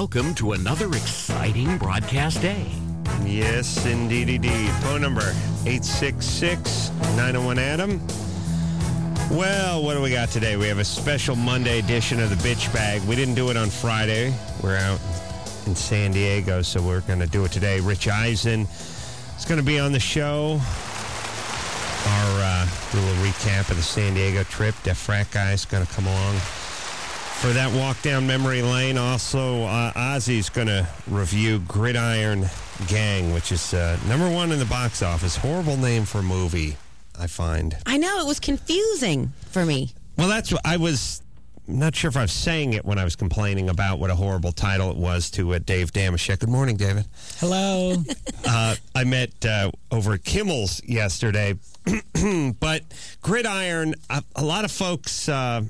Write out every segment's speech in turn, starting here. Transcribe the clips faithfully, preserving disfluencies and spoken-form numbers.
Welcome to another exciting broadcast day. Yes, indeed, indeed. Phone number eight six six, nine oh one, Adam. Well, what do we got today? We have a special Monday edition of the Bitch Bag. We didn't do it on Friday. We're out in San Diego, so we're going to do it today. Rich Eisen is going to be on the show. Our uh, little recap of the San Diego trip. Def Frat Guy is going to come along for that walk down memory lane. Also, uh, Ozzy's going to review Gridiron Gang, which is uh, number one in the box office. Horrible name for a movie, I find. I know, it was confusing for me. Well, that's what I was not sure if I was saying it when I was complaining about what a horrible title it was to uh, Dave Damashek. Good morning, David. Hello. uh, I met uh, over at Kimmel's yesterday, but Gridiron, a, a lot of folks... Uh,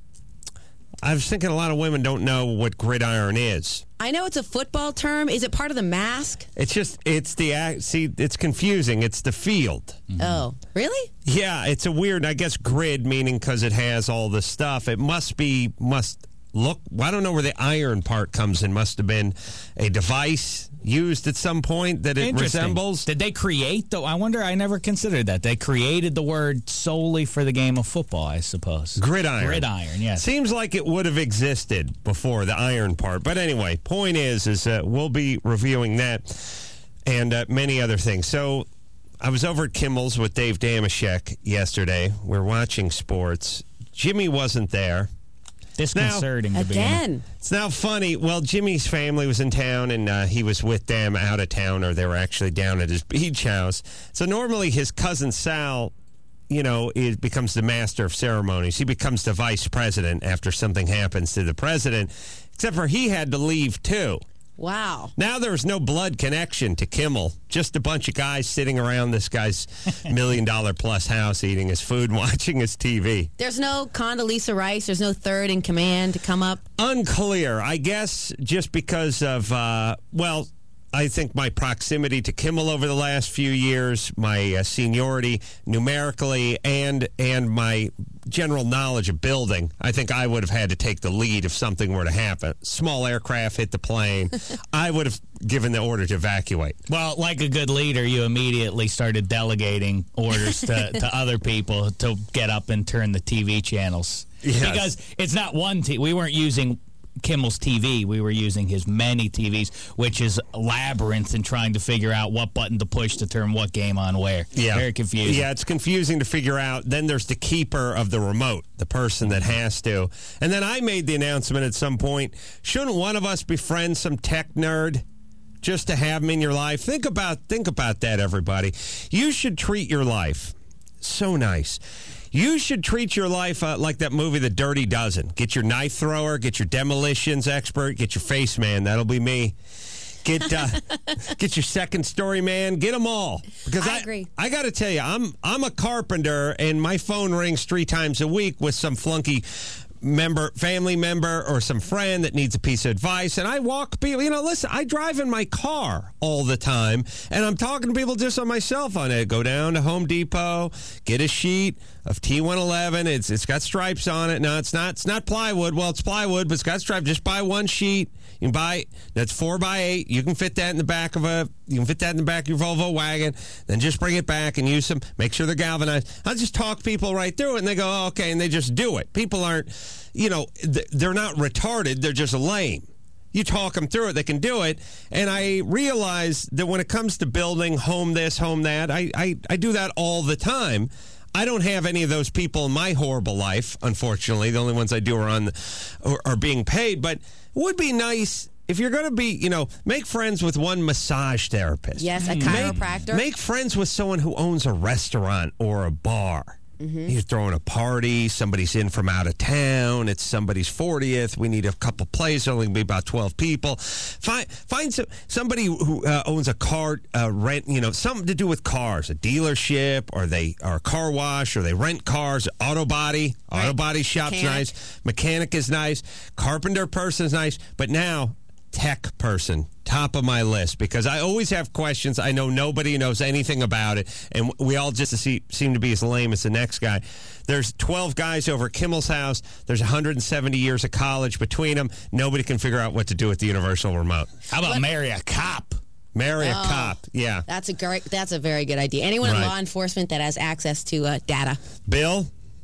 I was thinking a lot of women don't know what gridiron is. I know it's a football term. Is it part of the mask? It's just, it's the, act. see, it's confusing. It's the field. Mm-hmm. Oh, really? Yeah, it's a weird, I guess, grid, meaning because it has all the stuff. It must be, must look, well, I don't know where the iron part comes in. Must have been a device used at some point that it resembles. Did they create, though? I wonder, I never considered that. They created the word solely for the game of football, I suppose. Gridiron. Gridiron, yes. Seems like it would have existed before the iron part. But anyway, point is, is uh, we'll be reviewing that and uh, many other things. So I was over at Kimmel's with Dave Damashek yesterday. We're watching sports. Jimmy wasn't there. Disconcerting. Now, again. It's now funny. Well, Jimmy's family was in town, and uh, he was with them out of town, or they were actually down at his beach house. So normally his cousin Sal, you know, it becomes the master of ceremonies. He becomes the vice president after something happens to the president, except for he had to leave, too. Wow. Now there's no blood connection to Kimmel. Just a bunch of guys sitting around this guy's million-dollar-plus house eating his food and watching his T V. There's no Condoleezza Rice. There's no third in command to come up. Unclear. I guess just because of, uh, well, I think my proximity to Kimmel over the last few years, my uh, seniority numerically, and and my general knowledge of building, I think I would have had to take the lead if something were to happen. Small aircraft hit the plane. I would have given the order to evacuate. Well, like a good leader, you immediately started delegating orders to, to other people to get up and turn the T V channels. Yes. Because it's not one T V. We weren't using Kimmel's T V. We were using his many T Vs, which is a labyrinth in trying to figure out what button to push to turn what game on where. Yeah. Very confusing. Yeah, it's confusing to figure out. Then there's the keeper of the remote, the person that has to. And then I made the announcement at some point, shouldn't one of us befriend some tech nerd just to have him in your life? Think about think about that, everybody. You should treat your life so nice. You should treat your life uh, like that movie, The Dirty Dozen. Get your knife thrower, get your demolitions expert, get your face man. That'll be me. Get uh, get your second story man. Get them all. Because I, I agree. I got to tell you, I'm I'm a carpenter, and my phone rings three times a week with some flunky member, family member, or some friend that needs a piece of advice, and I walk people, you know, listen, I drive in my car all the time, and I'm talking to people just on my cell phone. I go down to Home Depot, get a sheet of T one eleven. It's It's got stripes on it. No, it's not It's not plywood. Well, it's plywood, but it's got stripes. Just buy one sheet. You can buy, that's four by eight. You can fit that in the back of a, you can fit that in the back of your Volvo wagon. Then just bring it back and use them. Make sure they're galvanized. I'll just talk people right through it, and they go, oh, okay, and they just do it. People aren't, you know, they're not retarded. They're just lame. You talk them through it, they can do it. And I realize that when it comes to building, home this, home that, I, I, I do that all the time. I don't have any of those people in my horrible life, unfortunately. The only ones I do are on the, are, are being paid. But it would be nice if you're going to be, you know, make friends with one massage therapist. Yes, a chiropractor. Make, make friends with someone who owns a restaurant or a bar. Mm-hmm. You're throwing a party. Somebody's in from out of town. It's somebody's fortieth. We need a couple places. Only be about twelve people. Find find some, somebody who uh, owns a car uh, rent. You know, something to do with cars. A dealership, or they or a car wash, or they rent cars. Auto body. Auto right. body shop's Mechanic. nice. Mechanic is nice. Carpenter person is nice. But now, tech person, top of my list, because I always have questions. I know nobody knows anything about it, and we all just see, seem to be as lame as the next guy. There's twelve guys over at Kimmel's house. There's one hundred seventy years of college between them. Nobody can figure out what to do with the universal remote. How about marry a cop? Marry a Oh, cop, yeah. That's a great. That's a very good idea. Anyone in Right. law enforcement that has access to uh, data. Bill?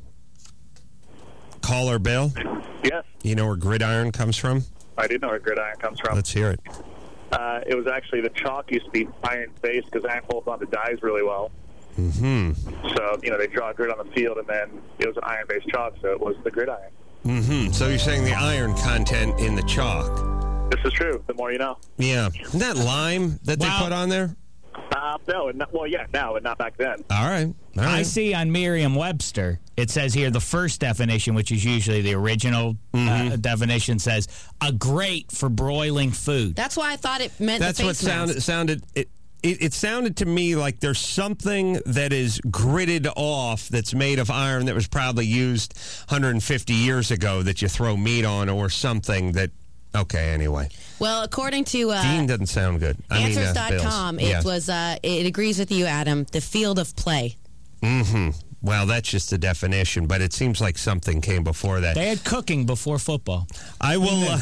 Caller Bill? Yes, You know where gridiron comes from? I do know where gridiron comes from. Let's hear it. Uh, it was actually the chalk used to be iron-based because iron holds on to dyes really well. Mm-hmm. So, you know, they draw a grid on the field, and then it was an iron-based chalk, so it was the gridiron. Mm-hmm. So you're saying the iron content in the chalk. This is true. The more you know. Yeah. Isn't that lime that Wow. they put on there? Uh, no, and not, well, yeah, now, and not back then. All right. All right. I see on Merriam-Webster, it says here the first definition, which is usually the original Mm-hmm. uh, definition, says a grate for broiling food. That's why I thought it meant. That's the what face mask. sounded sounded it, it it sounded to me like there's something that is gridded off that's made of iron that was probably used one hundred fifty years ago that you throw meat on, or something that okay, anyway. Well, according to uh, Dean doesn't sound good. I mean, Answers uh, dot com, Bills. it Yes. was. Uh, it agrees with you, Adam. The field of play. Mm-hmm. Well, that's just a definition, but it seems like something came before that. They had cooking before football. I will. Uh,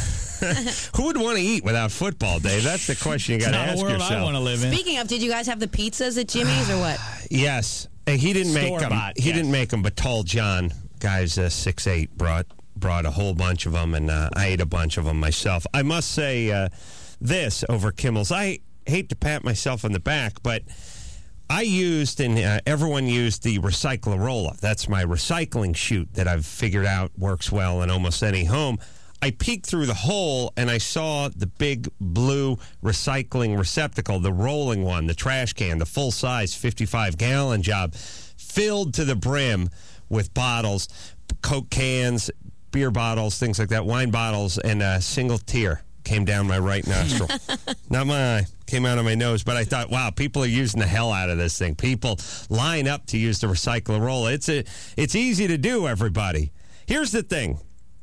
who would want to eat without football, Dave? That's the question you got to Not a ask world yourself. I want to live in. Speaking of, did you guys have the pizzas at Jimmy's or what? Yes, and he didn't make them. Store-bought, He yes. didn't make them, but Tall John, guys, uh, six eight, brought brought a whole bunch of them, and uh, I ate a bunch of them myself. I must say uh, this over Kimmel's. I hate to pat myself on the back, but I used, and uh, everyone used, the Recyclarolla. That's my recycling chute that I've figured out works well in almost any home. I peeked through the hole, and I saw the big blue recycling receptacle, the rolling one, the trash can, the full-size fifty-five gallon job, filled to the brim with bottles, Coke cans, beer bottles, things like that, wine bottles, and a single tear came down my right nostril. Not my eye. Came out of my nose. But I thought, wow, people are using the hell out of this thing. People line up to use the Recyclarolla. It's a, it's easy to do, everybody. Here's the thing.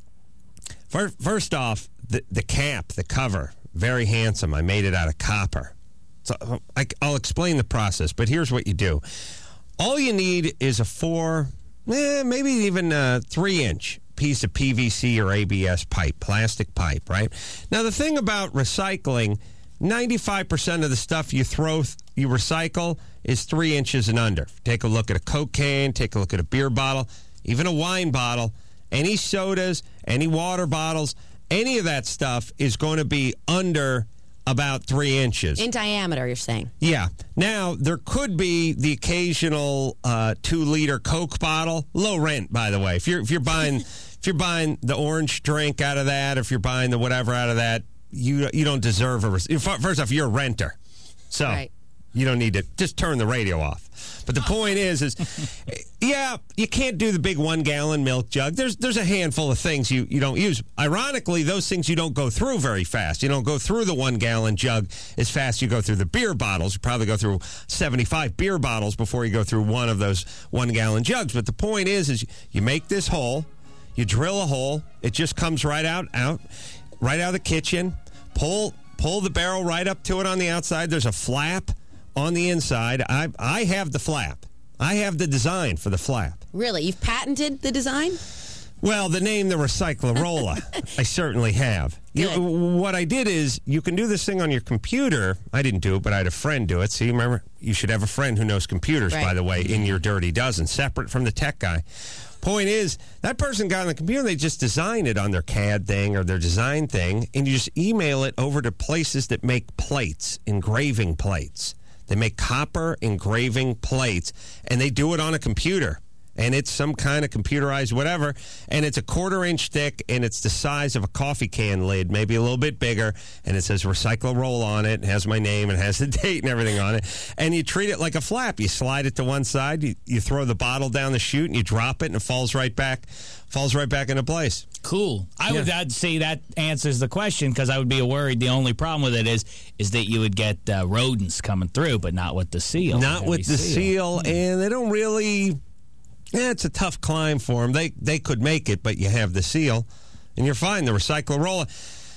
First, first off, the, the cap, the cover, very handsome. I made it out of copper. So I, I'll explain the process, but here's what you do. All you need is a four, eh, maybe even a three-inch piece of P V C or A B S pipe, plastic pipe, right? Now, the thing about recycling, ninety-five percent of the stuff you throw, you recycle, is three inches and under. Take a look at a Coke can, take a look at a beer bottle, even a wine bottle, any sodas, any water bottles, any of that stuff is going to be under about three inches. In diameter, you're saying. Yeah. Now, there could be the occasional uh, two-liter Coke bottle. Low rent, by the way. If you're if you're buying if you're buying the orange drink out of that, if you're buying the whatever out of that, you you don't deserve a... First off, you're a renter. So... Right. You don't need to just turn the radio off. But the point is, is yeah, you can't do the big one-gallon milk jug. There's there's a handful of things you, you don't use. Ironically, those things you don't go through very fast. You don't go through the one-gallon jug as fast as you go through the beer bottles. You probably go through seventy-five beer bottles before you go through one of those one-gallon jugs. But the point is, is you make this hole, you drill a hole, it just comes right out, out, right out of the kitchen, pull pull the barrel right up to it on the outside. There's a flap on the inside. I I have the flap. I have the design for the flap. Really? You've patented the design? Well, the name, the Recyclarolla, I certainly have. You, Good. what I did is, you can do this thing on your computer. I didn't do it, but I had a friend do it. See, remember, you should have a friend who knows computers, Right. by the way, in your dirty dozen, separate from the tech guy. Point is, that person got on the computer, and they just design it on their C A D thing or their design thing, and you just email it over to places that make plates, engraving plates. They make copper engraving plates, and they do it on a computer. And it's some kind of computerized whatever, and it's a quarter inch thick, and it's the size of a coffee can lid, maybe a little bit bigger, and it says Recyclarolla on it, and has my name, and has the date and everything on it. And you treat it like a flap. You slide it to one side, you, you throw the bottle down the chute, and you drop it, and it falls right back, falls right back into place. Cool. I Yeah. would I'd say that answers the question, because I would be worried. The only problem with it is is that you would get uh, rodents coming through, but not with the seal. Not with the seal, and they don't really... Yeah, it's a tough climb for them. They they could make it, but you have the seal, and you're fine. The Recyclarolla.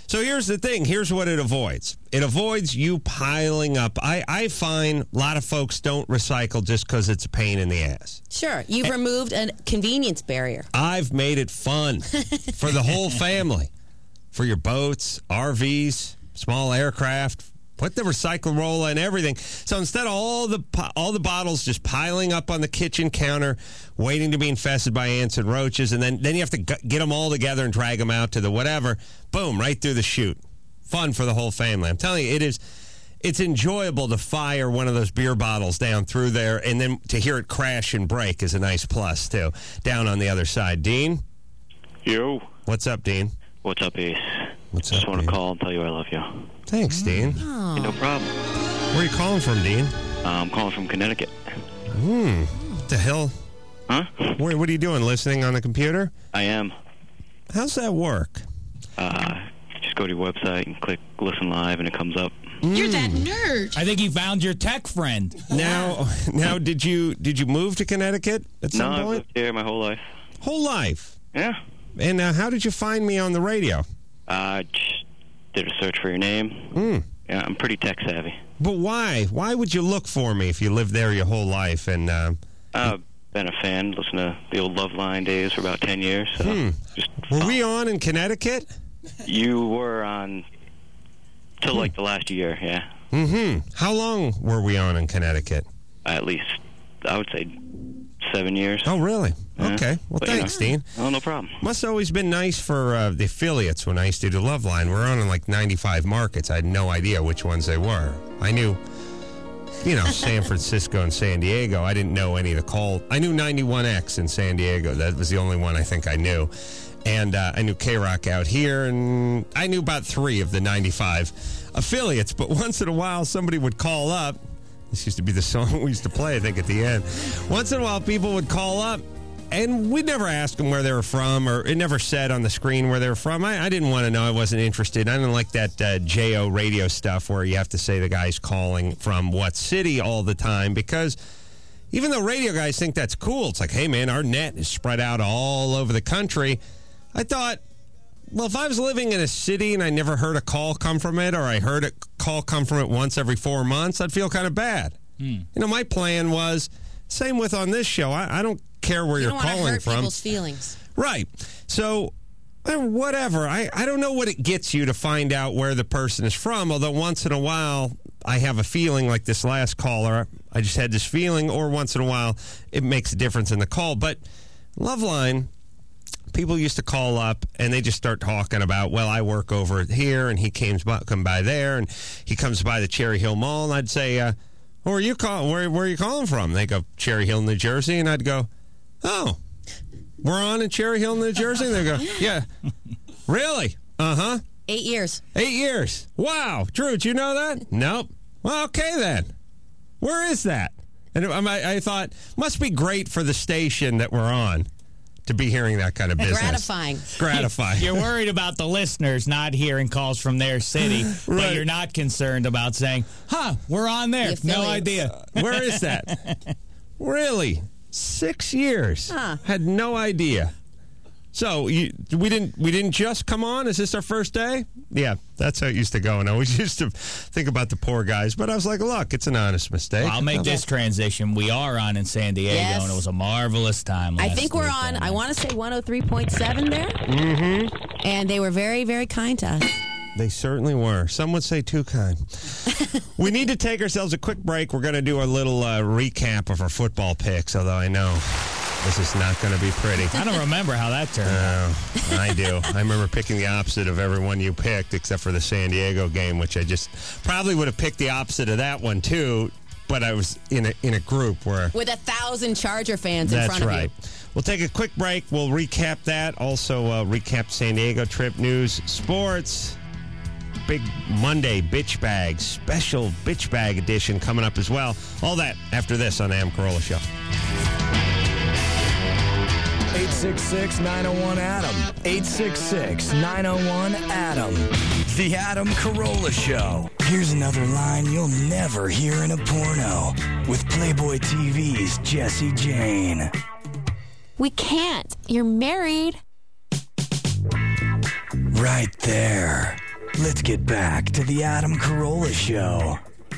So here's the thing. Here's what it avoids. It avoids you piling up. I, I find a lot of folks don't recycle just because it's a pain in the ass. Sure. You've and removed a convenience barrier. I've made it fun for the whole family. For your boats, R Vs, small aircraft. Put the recycle roll in everything. So instead of all the all the bottles just piling up on the kitchen counter, waiting to be infested by ants and roaches, and then, then you have to get them all together and drag them out to the whatever, boom, right through the chute. Fun for the whole family. I'm telling you, it is. It's enjoyable to fire one of those beer bottles down through there, and then to hear it crash and break is a nice plus, too. Down on the other side. Dean? Yo. What's up, Dean? What's up, Ace? What's Just up, want to Dean? call and tell you I love you. Thanks, Dean. Oh. Hey, no problem. Where are you calling from, Dean? Uh, I'm calling from Connecticut. Hmm. What the hell? Huh? What, what are you doing, listening on the computer? I am. How's that work? Uh, just go to your website and click listen live, and it comes up. You're that nerd. I think you found your tech friend. Now, now, did you did you move to Connecticut at No, some I've point? lived here my whole life. Whole life. Yeah. And uh, how did you find me on the radio? I uh, just did a search for your name. Mm. Yeah, I'm pretty tech savvy. But why? Why would you look for me if you lived there your whole life? And uh, I've been a fan, listened to the old Loveline days for about ten years. So Hmm. just were we on in Connecticut? You were on till like the last year, yeah. Mm-hmm. How long were we on in Connecticut? At least, I would say seven years. Oh, really? Yeah. Okay. Well, But, you thanks, know, Dean. Oh, no problem. Must have always been nice for uh, the affiliates when I used to do Loveline. We're on in like ninety-five markets. I had no idea which ones they were. I knew, you know, San Francisco and San Diego. I didn't know any of the call. I knew ninety-one X in San Diego. That was the only one I think I knew. And uh, I knew K-Rock out here, and I knew about three of the ninety-five affiliates. But once in a while, somebody would call up. This used to be the song we used to play, I think, at the end. Once in a while, people would call up, and we'd never ask them where they were from, or it never said on the screen where they were from. I, I didn't want to know. I wasn't interested. I didn't like that uh, J O radio stuff where you have to say the guy's calling from what city all the time, because even though radio guys think that's cool, it's like, hey, man, our net is spread out all over the country. I thought, well, if I was living in a city and I never heard a call come from it, or I heard a call come from it once every four months, I'd feel kind of bad. Mm. You know, my plan was, same with on this show, I, I don't care where you you're don't want to calling hurt from. People's feelings. Right. So, eh, whatever. I, I don't know what it gets you to find out where the person is from, although once in a while I have a feeling like this last caller. I just had this feeling, or once in a while it makes a difference in the call. But Loveline, people used to call up and they just start talking about, well, I work over here and he came by, come by there and he comes by the Cherry Hill Mall, and I'd say, uh, where are you call, where, where are you calling from? They go, Cherry Hill, New Jersey, and I'd go, oh, we're on in Cherry Hill, New Jersey? And they go, yeah. Really? Uh-huh. Eight years. Eight years. Wow. Drew, did you know that? Nope. Well, okay then. Where is that? And I, I thought, must be great for the station that we're on to be hearing that kind of business. Gratifying. Gratifying. You're worried about the listeners not hearing calls from their city, Right. but you're not concerned about saying, huh, we're on there. The No affiliates. idea. Where is that? Really? Six years. Huh. Had no idea. So you, we didn't we didn't just come on? Is this our first day? Yeah, that's how it used to go. And I always used to think about the poor guys. But I was like, look, it's an honest mistake. Well, I'll make this transition. We are on in San Diego, Yes. and it was a marvelous time I last think we're on, weekend. I want to say one oh three point seven there. Mm-hmm. And they were very, very kind to us. They certainly were. Some would say too kind. We need to take ourselves a quick break. We're going to do a little uh, recap of our football picks, although I know this is not going to be pretty. I don't remember how that turned out. Oh, I do. I remember picking the opposite of everyone you picked, except for the San Diego game, which I just probably would have picked the opposite of that one, too, but I was in a in a group where... With a thousand Charger fans in That's front of right. you. We'll take a quick break. We'll recap that. Also, uh, recap San Diego trip news, sports... Big Monday bitch bag, special bitch bag edition coming up as well. All that after this on the Adam Carolla Show. eight six six, nine oh one, Adam. eight six six, nine oh one, Adam. The Adam Carolla Show. Here's another line you'll never hear in a porno with Playboy T V's Jesse Jane. We can't. You're married. Right there. Let's get back to the Adam Carolla Show.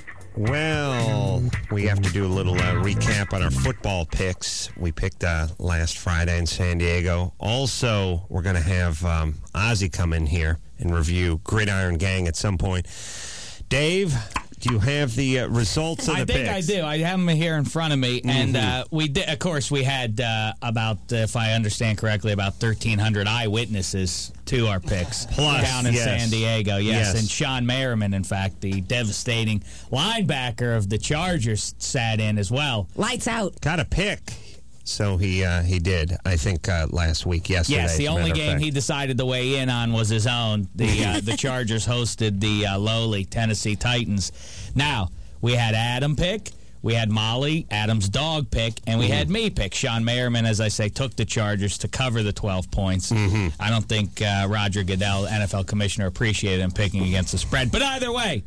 Well, we have to do a little uh, recap on our football picks. We picked uh, last Friday in San Diego. Also, we're going to have um, Ozzy come in here and review Gridiron Gang at some point. Dave, do you have the uh, results of the I think picks? I do. I have them here in front of me. Mm-hmm. And uh, we did, of course, we had uh, about, uh, if I understand correctly, about thirteen hundred eyewitnesses to our picks Plus, down in yes. San Diego. Yes. Yes. And Sean Merriman, in fact, the devastating linebacker of the Chargers, sat in as well. Lights out. Got a pick. So he uh, he did, I think, uh, last week, yesterday. Yes, the as a only matter of game fact. he decided to weigh in on was his own. The uh, the Chargers hosted the uh, lowly Tennessee Titans. Now, we had Adam pick, we had Molly, Adam's dog pick, and we mm-hmm. had me pick. Sean Merriman, as I say, took the Chargers to cover the twelve points. Mm-hmm. I don't think uh, Roger Goodell, N F L commissioner, appreciated him picking against the spread. But either way,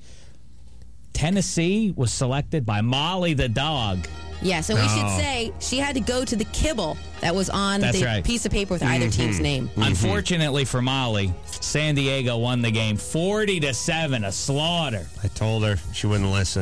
Tennessee was selected by Molly the dog. Yes, and we Oh. should say she had to go to the kibble that was on That's the right. piece of paper with either team's name. Mm-hmm. Unfortunately for Molly, San Diego won the game forty to seven, a slaughter. I told her she wouldn't listen.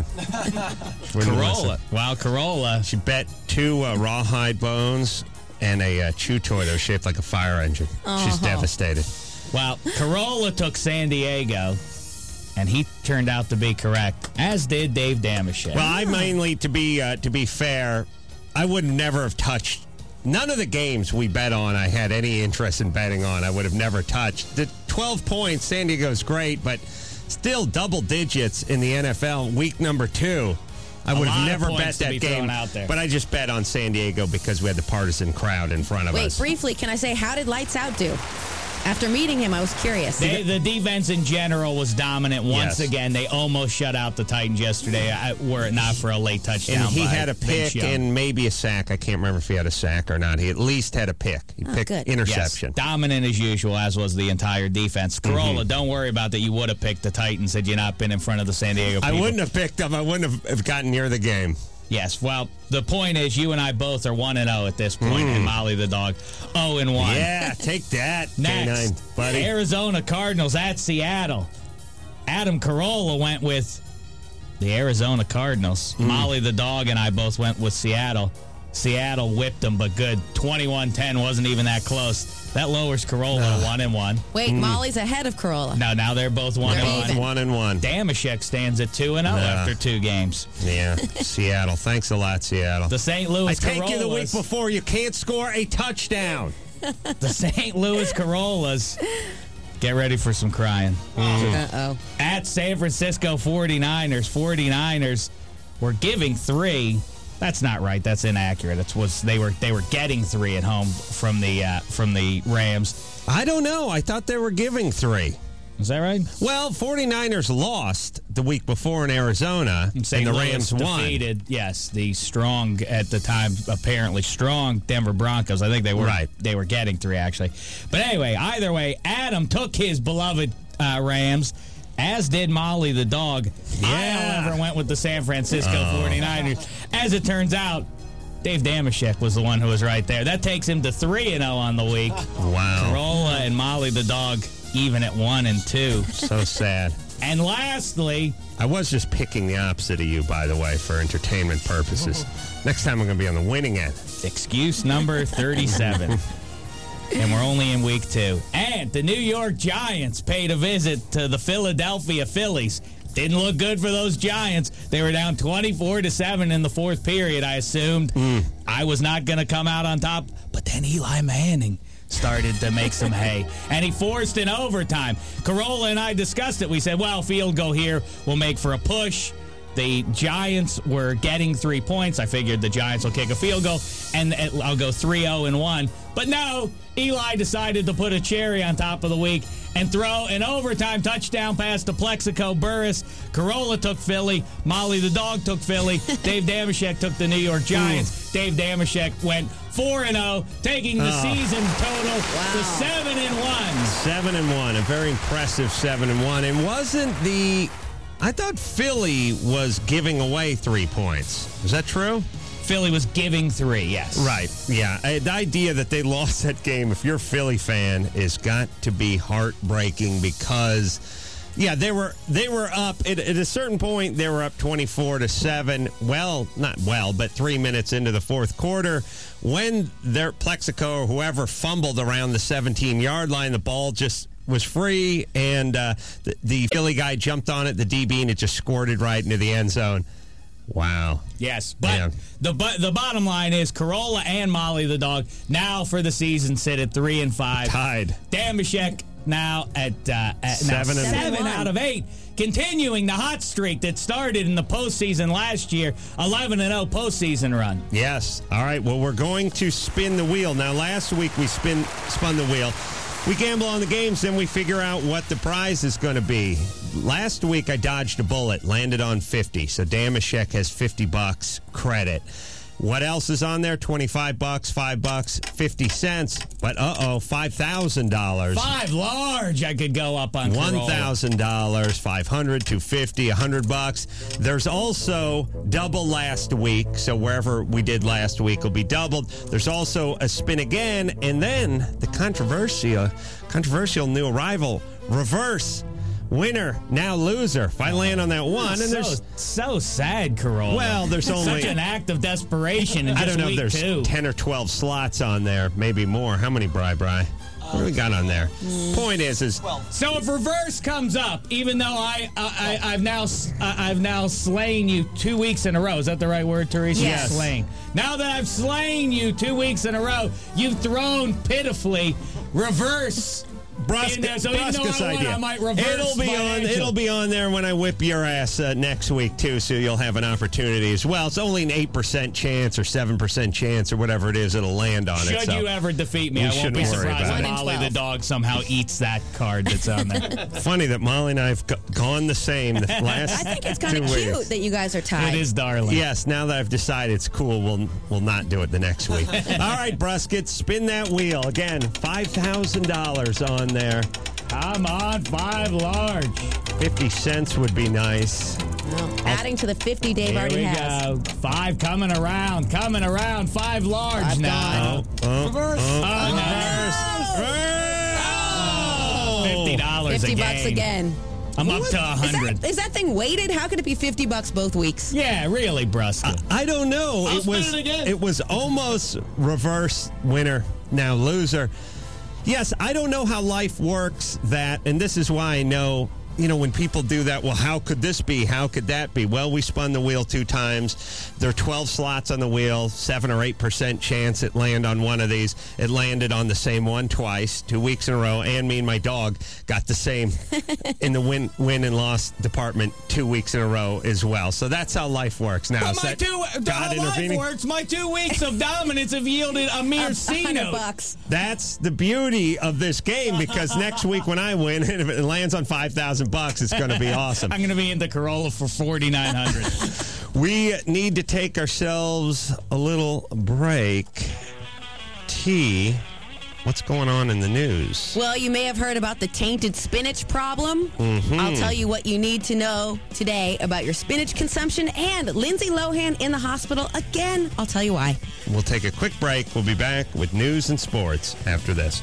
She wouldn't Corolla. listen. Wow, Corolla. She bet two uh, rawhide bones and a uh, chew toy that was shaped like a fire engine. She's devastated. Well, Corolla took San Diego, and he turned out to be correct, as did Dave Damashek. Well, I mainly, to be uh, to be fair, I would never have touched none of the games we bet on. I had any interest in betting on. I would have never touched the twelve points. San Diego's great, but still double digits in the N F L week number two. I A would lot have of never bet points to that be game thrown out there. But I just bet on San Diego because we had the partisan crowd in front of Wait, us. briefly, can I say, how did Lights Out do? After meeting him, I was curious. They, the defense in general was dominant once Yes. again. They almost shut out the Titans yesterday, uh, were it not for a late touchdown. And he by had a Vince pick Young. and maybe a sack. I can't remember if he had a sack or not. He at least had a pick. He Oh, picked good. interception. Yes, dominant as usual, as was the entire defense. Corolla, Mm-hmm. don't worry about that. You would have picked the Titans had you not been in front of the San Diego I people. wouldn't have picked them. I wouldn't have, have gotten near the game. Yes, well, the point is you and I both are one and oh at this point, and Molly the dog oh and one. Mm. Yeah, take that, Next, canine, buddy. Arizona Cardinals at Seattle. Adam Carolla went with the Arizona Cardinals. Mm. Molly the dog and I both went with Seattle. Seattle whipped them, but good. twenty-one ten wasn't even that close. That lowers Carolla to one and one. Wait, Molly's ahead of Corolla. Now, now they're both one They're and one. even. One and one. Damashek stands at two and zero Nah. after two games. Yeah, Seattle. Thanks a lot, Seattle. The Saint Louis I take you the week Corollas. before. You can't score a touchdown. The Saint Louis Corollas. Get ready for some crying. Uh-oh. At San Francisco forty-niners. forty-niners were giving three. That's not right. That's inaccurate. It was they were they were getting three at home from the uh, from the Rams. I don't know. I thought they were giving three. Is that right? Well, forty-niners lost the week before in Arizona, and, Saint the Louis Rams won. defeated, yes, the strong at the time, apparently strong Denver Broncos. I think they were Right. They were getting three actually, but anyway, either way, Adam took his beloved uh, Rams. As did Molly the dog. I, Yeah. however, went with the San Francisco forty-niners. As it turns out, Dave Damashek was the one who was right there. That takes him to three and oh on the week. Wow. Corolla and Molly the dog even at one and two. So sad. And lastly, I was just picking the opposite of you, by the way, for entertainment purposes. Next time I'm going to be on the winning end. excuse number thirty-seven. And we're only in week two. And the New York Giants paid a visit to the Philadelphia Phillies. Didn't look good for those Giants. They were down twenty-four to seven in the fourth period, I assumed. Mm. I was not going to come out on top. But then Eli Manning started to make some hay. And he forced an overtime. Corolla and I discussed it. We said, well, field goal here will make for a push. The Giants were getting three points. I figured the Giants will kick a field goal, and I'll go three oh and one. But no, Eli decided to put a cherry on top of the week and throw an overtime touchdown pass to Plexico Burris. Corolla took Philly. Molly the dog took Philly. Dave Damashek took the New York Giants. Dave Damashek went four and oh, taking the Oh. season total to seven and one. Seven and one, a very impressive seven and one. And wasn't the... I thought Philly was giving away three points. Is that true? Philly was giving three, yes. Right, yeah. Uh, The idea that they lost that game, if you're a Philly fan, has got to be heartbreaking because Yeah, they were they were up at, at a certain point. They were up twenty-four to seven. Well, not well, but three minutes into the fourth quarter, when their Plexico or whoever fumbled around the seventeen-yard line, the ball just was free, and uh, the, the Philly guy jumped on it, the D B, and it just squirted right into the end zone. Wow. Yes, but Yeah. the bu- the bottom line is Carolla and Molly the dog now for the season sit at three and five. Tied. Damashek now at, uh, at Seven now and- seven Seven out of eight, continuing the hot streak that started in the postseason last year. eleven and oh postseason run. Yes. All right. Well, we're going to spin the wheel. Now, last week we spin spun the wheel. We gamble on the games, then we figure out what the prize is going to be. Last week I dodged a bullet, landed on fifty. So Damashek has fifty bucks credit. What else is on there? twenty-five bucks, five bucks, fifty cents. But uh-oh, five thousand dollars. Five large I could go up on One Carolla. thousand dollars, five hundred, two fifty, a hundred bucks. There's also double last week, so wherever we did last week will be doubled. There's also a spin again, and then the controversial, controversial new arrival, reverse winner, now loser. If I land on that one, and so, there's so sad, Carolla. Well, there's only- such an act of desperation. In I just don't know if week there's two. ten or twelve slots on there, maybe more. How many, Bri Bri? What do we got on there? Point is, is So if reverse comes up, even though I, I, I I've now I- I've now slain you two weeks in a row. Is that the right word, Teresa? Yes. Slain. Now that I've slain you two weeks in a row, you've thrown pitifully. Reverse. in there, so even though Brusca's I won, idea. I might reverse It'll be on. financial. It'll be on there when I whip your ass uh, next week too. So you'll have an opportunity as well. It's only an eight percent chance or seven percent chance or whatever it is. It'll land on it. Should so you ever defeat me, we I won't be shouldn't worry surprised about if it. Molly One in the twelve. dog somehow eats that card that's on there. Funny that Molly and I have g- gone the same the last. I think it's kind two of cute weeks. that you guys are tied. It is darling. Yes, now that I've decided it's cool, we'll we'll not do it the next week. All right, Brusket, spin that wheel again. Five thousand dollars on there. I'm on five large. Fifty cents would be nice. Well, adding to the fifty Dave Here already we has. go. Five coming around, coming around. Five large Five now. Oh, Reverse. oh, Oh, oh. Fifty dollars fifty a bucks game. again. I'm up What? to a Is hundred. that, is that thing weighted? How could it be fifty bucks both weeks? Yeah, really, Brusca. I don't know. I'll it spin was it again. it was almost reverse winner, now loser. Yes, I don't know how life works that, and this is why I know, you know, when people do that, well, how could this be? How could that be? Well, we spun the wheel two times. There are twelve slots on the wheel, seven or eight percent chance it land on one of these. It landed on the same one twice, two weeks in a row, and me and my dog got the same in the win win and loss department two weeks in a row as well. So that's how life works now. But Is my that two, God how life intervening? works, my two weeks of dominance have yielded a mere C hundred note. bucks. That's the beauty of this game, because next week when I win, and if it lands on five thousand bucks, it's going to be awesome. I'm going to be in the Corolla for forty-nine hundred. We need to take ourselves a little break. T, what's going on in the news? Well, you may have heard about the tainted spinach problem. Mm-hmm. I'll tell you what you need to know today about your spinach consumption, and Lindsay Lohan in the hospital again. I'll tell you why. We'll take a quick break. We'll be back with news and sports after this.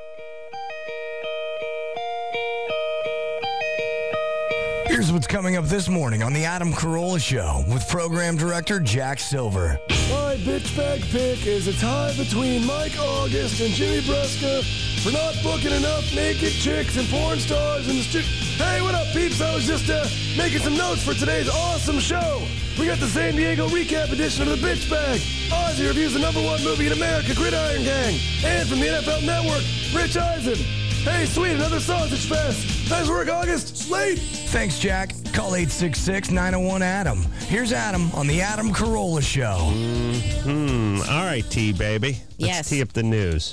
Here's what's coming up this morning on The Adam Carolla Show with Program Director Jack Silver. My bitch bag pick is a tie between Mike August and Jimmy Brusca for not booking enough naked chicks and porn stars in the studio. Hey, what up, peeps? I was just uh, making some notes for today's awesome show. We got the San Diego recap edition of the bitch bag. Ozzy reviews the number one movie in America, Gridiron Gang. And from the N F L Network, Rich Eisen. Hey, sweet, another sausage fest. Nice work, August. Late. Thanks, Jack. Call eight six six, nine oh one, A D A M. Here's Adam on The Adam Carolla Show. Hmm. All right, T, baby. Let's Yes. tee up the news.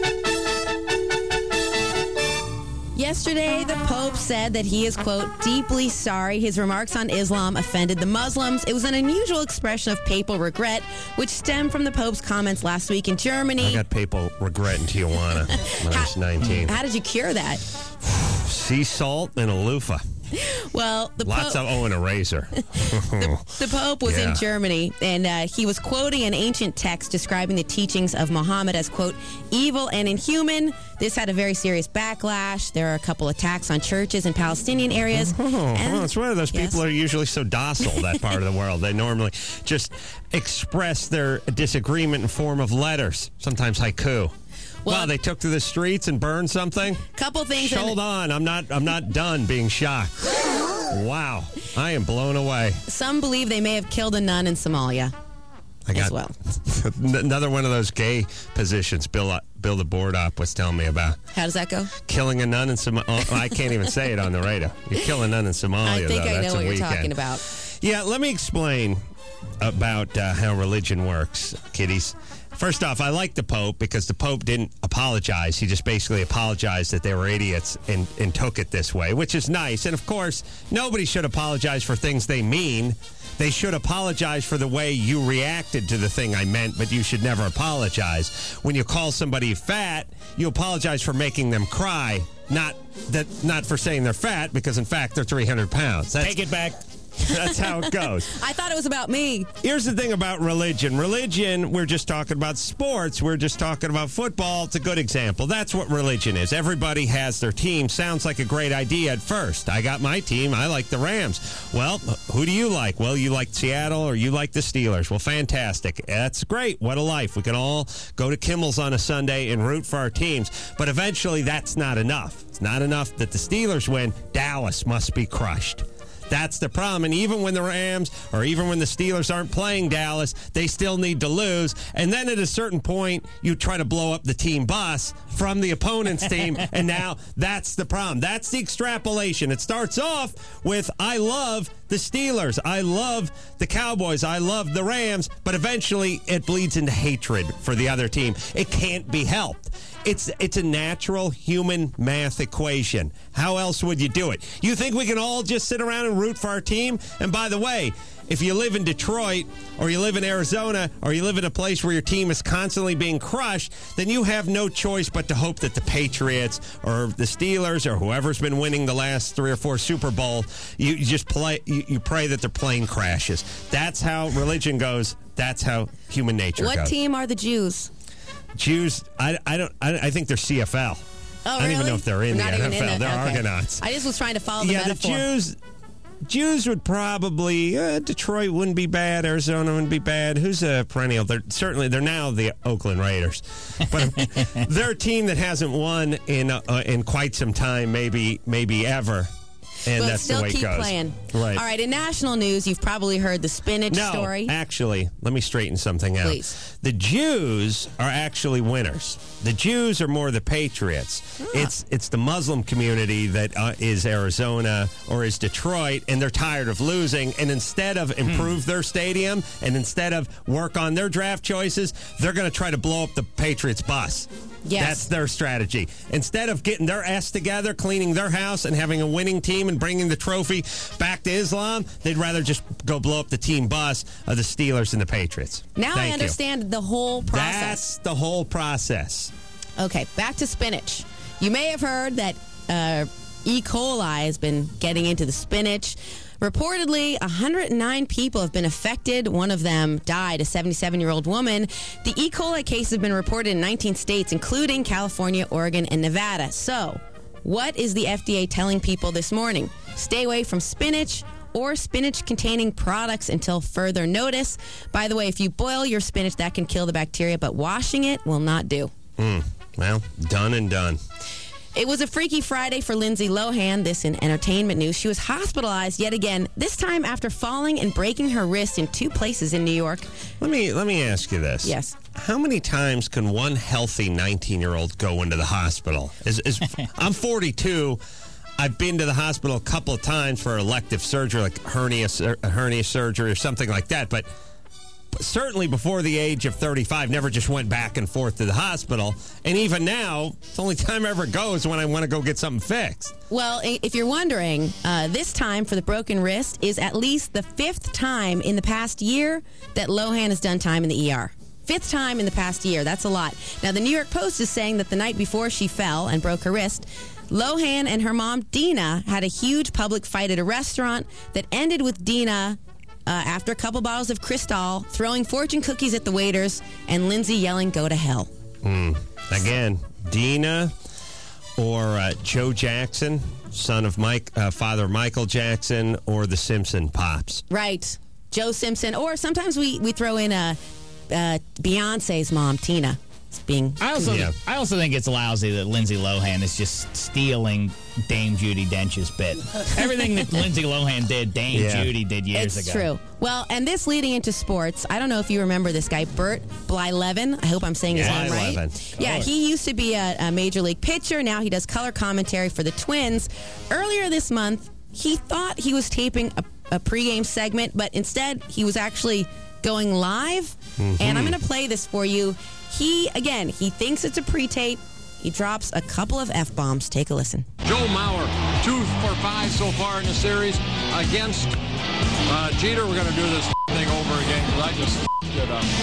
Yesterday, the Pope said that he is, quote, deeply sorry his remarks on Islam offended the Muslims. It was an unusual expression of papal regret, which stemmed from the Pope's comments last week in Germany. I got papal regret in Tijuana when I was nineteen. How did you cure that? Sea salt and a loofah. Well, the Lots Pope, of oh, and a razor. the, the Pope was Yeah. in Germany, and uh, he was quoting an ancient text describing the teachings of Muhammad as, quote, evil and inhuman. This had a very serious backlash. There are a couple attacks on churches in Palestinian areas. Oh, and, well, it's one of those yes. people are usually so docile, that part of the world. They normally just express their disagreement in form of letters, sometimes haiku. Well, Wow, they took to the streets and burned something? Couple things. Hold in, on, I'm not I'm not done being shocked. Wow, I am blown away. Some believe they may have killed a nun in Somalia I got as well. another one of those gay positions Bill Bill the board op was telling me about. How does that go? Killing a nun in Somalia. Oh, I can't even say it on the radio. You kill a nun in Somalia, I think though. I That's know what a you're weekend. talking about. Yeah, let me explain about uh, how religion works, kiddies. First off, I like the Pope because the Pope didn't apologize. He just basically apologized that they were idiots and, and took it this way, which is nice. And, of course, nobody should apologize for things they mean. They should apologize for the way you reacted to the thing I meant, but you should never apologize. When you call somebody fat, you apologize for making them cry, not that, not for saying they're fat, because, in fact, they're three hundred pounds. That's, Take it back. That's how it goes. I thought it was about me. Here's the thing about religion. Religion, we're just talking about sports. We're just talking about football. It's a good example. That's what religion is. Everybody has their team. Sounds like a great idea at first. I got my team. I like the Rams. Well, who do you like? Well, you like Seattle or you like the Steelers. Well, fantastic. That's great. What a life. We can all go to Kimmel's on a Sunday and root for our teams. But eventually, that's not enough. It's not enough that the Steelers win. Dallas must be crushed. That's the problem. And even when the Rams or even when the Steelers aren't playing Dallas, they still need to lose. And then at a certain point, you try to blow up the team bus from the opponent's team. And now that's the problem. That's the extrapolation. It starts off with, I love the Steelers. I love the Cowboys. I love the Rams. But eventually, it bleeds into hatred for the other team. It can't be helped. It's it's a natural human math equation. How else would you do it? You think we can all just sit around and root for our team? And by the way, if you live in Detroit or you live in Arizona or you live in a place where your team is constantly being crushed, then you have no choice but to hope that the Patriots or the Steelers or whoever's been winning the last three or four Super Bowl, you, you just play. You, you pray that their plane crashes. That's how religion goes. That's how human nature What goes. team are the Jews? Jews, I, I don't. I, I think they're C F L. Oh, I don't really? even know if they're in Not the even N F L. in the, They're okay. Argonauts. I just was trying to follow the yeah, metaphor. the Jews. Jews would probably uh, Detroit wouldn't be bad. Arizona wouldn't be bad. Who's a perennial? They're certainly they're now the Oakland Raiders, but they're a team that hasn't won in uh, in quite some time, maybe maybe ever. And but that's still the way keep it goes. playing. Right. All right, in national news, you've probably heard the spinach No, story. actually, let me straighten something out. Please. The Jews are actually winners. The Jews are more the Patriots. Ah. It's it's the Muslim community that uh, is Arizona or is Detroit, and they're tired of losing. And instead of improve their stadium and instead of work on their draft choices, they're going to try to blow up the Patriots bus. Yes. That's their strategy. Instead of getting their ass together, cleaning their house, and having a winning team and bringing the trophy back to Islam, they'd rather just go blow up the team bus of the Steelers and the Patriots. Now Thank I you. understand the whole process. That's the whole process. Okay, back to spinach. You may have heard that uh, E. coli has been getting into the spinach. Reportedly, one hundred nine people have been affected. One of them died, a seventy-seven-year-old woman. The E. coli cases have been reported in nineteen states, including California, Oregon, and Nevada. So, what is the F D A telling people this morning? Stay away from spinach or spinach-containing products until further notice. By the way, if you boil your spinach, that can kill the bacteria, but washing it will not do. Mm, well, done and done. It was a Freaky Friday for Lindsay Lohan, this in entertainment news. She was hospitalized yet again, this time after falling and breaking her wrist in two places in New York. Let me let me ask you this. Yes. How many times can one healthy nineteen-year-old go into the hospital? Is, is, I'm forty-two. I've been to the hospital a couple of times for elective surgery, like hernia, hernia surgery or something like that, but certainly before the age of thirty-five, never just went back and forth to the hospital. And even now, the only time I ever go is when I want to go get something fixed. Well, if you're wondering, uh, this time for the broken wrist is at least the fifth time in the past year that Lohan has done time in the E R. Fifth time in the past year. That's a lot. Now, the New York Post is saying that the night before she fell and broke her wrist, Lohan and her mom, Dina, had a huge public fight at a restaurant that ended with Dina, uh, after a couple bottles of Cristal, throwing fortune cookies at the waiters, and Lindsay yelling, "Go to hell." Mm. Again, Dina or uh, Joe Jackson, son of Mike, uh, father Michael Jackson, or the Simpson Pops. Right. Joe Simpson. Or sometimes we, we throw in uh, uh, Beyonce's mom, Tina. Being I also yeah. I also think it's lousy that Lindsay Lohan is just stealing Dame Judi Dench's bit. Everything that Lindsay Lohan did, Dame Yeah. Judi did years It's ago. true. Well, and this leading into sports, I don't know if you remember this guy, Bert Blylevin. I hope I'm saying his Yeah, name right. Blylevin. Yeah, Of he used to be a, a major league pitcher. Now he does color commentary for the Twins. Earlier this month, he thought he was taping a, a pregame segment, but instead he was actually going live. Mm-hmm. And I'm going to play this for you. He, again, he thinks it's a pre-tape. He drops a couple of F-bombs. Take a listen. Joe Mauer, two for five so far in the series against uh, Jeter. We're going to do this thing over again because I just it up.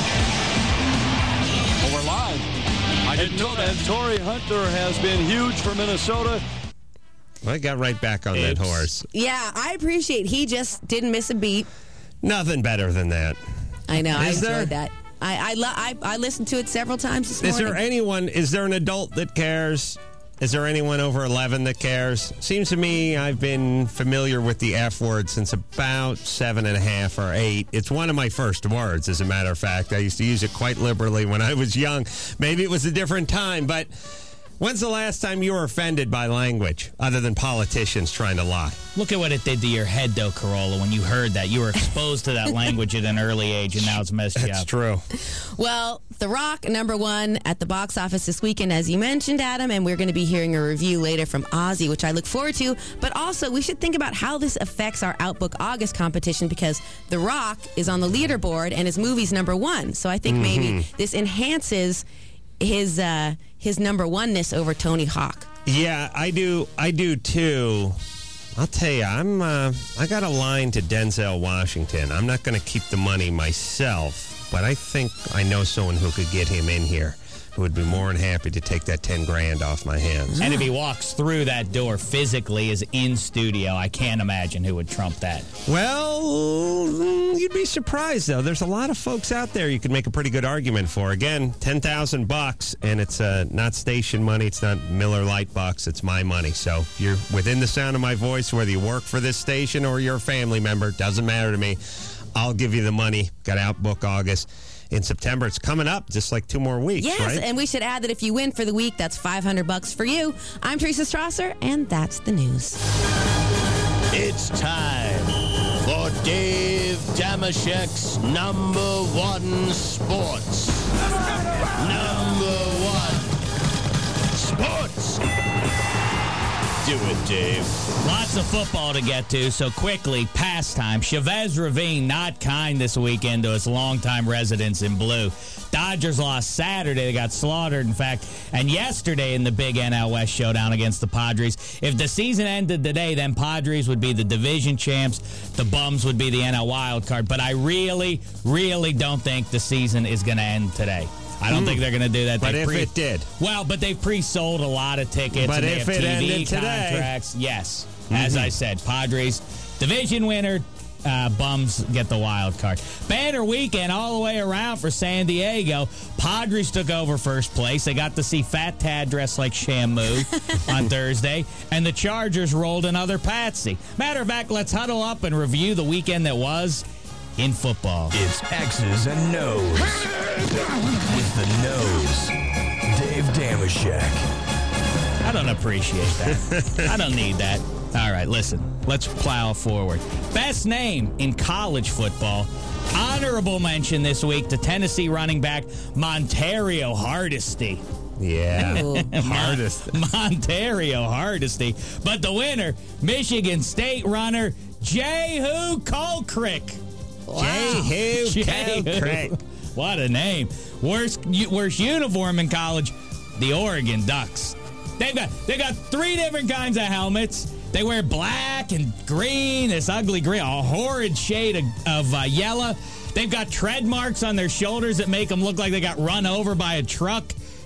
Well, we're live. I didn't know that. And Torrey Hunter has been huge for Minnesota. I got right back on Oops. that horse. Yeah, I appreciate he just didn't miss a beat. Nothing better than that. I know. I Is enjoyed there? that. I I, lo- I I listened to it several times this Is morning. there anyone, is there an adult that cares? Is there anyone over eleven that cares? Seems to me I've been familiar with the F word since about seven and a half or eight. It's one of my first words, as a matter of fact. I used to use it quite liberally when I was young. Maybe it was a different time, but when's the last time you were offended by language, other than politicians trying to lie? Look at what it did to your head, though, Corolla, when you heard that. You were exposed to that language at an early age, and now it's messed you That's up. true. Well, The Rock, number one at the box office this weekend, as you mentioned, Adam, and we're going to be hearing a review later from Ozzy, which I look forward to. But also, we should think about how this affects our Outbook August competition because The Rock is on the leaderboard and his movie's number one. So I think maybe this enhances his uh, his number oneness over Tony Hawk. Yeah, I do. I do too. I'll tell you, I'm. Uh, I got a line to Denzel Washington. I'm not going to keep the money myself, but I think I know someone who could get him in here, who would be more than happy to take that ten grand off my hands. And if he walks through that door physically, is in studio, I can't imagine who would trump that. Well, mm, you'd be surprised though. There's a lot of folks out there you could make a pretty good argument for. Again, ten thousand bucks, and it's uh, not station money. It's not Miller Lite bucks. It's my money. So if you're within the sound of my voice, whether you work for this station or you're a family member, doesn't matter to me. I'll give you the money. Got Outbook August. In September, it's coming up just like two more weeks, Yes, right? and we should add that if you win for the week, that's five hundred bucks for you. I'm Teresa Strasser, and that's the news. It's time for Dave Damashek's number one sports. Number one sports. Do it, Dave. Lots of football to get to, so quickly, pastime. Chavez Ravine not kind this weekend to his longtime residents in blue. Dodgers lost Saturday. They got slaughtered, in fact. And yesterday in the big N L West showdown against the Padres. If the season ended today, then Padres would be the division champs. The Bums would be the N L wild card. But I really, really don't think the season is going to end today. I don't mm. think they're going to do that. But they if pre- it did. Well, but they've pre-sold a lot of tickets. But and they if have it T V ended today. contracts. Yes. Mm-hmm. As I said, Padres, division winner, uh, Bums get the wild card. Banner weekend all the way around for San Diego. Padres took over first place. They got to see Fat Tad dressed like Shamu on Thursday. And the Chargers rolled another Patsy. Matter of fact, let's huddle up and review the weekend that was in football. It's X's and No's. With the nose, Dave Damashek. I don't appreciate that. I don't need that. All right, listen. Let's plow forward. Best name in college football. Honorable mention this week to Tennessee running back Montario Hardesty. Yeah. Hardest. Montario Hardesty. But the winner, Michigan State runner Jehu Colcrick. Wow. Jehu Colcrick. What a name. Worst worst uniform in college, the Oregon Ducks. They've got they got three different kinds of helmets. They wear black and green, this ugly green, a horrid shade of, of uh, yellow. They've got tread marks on their shoulders that make them look like they got run over by a truck.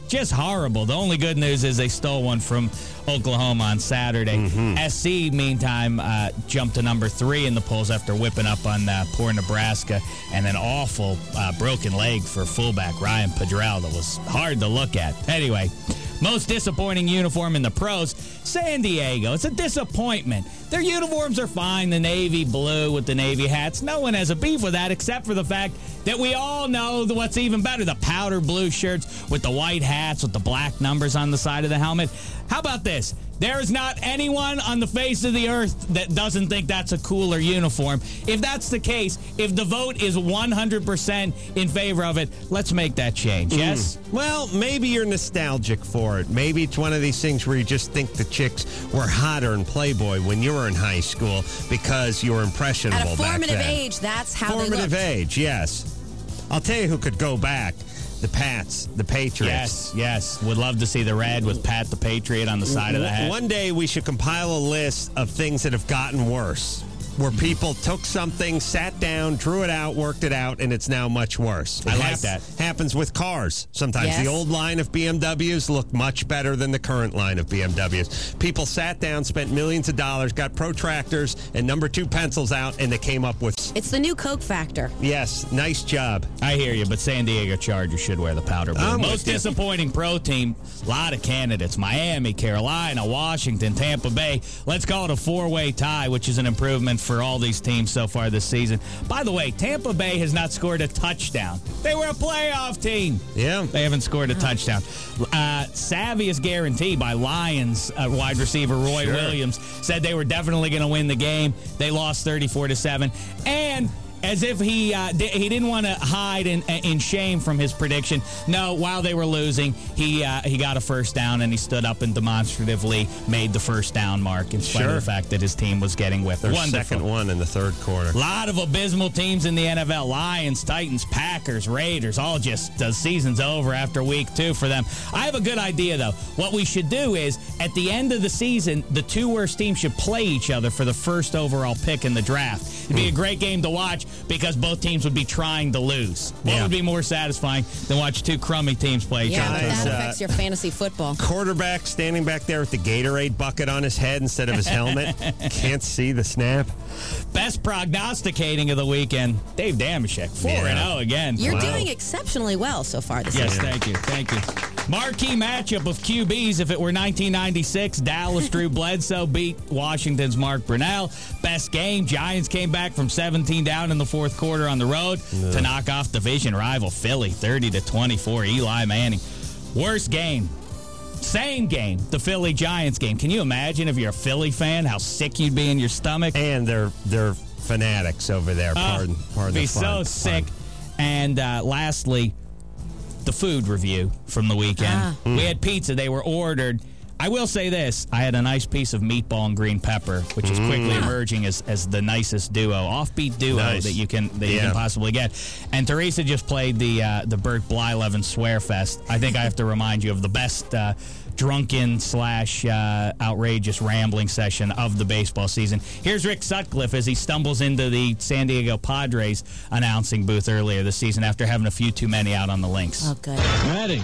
just horrible. The only good news is they stole one from Oklahoma on Saturday. Mm-hmm. S C, meantime, uh, jumped to number three in the polls after whipping up on uh, poor Nebraska, and an awful uh, broken leg for fullback Ryan Padrell that was hard to look at. Anyway, most disappointing uniform in the pros, San Diego. It's a disappointment. Their uniforms are fine, the navy blue with the navy hats. No one has a beef with that except for the fact that we all know what's even better, the powder blue shirts with the white hats with the black numbers on the side of the helmet. How about this? There is not anyone on the face of the earth that doesn't think that's a cooler uniform. If that's the case, if the vote is one hundred percent in favor of it, let's make that change, yes? Mm. Well, maybe you're nostalgic for it. Maybe it's one of these things where you just think the chicks were hotter in Playboy when you were in high school because you were impressionable At a formative back then. age, that's how Formative they looked. age, yes. I'll tell you who could go back. The Pats, the Patriots. Yes, yes. Would love to see the red with Pat the Patriot on the side of the hat. One day we should compile a list of things that have gotten worse, where people took something, sat down, drew it out, worked it out, and it's now much worse. I It like hap- that. Happens with cars. Sometimes Yes. the old line of B M Ws look much better than the current line of B M Ws. People sat down, spent millions of dollars, got protractors and number two pencils out, and they came up with... It's the new Coke factor. Yes, nice job. I hear you, but San Diego Chargers should wear the powder blue. I'm Most with you. disappointing pro team, a lot of candidates. Miami, Carolina, Washington, Tampa Bay. Let's call it a four-way tie, which is an improvement for all these teams so far this season. By the way, Tampa Bay has not scored a touchdown. They were a playoff team. Yeah. They haven't scored a touchdown. Uh, Savvy is guaranteed by Lions uh, wide receiver Roy Sure. Williams said they were definitely going to win the game. They lost thirty-four to seven. And as if he uh, di- he didn't want to hide in, in shame from his prediction. No, while they were losing, he uh, he got a first down and he stood up and demonstratively made the first down mark in spite Sure. of the fact that his team was getting whipped. Their Wonderful. second one in the third quarter. A lot of abysmal teams in the N F L. Lions, Titans, Packers, Raiders, all just the season's over after week two for them. I have a good idea, though. What we should do is, at the end of the season, the two worst teams should play each other for the first overall pick in the draft. It'd be a great game to watch because both teams would be trying to lose. What Yeah. would be more satisfying than watch two crummy teams play each Yeah, other? but Guys, that uh, affects your fantasy football. Quarterback standing back there with the Gatorade bucket on his head instead of his helmet. Can't see the snap. Best prognosticating of the weekend, Dave Damashek, four and oh again. You're Wow. doing exceptionally well so far this Yes, season. thank you, thank you. Marquee matchup of Q Bs. If it were nineteen ninety-six, Dallas Drew Bledsoe beat Washington's Mark Brunell. Best game, Giants came back from seventeen down in the fourth quarter on the road to knock off division rival Philly, thirty to twenty-four. Eli Manning. Worst game. Same game, the Philly Giants game. Can you imagine if you're a Philly fan, how sick you'd be in your stomach? And they're they're fanatics over there. Pardon, Uh, pardon be the so fun. sick. And uh, lastly, the food review from the weekend. Ah. We had pizza. They were ordered. I will say this. I had a nice piece of meatball and green pepper, which is quickly emerging as, as the nicest duo, offbeat duo Nice. that you can that you Yeah. can possibly get. And Teresa just played the uh, the Burt Blyleven Swear Fest. I think I have to remind you of the best uh, drunken slash uh, outrageous rambling session of the baseball season. Here's Rick Sutcliffe as he stumbles into the San Diego Padres announcing booth earlier this season after having a few too many out on the links. Oh, good. Maddie,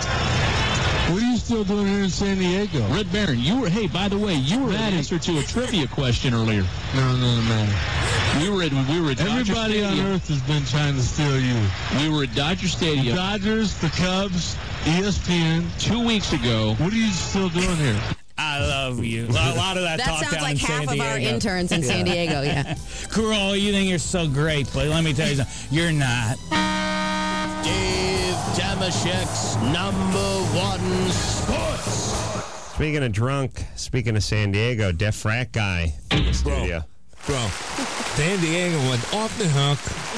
what are you still doing here in San Diego? Red Baron, you were, hey, by the way, you were Maddie. the answer to a trivia question earlier. No, no, no, Maddie. We were at, we were at Dodger Everybody on Stadium. earth has been trying to steal you. We were at Dodger The Stadium Dodgers, the Cubs, E S P N. two weeks ago. What are you still doing here? I love you. A lot of that, That talk sounds down like in half San of our Diego. interns in San Diego, yeah. Carol, you think you're so great, but let me tell you something. You're not. Dave Damashek's number one sports. Speaking of drunk, speaking of San Diego, Def Frat guy in the studio. Bro, San Diego went off the hook.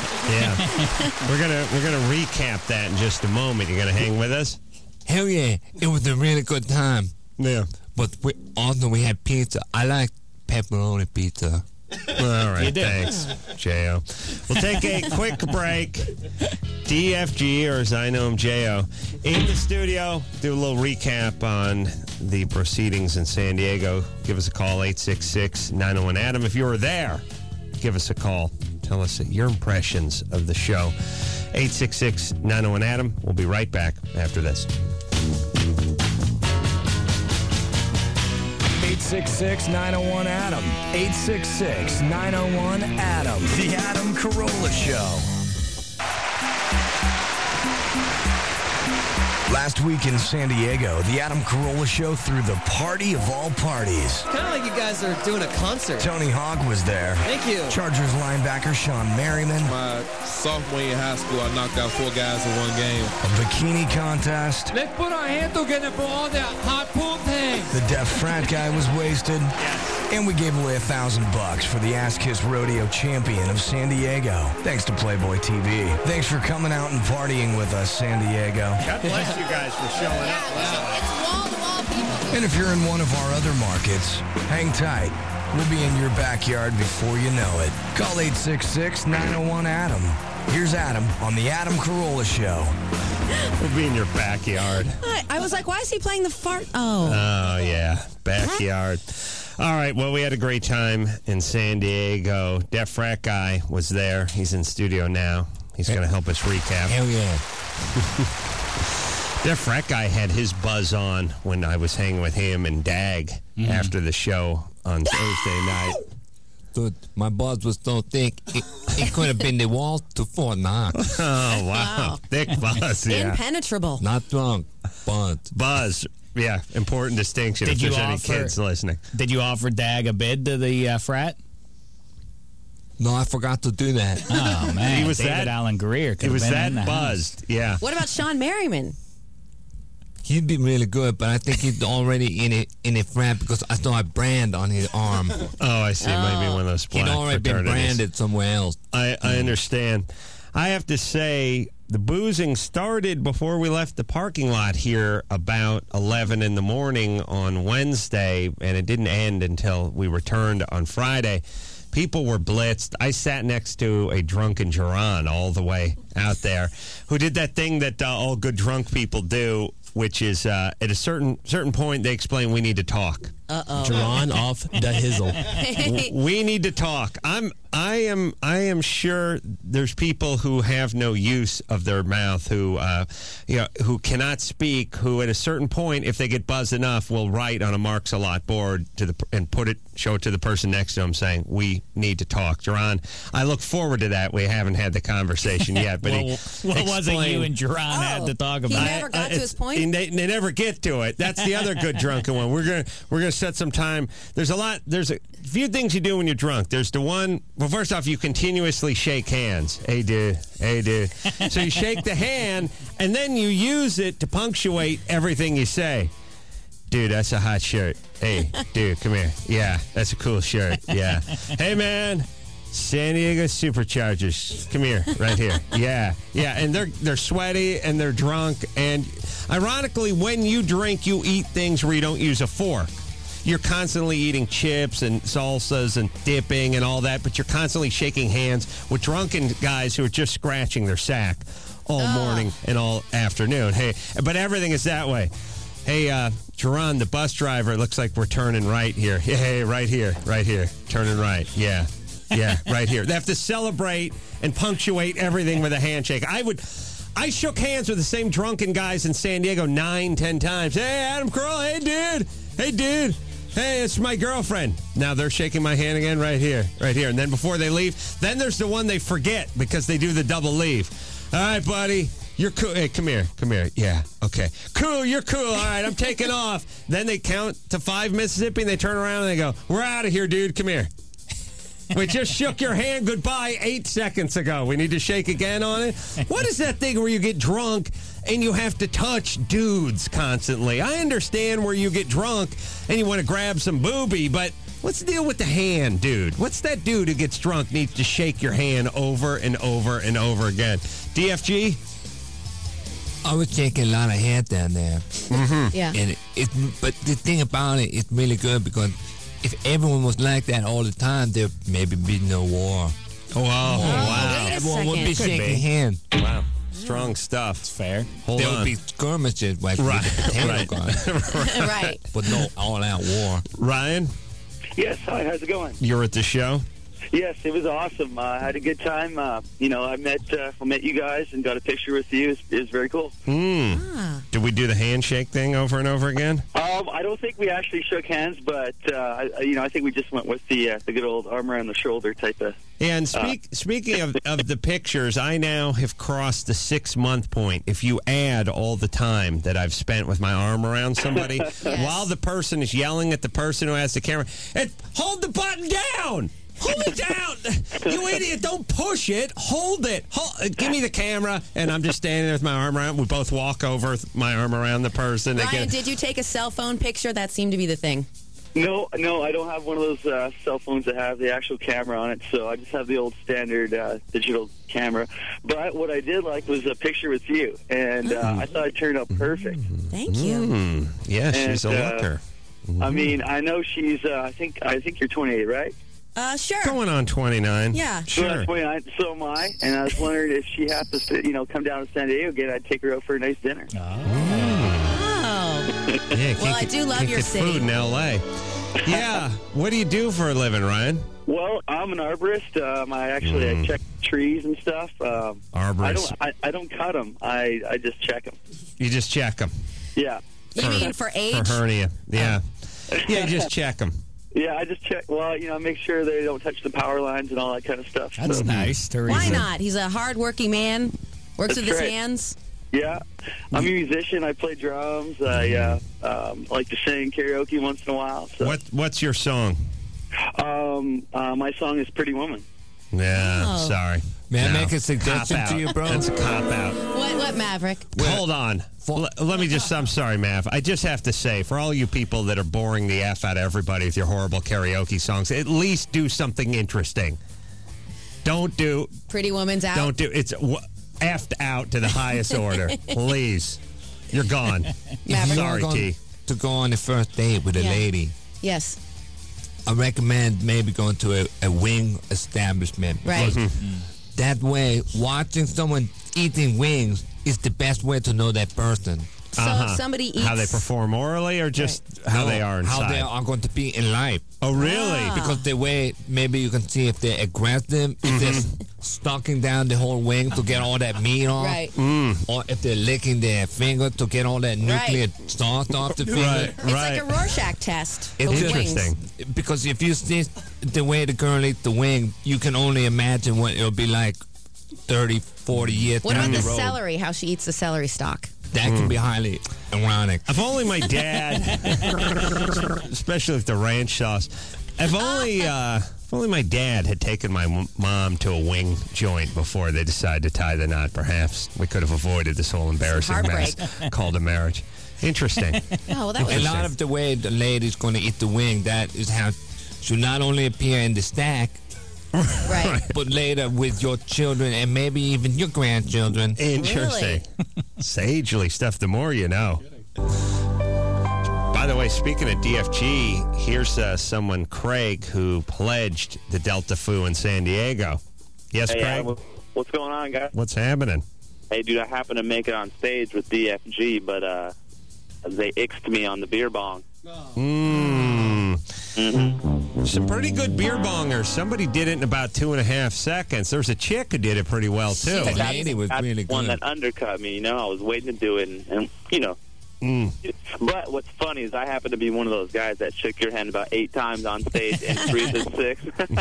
Yeah, we're gonna we're gonna recap that in just a moment. You gonna hang with us? Hell yeah, it was a really good time. Yeah. But we, also we had pizza. I like pepperoni pizza. All right, You do. thanks, J O. We'll take a quick break. D F G, or as I know him, J O, in the studio. Do a little recap on the proceedings in San Diego. Give us a call, eight six six, nine oh one, Adam. If you were there, give us a call. Tell us your impressions of the show. eight six six, nine oh one, Adam. We'll be right back after this. eight six six, nine oh one, A D A M. eight six six, nine oh one, A D A M. The Adam Carolla Show. Last week in San Diego, the Adam Carolla Show threw the party of all parties. Kind of like you guys are doing a concert. Tony Hawk was there. Thank you. Chargers linebacker Sean Merriman. My sophomore year in high school, I knocked out four guys in one game. A bikini contest. Let's put our hand together for all the hot pool things. The deaf frat guy was wasted. Yes. And we gave away a thousand bucks for the Ass Kiss Rodeo Champion of San Diego. Thanks to Playboy T V. Thanks for coming out and partying with us, San Diego. God bless you guys for showing up. Wow. It's wall-to-wall people. And if you're in one of our other markets, hang tight. We'll be in your backyard before you know it. Call eight six six, nine oh one, A D A M. Here's Adam on the Adam Carolla Show. We'll be in your backyard. I, I was like, why is he playing the fart? Oh. Oh, yeah. Backyard. All right. Well, we had a great time in San Diego. Deaf Frat Guy was there. He's in studio now. He's going to help us recap. Hell yeah. Deaf Frat Guy had his buzz on when I was hanging with him and Dag mm-hmm. after the show on Thursday night. Dude, my buzz was so thick, it, it could have been the wall to Fort Knox. Oh, wow. Wow. Thick buzz, yeah. Impenetrable. Not drunk, buzz. Buzz. Yeah, important distinction Did if you there's offer, any kids listening. Did you offer Dag a bid to the uh, frat? No, I forgot to do that. Oh, man. He was David that, Allen Greer. He was been that in the buzzed, house. yeah. What about Sean Merriman? He'd be really good, but I think he's already in it in a frat because I saw a brand on his arm. Oh, I see. Oh. Maybe one of those black He'd already been branded somewhere else. I, I understand. I have to say, the boozing started before we left the parking lot here about eleven in the morning on Wednesday, and it didn't end until we returned on Friday. People were blitzed. I sat next to a drunken Geron all the way out there who did that thing that uh, all good drunk people do, which is uh, at a certain certain point they explain we need to talk. Uh-oh. Drawn off the hizzle. We need to talk. I'm I am I am sure there's people who have no use of their mouth, who uh, you know, who cannot speak, who at a certain point, if they get buzzed enough, will write on a Marks-a-Lot board to the and put it show it to the person next to them saying, we need to talk. Geron, I look forward to that. We haven't had the conversation yet, but well, he what was it you and Geron oh, had to talk about? He never got I, I, to his point? He, they, they never get to it. That's the other good drunken one. We're gonna we're gonna set some time. There's a lot. There's a few things you do when you're drunk. There's the one. Well, first off, you continuously shake hands. Hey, dude. Hey, dude. So you shake the hand, and then you use it to punctuate everything you say. Dude, that's a hot shirt. Hey, dude, come here. Yeah, that's a cool shirt. Yeah. Hey, man. San Diego Superchargers. Come here, right here. Yeah, yeah, and they're they're sweaty and they're drunk. And ironically, when you drink, you eat things where you don't use a fork. You're constantly eating chips and salsas and dipping and all that, but you're constantly shaking hands with drunken guys who are just scratching their sack all oh. morning and all afternoon. Hey, but everything is that way. Hey, uh, Geron, the bus driver, looks like we're turning right here. Hey, right here, right here, turning right. Yeah. Yeah, right here. They have to celebrate and punctuate everything with a handshake. I would, I shook hands with the same drunken guys in San Diego nine, ten times. Hey, Adam Carolla. Hey, dude. Hey, dude. Hey, it's my girlfriend. Now they're shaking my hand again right here, right here. And then before they leave, then there's the one they forget because they do the double leave. All right, buddy. You're cool. Hey, come here. Come here. Yeah. Okay. Cool. You're cool. All right. I'm taking off. Then they count to five Mississippi and they turn around and they go, we're out of here, dude. Come here. We just shook your hand goodbye eight seconds ago. We need to shake again on it. What is that thing where you get drunk and you have to touch dudes constantly? I understand where you get drunk and you want to grab some booby, but what's the deal with the hand, dude? What's that dude who gets drunk needs to shake your hand over and over and over again? D F G? I was shaking a lot of hands down there. Mm-hmm. Yeah. And it, it, but the thing about it, it's really good because if everyone was like that all the time, there maybe be no war. Oh, wow. Oh, wow. Everyone would be Could shaking be. hands. Wow. Strong stuff. It's fair. Hold there on. would be skirmishes like Right. with the potato Right. gun. Right. But no all-out war. Ryan, Yes, hi, how's it going? you're at the show. Yes, it was awesome. Uh, I had a good time. Uh, you know, I met uh, I met you guys and got a picture with you. It was, it was very cool. Hmm. Ah. Did we do the handshake thing over and over again? Um, I don't think we actually shook hands, but uh, I, you know, I think we just went with the uh, the good old arm around the shoulder type of. Yeah, and speak, uh, speaking of, of the pictures, I now have crossed the six-month point. If you add all the time that I've spent with my arm around somebody, yes. while the person is yelling at the person who has the camera, and hold the button down! Hold it down! You idiot, don't push it. Hold it. Hold, give me the camera, and I'm just standing there with my arm around. We both walk over with my arm around the person. Ryan, get, did you take a cell phone picture? That seemed to be the thing. No, no, I don't have one of those uh, cell phones that have the actual camera on it, so I just have the old standard uh, digital camera. But what I did like was a picture with you, and uh, mm. I thought it turned out perfect. Thank you. Mm. Yeah, and, she's a looker. Uh, mm. I mean, I know she's, uh, I think I think you're twenty-eight, right? Uh, sure. Going on twenty-nine. Yeah. Sure. So, twenty-nine, so am I, and I was wondering if she happens to, you know, come down to San Diego again, I'd take her out for a nice dinner. Oh. Yeah, well, I do love can't your get city. food in L A Yeah. What do you do for a living, Ryan? Well, I'm an arborist. Um, I actually mm. I check trees and stuff. Um, arborist. I don't. I, I don't cut them. I, I just check them. You just check them. Yeah. You for, mean for age? For hernia. Yeah. Oh. Yeah, you just check them. Yeah, I just check. Well, you know, make sure they don't touch the power lines and all that kind of stuff. That's so. nice. Teresa. Why not? He's a hard-working man. Works That's with his right. hands. Yeah, I'm a musician. I play drums. I uh, um, like to sing karaoke once in a while. So. What What's your song? Um, uh, my song is "Pretty Woman." Yeah, oh. sorry. May I no. make a suggestion to you, bro? That's a cop out. What, what Maverick? Hold on. L- let me just, I'm sorry, Mav. I just have to say, for all you people that are boring the F out of everybody with your horrible karaoke songs, at least do something interesting. Don't do... Pretty Woman's out? Don't do... It's w- F'd out to the highest order. Please. You're gone. Maverick. Sorry, T. To go on the first date with a yeah. lady. Yes. I recommend maybe going to a, a wing establishment. Right. Mm-hmm. That way, watching someone eating wings is the best way to know that person. So uh-huh. if somebody eats... How they perform orally or just right. how no, they are inside? How they are going to be in life. Oh, really? Ah. Because the way, maybe you can see if they're aggressive, if Mm-hmm. they're stalking down the whole wing to get all that meat off. Right. Mm. Or if they're licking their finger to get all that nuclear right. sauce off the finger. Right, It's right. like a Rorschach test. It's for interesting. Wings. Because if you see the way the girl eats the wing, you can only imagine what it'll be like thirty, forty years What down about the the road. celery? How she eats the celery stalk? That Mm. can be highly ironic. If only my dad, especially with the ranch sauce, if only, uh, if only my dad had taken my m- mom to a wing joint before they decided to tie the knot, perhaps we could have avoided this whole embarrassing mess called a marriage. Interesting. Oh, well, that was A lot of the way the lady's going to eat the wing, that is how she'll not only appear in the stack, right. but later with your children and maybe even your grandchildren. Interesting. Sagely stuff. The more you know. By the way, speaking of D F G, here's uh, someone, Craig, who pledged the Delta Fu in San Diego. Yes, hey, Craig? uh, what's going on, guys? What's happening? Hey, dude, I happened to make it on stage with D F G, but uh, they ixed me on the beer bong. Mmm. Mm-hmm. Some pretty good beer bongers. Somebody did it in about two and a half seconds. There's a chick who did it pretty well, too. The lady was That's really the one good. that undercut me, you know. I was waiting to do it, and, and you know. Mm. But what's funny is I happen to be one of those guys that shook your hand about eight times on stage and breathed six.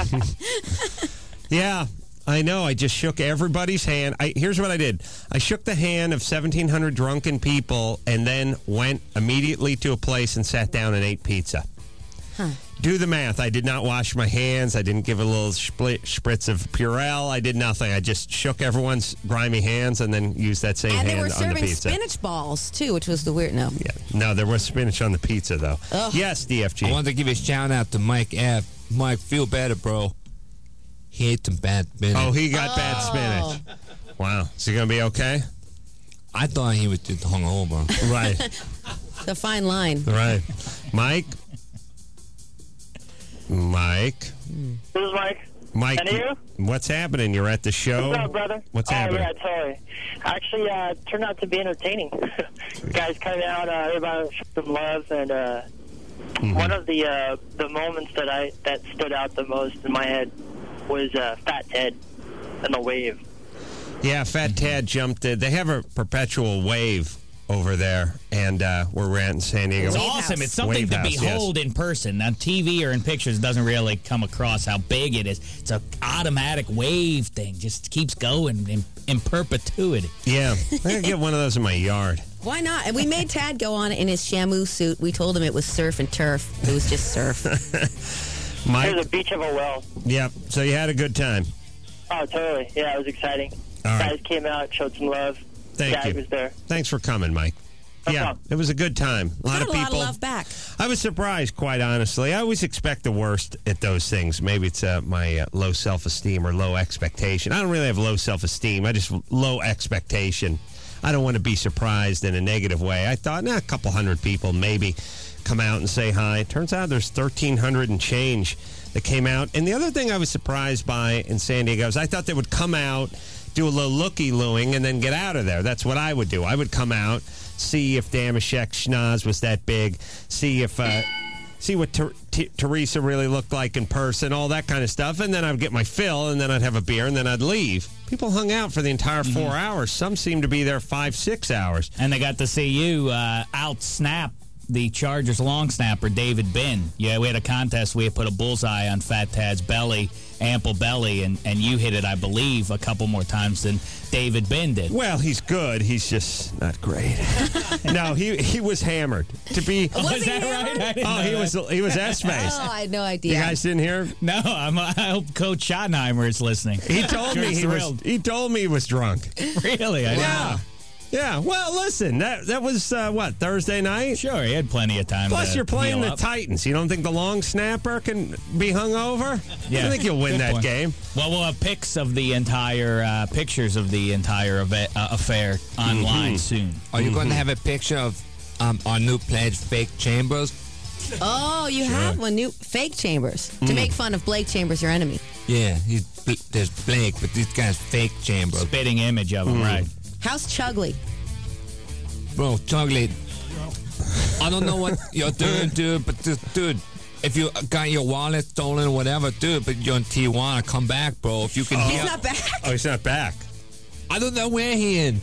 Yeah, I know. I just shook everybody's hand. I, here's what I did. I shook the hand of seventeen hundred drunken people and then went immediately to a place and sat down and ate pizza. Huh. Do the math. I did not wash my hands. I didn't give a little split, spritz of Purell. I did nothing. I just shook everyone's grimy hands and then used that same And hand they were on the serving pizza. spinach balls, too, which was the weird... No. Yeah. No, there was spinach on the pizza, though. Ugh. Yes, D F G. I want to give a shout out to Mike F. Mike, feel better, bro. He ate some bad spinach. Oh, he got bad Oh. spinach. Wow. Is he going to be okay? I thought he was just hungover. Right. The fine line. Right. Mike? Mike? This is Mike. Mike, And you? what's happening? You're at the show? What's up, brother? What's oh, happening? yeah, totally. Actually, uh, turned out to be entertaining. Guys coming out, uh, everybody showed some love, and uh, Mm-hmm. one of the uh, the moments that I that stood out the most in my head was uh, Fat Ted and the wave. Yeah, Fat Ted jumped in. They have a perpetual wave over there, and uh, we're at in San Diego. It's awesome. It's something Wave to House, behold yes. in person. On T V or in pictures, it doesn't really come across how big it is. It's an automatic wave thing. Just keeps going in, in perpetuity. Yeah. I gotta get one of those in my yard. Why not? And we made Tad go on it in his Shamu suit. We told him it was surf and turf. It was just surf. Mike? There's a beach of a well. Yep. So you had a good time. Oh, totally. Yeah, it was exciting. All Guys right. came out, showed some love. Thank Dad you. was there. Thanks for coming, Mike. Yeah, it was a good time. A lot Got of a people. lot of love back. I was surprised, quite honestly. I always expect the worst at those things. Maybe it's uh, my uh, low self-esteem or low expectation. I don't really have low self-esteem. I just low expectation. I don't want to be surprised in a negative way. I thought, nah, a couple hundred people maybe come out and say hi. Turns out there's thirteen hundred and change that came out. And the other thing I was surprised by in San Diego is I thought they would come out, do a little looky-looing, and then get out of there. That's what I would do. I would come out, see if Damashek's schnoz was that big, see if uh, see what Ter- T- Teresa really looked like in person, all that kind of stuff, and then I'd get my fill, and then I'd have a beer, and then I'd leave. People hung out for the entire four Mm-hmm. hours. Some seemed to be there five, six hours. And they got to see you uh, out-snap the Chargers long snapper, David Bin. Yeah, we had a contest. We had put a bullseye on Fat Tad's belly, ample belly, and, and you hit it, I believe, a couple more times than David Bin did. Well, he's good. He's just not great. No, he he was hammered. To be Oh, is that right? I didn't Oh, know he that. was he was S-faced. Oh, I had no idea. You guys didn't hear? No, I'm, I hope Coach Schottenheimer is listening. He told Sure me he was thrilled. he told me he was drunk. Really? I didn't Yeah. know. Yeah, well, listen, that that was, uh, what, Thursday night? Sure, he had plenty of time. Plus, to you're playing heal the up. Titans. You don't think the long snapper can be hungover? Yeah, I think you'll win good that point. game. Well, we'll have pics of the entire, uh, pictures of the entire eva- uh, affair online Mhm. soon. Are you going to have a picture of um, our new pledge, Fake Chambers? Oh, you Sure. have one new fake Chambers to Mm. make fun of Blake Chambers, your enemy. Yeah, he's, there's Blake, but this guy's Fake Chambers. Spitting image of him, Mm. right? How's Chugley? Bro, Chocolate, I don't know what you're doing, dude, but just, dude, if you got your wallet stolen or whatever, dude, but you're in Tijuana, come back, bro. If you can He's hear- not back. Oh, he's not back. I don't know where he is.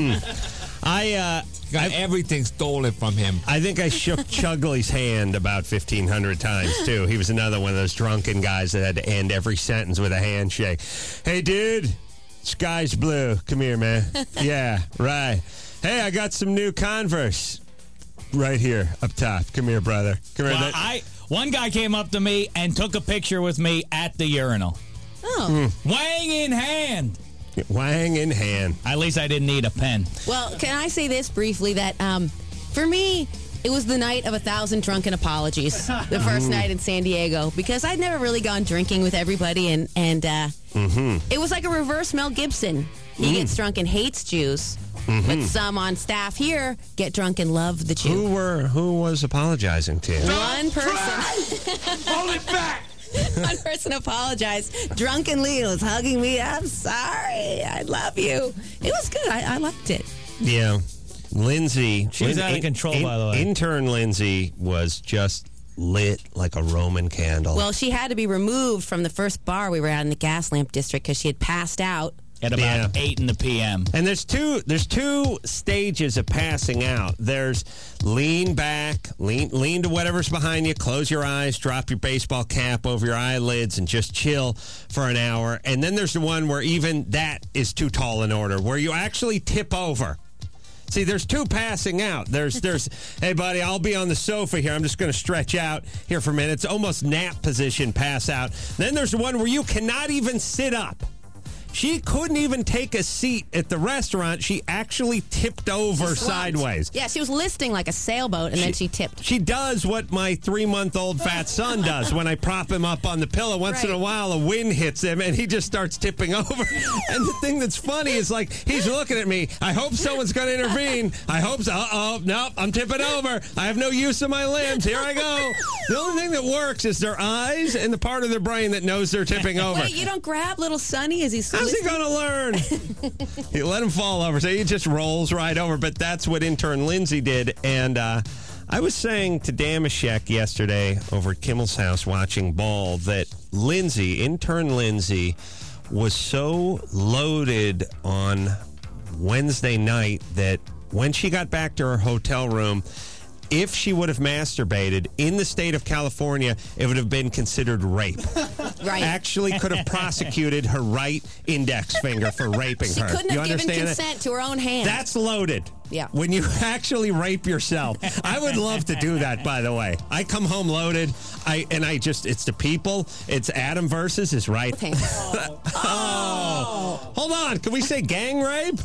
I uh, got everything stolen from him. I think I shook Chugley's hand about fifteen hundred times, too. He was another one of those drunken guys that had to end every sentence with a handshake. Hey, dude, sky's blue. Come here, man. Yeah, right. Hey, I got some new Converse right here up top. Come here, brother. Come here. Well, That- I one guy came up to me and took a picture with me at the urinal. Oh. Wang in hand. Wang in hand. At least I didn't need a pen. Well, can I say this briefly that um, for me, it was the night of a thousand drunken apologies, the first Mm. night in San Diego, because I'd never really gone drinking with everybody, and, and uh, Mm-hmm. it was like a reverse Mel Gibson. He Mm. gets drunk and hates Jews, Mhm. but some on staff here get drunk and love the Jew. Who were who was apologizing to you? One person. Hold it back! One person apologized drunkenly and was hugging me. I'm sorry. I love you. It was good. I, I liked it. Yeah. Lindsay. She was Lin- out of control, in- by the way. Intern Lindsay was just lit like a Roman candle. Well, she had to be removed from the first bar we were at in the gas lamp district because she had passed out. At about eight in the p m. And there's two there's two stages of passing out. There's lean back, lean lean to whatever's behind you, close your eyes, drop your baseball cap over your eyelids and just chill for an hour. And then there's the one where even that is too tall an order, where you actually tip over. See, there's two passing out. There's, there's, hey, buddy, I'll be on the sofa here. I'm just going to stretch out here for a minute. It's almost nap position pass out. Then there's the one where you cannot even sit up. She couldn't even take a seat at the restaurant. She actually tipped over Slumped. sideways. Yeah, she was listing like a sailboat, and then she tipped. She does what my three-month-old fat son does when I prop him up on the pillow. Once in a Right. while, a wind hits him, and he just starts tipping over. And the thing that's funny is, like, he's looking at me. I hope someone's going to intervene. I hope so. Uh-oh, nope, I'm tipping over. I have no use of my limbs. Here I go. The only thing that works is their eyes and the part of their brain that knows they're tipping over. Wait, you don't grab little Sonny as he's How's he listening? going to learn? You let him fall over, so he just rolls right over. But that's what intern Lindsay did, and uh, I was saying to Damashek yesterday over at Kimmel's house watching ball that Lindsay, intern Lindsay, was so loaded on Wednesday night that when she got back to her hotel room, if she would have masturbated in the state of California, it would have been considered rape. Right. Actually could have prosecuted her right index finger for raping She her. couldn't you have given understand consent that? to her own hand. That's loaded. Yeah. When you actually rape yourself. I would love to do that, by the way. I come home loaded, I and I just, it's the people. It's Adam versus is right. Okay. oh. oh. Hold on. Can we say gang rape?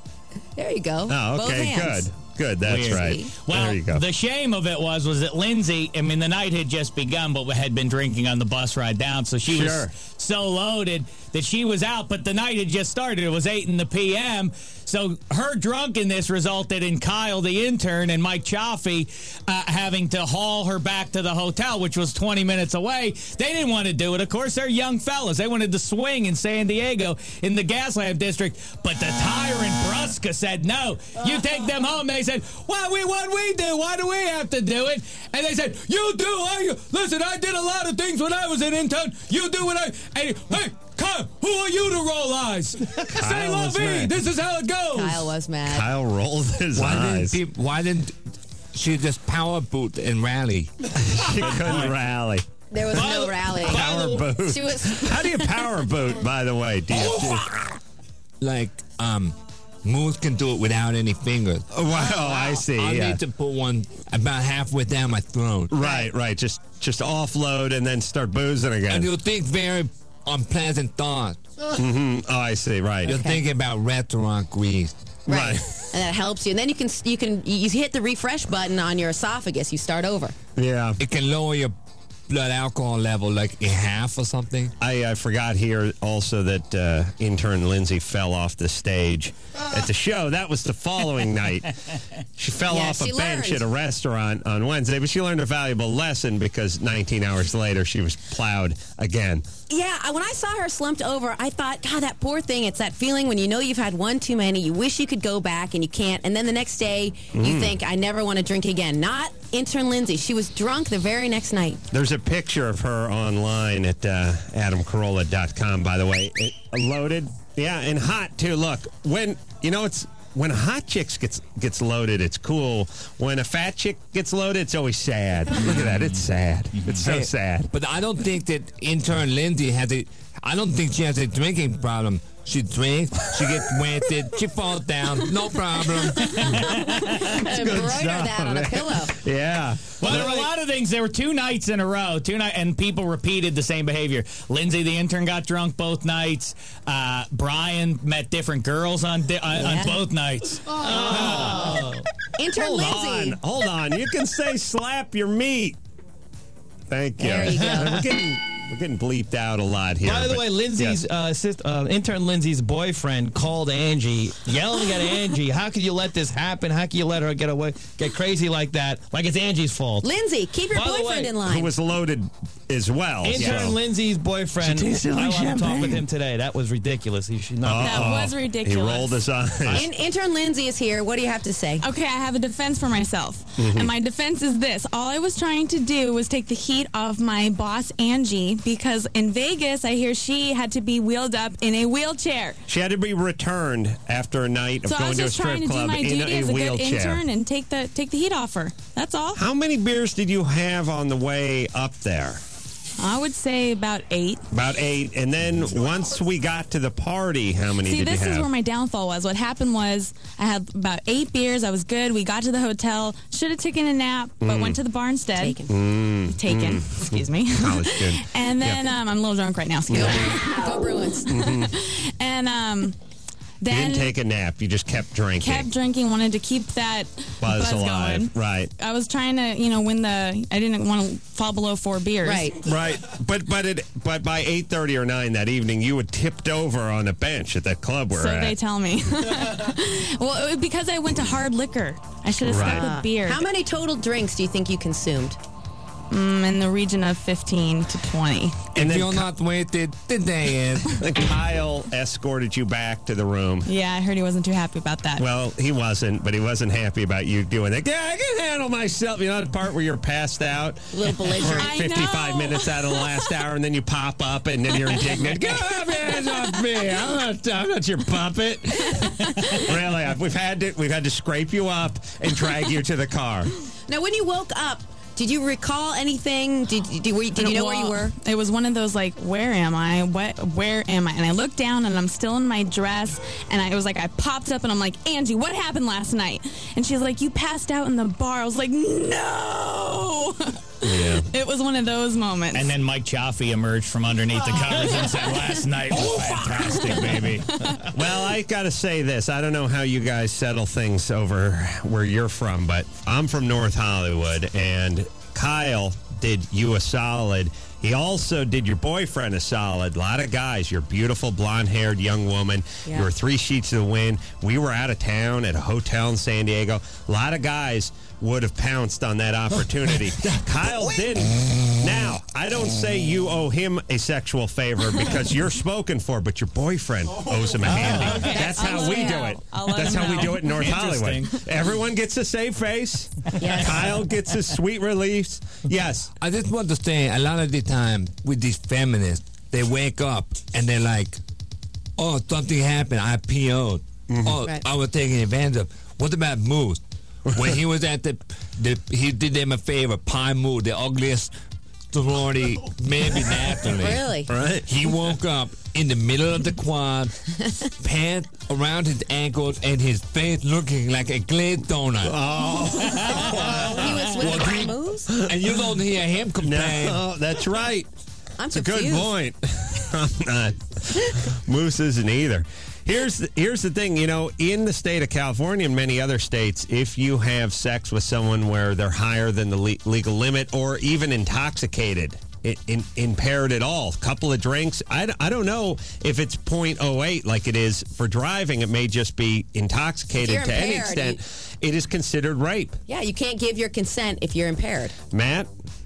There you go. Oh, Both okay, hands. good. Good, that's Weird. right. Well, there you go. the shame of it was was that Lindsay, I mean, the night had just begun, but we had been drinking on the bus ride down, so she Sure. was so loaded that she was out, but the night had just started. It was eight in the p m, so her drunkenness resulted in Kyle, the intern, and Mike Chaffee uh, having to haul her back to the hotel, which was twenty minutes away. They didn't want to do it. Of course, they're young fellas. They wanted to swing in San Diego in the Gaslamp District, but the tyrant Brusca said, no, you take them home. They said, why we what we do? Why do we have to do it? And they said, you do. I, listen, I did a lot of things when I was an intern. You do what I... And, hey, Kyle, who are you to roll eyes? Say la was vie. mad. This is how it goes. Kyle was mad. Kyle rolled his Why eyes. didn't, peop- why didn't she just power boot and rally? She couldn't rally. There was no rally. Power boot. She was. How do you power boot, by the way? Do you, do, Like, um, Moose can do it without any fingers. oh, wow, I see. I yeah. need to put one about halfway down my throat. Right, right. Just just offload and then start boozing again. And you'll think very unpleasant thoughts. Mm-hmm. Oh, I see. Right. You're Okay. thinking about restaurant grease. Right. And that helps you. And then you can you can you hit the refresh button on your esophagus. You start over. Yeah. It can lower your blood alcohol level like in half or something. I, I forgot here also that uh, intern Lindsay fell off the stage at the show. That was the following night. She fell Yeah, off she a bench learned. at a restaurant on Wednesday, but she learned a valuable lesson because nineteen hours later she was plowed again. Yeah, I- when I saw her slumped over, I thought, God, that poor thing. It's that feeling when you know you've had one too many. You wish you could go back and you can't. And then the next day, you Mm. think, I never want to drink again. Not intern Lindsay. She was drunk the very next night. There's a picture of her online at uh, adam carolla dot com, by the way. It, loaded. Yeah, and hot, too. Look, when, you know, it's... When a hot chick gets gets loaded, it's cool. When a fat chick gets loaded, it's always sad. Look at that. It's sad. It's so Hey, sad. But I don't think that intern Lindsay has a. I don't think she has a drinking problem. She drinks, she gets wetted, she falls down, no problem. Embroider that on a pillow. Yeah. Well, there were a lot of things. There were two nights in a row, two night, and people repeated the same behavior. Lindsay, the intern, got drunk both nights. Uh, Brian met different girls on di- on, Yeah. on both nights. Oh. Intern Hold Lindsay. on. Hold on. You can say slap your meat. Thank you. There you go. We're getting, we're getting bleeped out a lot here. By the but- way, Lindsay's yes. uh, sister, uh, intern Lindsay's boyfriend called Angie, yelling at Angie, "How could you let this happen? How could you let her get away, get crazy like that? Like it's Angie's fault." Lindsay, keep your By the boyfriend way, in Who line. was loaded as well. Intern so. Lindsay's boyfriend. She tasted I like want to talk champagne. with him today. That was ridiculous. He should not. Uh-oh. That was ridiculous. He rolled his eyes. In- intern Lindsay is here. What do you have to say? Okay, I have a defense for myself. Mm-hmm. And my defense is this. All I was trying to do was take the heat off my boss, Angie, because in Vegas, I hear she had to be wheeled up in a wheelchair. She had to be returned after a night of So I going was to a just trying strip to do club my in duty a, as a good wheelchair. intern and take the take the heat off her. That's all. How many beers did you have on the way up there? I would say about eight. About eight. And then once we got to the party, how many See, did this you have? is where my downfall was. What happened was I had about eight beers. I was good. We got to the hotel. Should have taken a nap, but Mm. went to the bar instead. Taken. Mm, Taken. mm. Excuse me. College kid. And then um, I'm a little drunk right now. Excuse me. Go Bruins. And um, You then didn't take a nap. You just kept drinking. kept drinking. Wanted to keep that Buzz, buzz alive. going. Right. I was trying to, you know, win the. I didn't want to fall below four beers. Right. Right. But but it but by eight thirty or nine that evening, you had tipped over on a bench at that club we're So at. they tell me. Well, it was because I went to hard liquor. I should have Right. stuck with beer. How many total drinks do you think you consumed? mm, in the region of fifteen to twenty. And if you're not waited, the day is. Kyle escorted you back to the room. Yeah, I heard he wasn't too happy about that. Well, he wasn't, but he wasn't happy about you doing that. Yeah, I can handle myself. You know the part where you're passed out? A little belligerent. For fifty-five minutes out of the last hour, and then you pop up, and then you're indignant. Get your hands off me. I'm not, I'm not your puppet. Really, we've had to, we've had to scrape you up and drag you to the car. Now, when you woke up, did you recall anything? Did, did, were you, did you know where you were? It was one of those, like, where am I? What? Where am I? And I looked down, and I'm still in my dress, and I, it was like I popped up, and I'm like, Angie, what happened last night? And she's like, you passed out in the bar. I was like, no! Yeah. It was one of those moments. And then Mike Chaffee emerged from underneath the covers and said, last night was fantastic, baby. Well, I got to say this. I don't know how you guys settle things over where you're from, but I'm from North Hollywood, and Kyle did you a solid. He also did your boyfriend a solid. A lot of guys. You're a beautiful, blonde-haired young woman. Yeah. You were three sheets to the wind. We were out of town at a hotel in San Diego. A lot of guys would have pounced on that opportunity. Kyle didn't. Now, I don't say you owe him a sexual favor because you're spoken for, but your boyfriend owes him a handy. Okay. That's I'll how we let do him it. know. I'll let That's him how we know. do it in North Hollywood. Interesting. Everyone gets a safe face. Yes. Kyle gets his sweet reliefs. Yes. I just want to say, a lot of the time with these feminists, they wake up and they're like, oh, something happened. I P O'd. Oh, Right. I was taking advantage of. What about Moose? When he was at the, the, he did them a favor. Pie Moose, the ugliest sorority, maybe nationally. Really? Right. He woke up in the middle of the quad, pants around his ankles, and his face looking like a glazed donut. He was with Well, the he- moves? And you don't hear him complain. No, that's right. I'm It's a confused. good point. I'm not. Moose isn't either. Here's the, here's the thing, you know, in the state of California and many other states, if you have sex with someone where they're higher than the le- legal limit or even intoxicated, it, in, impaired at all, couple of drinks, I, d- I don't know if it's point oh eight like it is for driving. It may just be intoxicated If to you're any impaired, extent. It is considered rape. Yeah, you can't give your consent if you're impaired. Matt,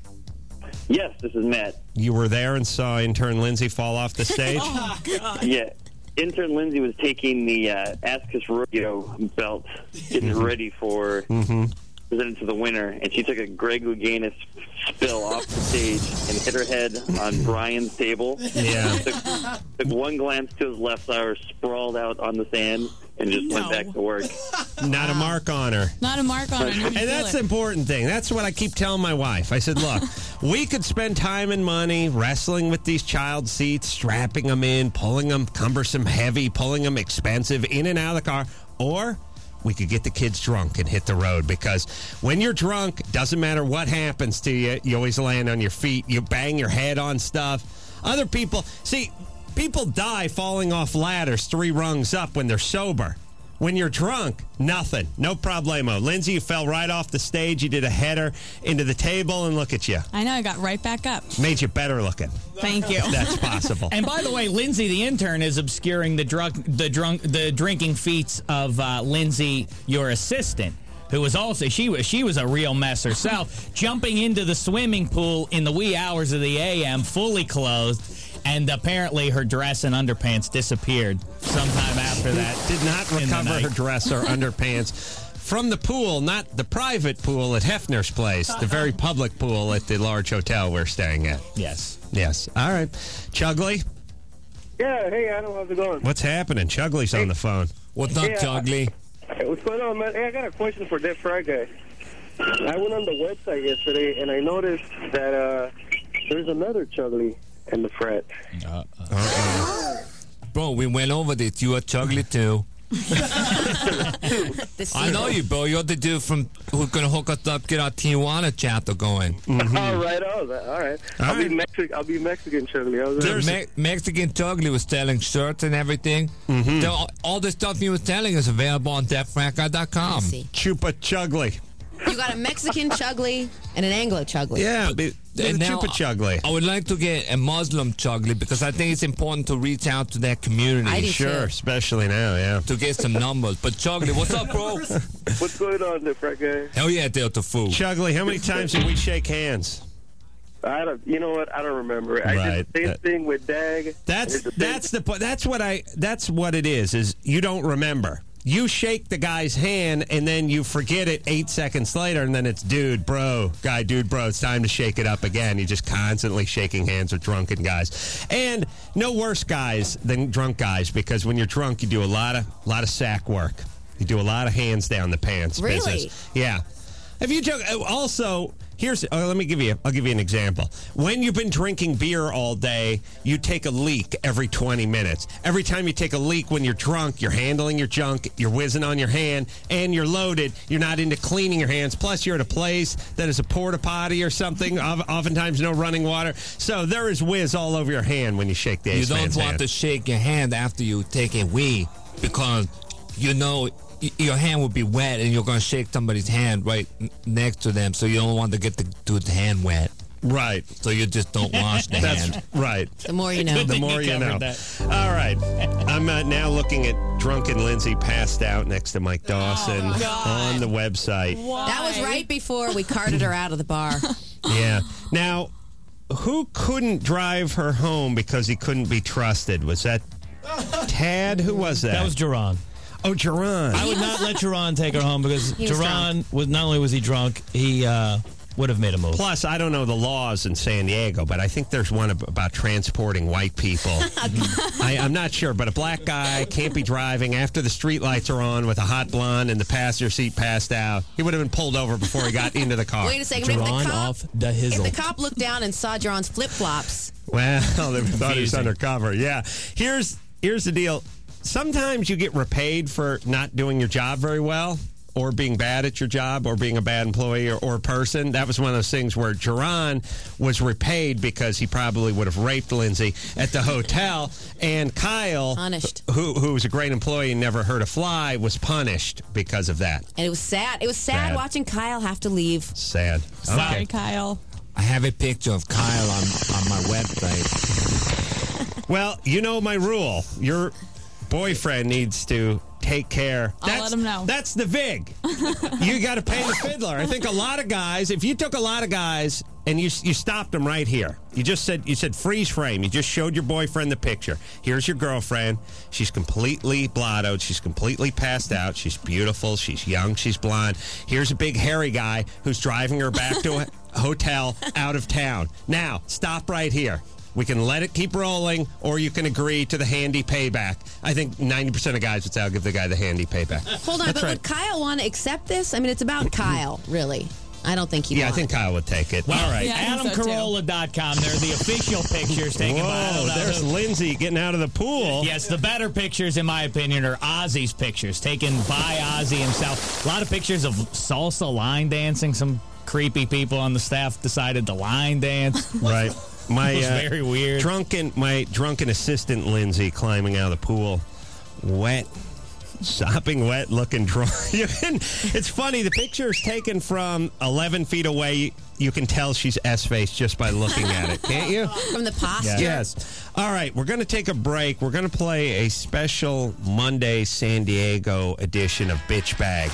Yes, this is Matt. you were there and saw intern Lindsay fall off the stage? Oh, God. Yeah. Intern Lindsay was taking the uh, Ask Us Rodeo belt, getting ready for Mm-hmm. presented to the winner, and she took a Greg Louganis spill off the stage and hit her head on Brian's table. Yeah. Took, took one glance to his left, saw her sprawled out on the sand, and just No. went back to work. Not a mark on her. Not a mark on it. And that's the important thing. That's what I keep telling my wife. I said, look, we could spend time and money wrestling with these child seats, strapping them in, pulling them cumbersome, heavy, pulling them expensive, in and out of the car, or we could get the kids drunk and hit the road, because when you're drunk, doesn't matter what happens to you, you always land on your feet, you bang your head on stuff. Other people, see, people die falling off ladders three rungs up when they're sober. When you're drunk, nothing. No problemo. Lindsay, you fell right off the stage. You did a header into the table, and look at you. I know, I got right back up. Made you better looking. Thank you. That's possible. And by the way, Lindsay, the intern, is obscuring the drunk, the drunk, the drinking feats of uh, Lindsay, your assistant, who was also she was she was a real mess herself, jumping into the swimming pool in the wee hours of the A M, fully clothed, and apparently her dress and underpants disappeared sometime after that. Did not in the recover night. her dress or underpants from the pool, not the private pool at Hefner's place, the very public pool at the large hotel we're staying at. Yes. Yes. All right. Chugley, Yeah, hey, Adam, how's it going? what's happening? Chugley's on the phone. What's up, Yeah. Chugley? Hey, what's going on, man? Hey, I got a question for that frat guy. I went on the website yesterday, and I noticed that uh, there's another Chugley in the frat. Uh-uh. Bro, we went over this. You are Chugley, too. I know you, bro. You're the dude from who's going to hook us up, get our Tijuana chapter going. Mm-hmm. All right, all right. All right. All I'll, right. Be Mexican, I'll be Mexican Chugley. How's The that? Me- Mexican Chugley was selling shirts and everything. Mm-hmm. The- all, all the stuff he was selling is available on deaf frat guy dot com. Chupa Chugley. You got a Mexican Chugley and an Anglo Chugley. Yeah, be, And now, Chupa Chugley. I would like to get a Muslim Chugley because I think it's important to reach out to that community. I do Sure, too. especially now, yeah. To get some numbers. But Chugley, what's up, bro? What's going on there, frat guy? Hell yeah, Delta Food. Chugley, how many times did we shake hands? I don't. You know what? I don't remember. I Right. did the same That- thing with Dag. That's I did the same- that's the po- that's what I that's what it is. Is you don't remember. You shake the guy's hand and then you forget it eight seconds later, and then it's dude, bro, guy, dude, bro. It's time to shake it up again. You're just constantly shaking hands with drunken guys, and no worse guys than drunk guys, because when you're drunk, you do a lot of lot of sack work. You do a lot of hands down the pants Really? business. Yeah. If you joke, also. Here's. Oh, let me give you. I'll give you an example. When you've been drinking beer all day, you take a leak every twenty minutes. Every time you take a leak when you're drunk, you're handling your junk, you're whizzing on your hand, and you're loaded. You're not into cleaning your hands. Plus, you're at a place that is a porta potty or something. Oftentimes, no running water. So there is whiz all over your hand when you shake the You ace don't man's want hand. to shake your hand after you take a wee, because you know y- your hand will be wet and you're going to shake somebody's hand right n- next to them, so you don't want to get the dude's hand wet. Right. So you just don't wash the That's hand. right. The more you know. The more you know. That. All right. I'm uh, now looking at drunken Lindsay passed out next to Mike Dawson on the website. That was right before we carted her out of the bar. Yeah. Now, who couldn't drive her home because he couldn't be trusted? Was that Tad? Who was that? That was Jerron. Oh, Jerron. I would not let Jerron take her home because He was Jerron was not only was he drunk, he uh, would have made a move. Plus, I don't know the laws in San Diego, but I think there's one ab- about transporting white people. I, I'm not sure, but a black guy can't be driving after the streetlights are on with a hot blonde in the passenger seat passed out. He would have been pulled over before he got into the car. Wait a second. If the, Jerron cop, off the if hizzle. the cop looked down and saw John's flip-flops, Well, they thought he was Confusing. undercover. Yeah. Here's here's the deal. Sometimes you get repaid for not doing your job very well, or being bad at your job, or being a bad employee or, or person. That was one of those things where Jerron was repaid because he probably would have raped Lindsay at the hotel, and Kyle, Punished. who who was a great employee and never hurt a fly, was punished because of that. and it was sad. It was sad, Sad. watching Kyle have to leave. Sad. Sorry, Okay. Kyle. I have a picture of Kyle on, on my website. Well, you know my rule. Your boyfriend needs to take care. I'll let him know. That's the vig. You got to pay the fiddler. I think a lot of guys, if you took a lot of guys and you you stopped them right here, you just said you said freeze frame. You just showed your boyfriend the picture. Here's your girlfriend. She's completely blottoed. She's completely passed out. She's beautiful. She's young. She's blonde. Here's a big hairy guy who's driving her back to a hotel out of town. Now, stop right here. We can let it keep rolling, or you can agree to the handy payback. I think ninety percent of guys would say, I'll give the guy the handy payback. Hold on, That's but right. would Kyle want to accept this? I mean, it's about Kyle, really. I don't think he Yeah, I would. think Kyle would take it. Well, All right. Yeah, I think Adam so, too. Carolla dot com. They're the official pictures taken by I Whoa, don't know there's who. Lindsay getting out of the pool. Yes, the better pictures, in my opinion, are Ozzy's pictures taken by Ozzy himself. A lot of pictures of salsa line dancing. Some creepy people on the staff decided to line dance. Right. My It was uh, very weird. Drunken, my drunken assistant Lindsay climbing out of the pool, wet, sopping wet, looking drunk. You can- it's funny. The picture is taken from eleven feet away. You can tell she's S-faced just by looking at it, can't you? From the posture. Yes. All right, we're going to take a break. We're going to play a special Monday San Diego edition of Bitch Bag.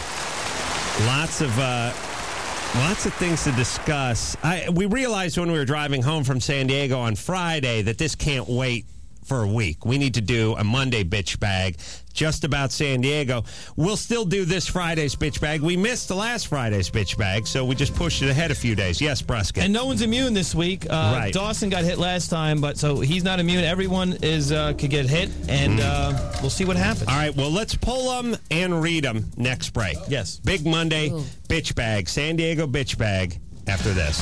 Lots of uh, lots of things to discuss. I, we realized when we were driving home from San Diego on Friday that this can't wait for a week. We need to do a Monday Bitch Bag just about San Diego. We'll still do this Friday's Bitch Bag. We missed the last Friday's Bitch Bag, so we just pushed it ahead a few days. Yes, Bruskin. And no one's immune this week. Uh, Right. Dawson got hit last time, but so he's not immune. Everyone is uh, could get hit, and uh, we'll see what happens. All right, well, let's pull them and read them next break. Yes. Big Monday Ooh. Bitch Bag, San Diego Bitch Bag after this.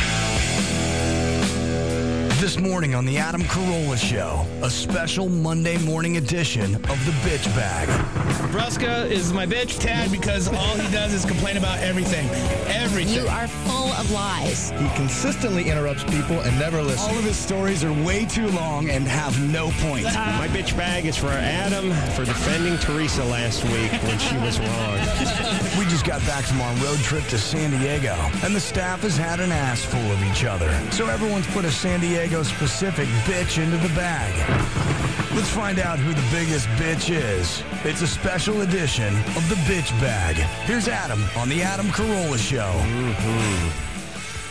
This morning on the Adam Carolla Show, a special Monday morning edition of the Bitch Bag. Brusca is my bitch. Tad, because all he does is complain about everything. Everything. You are full of lies. He consistently interrupts people and never listens. All of his stories are way too long and have no point. My bitch bag is for Adam for defending Teresa last week when she was wrong. We just got back from our road trip to San Diego, and the staff has had an ass full of each other. So everyone's put a San Diego-specific bitch into the bag. Let's find out who the biggest bitch is. It's a special edition of the Bitch Bag. Here's Adam on the Adam Carolla Show. Mm-hmm.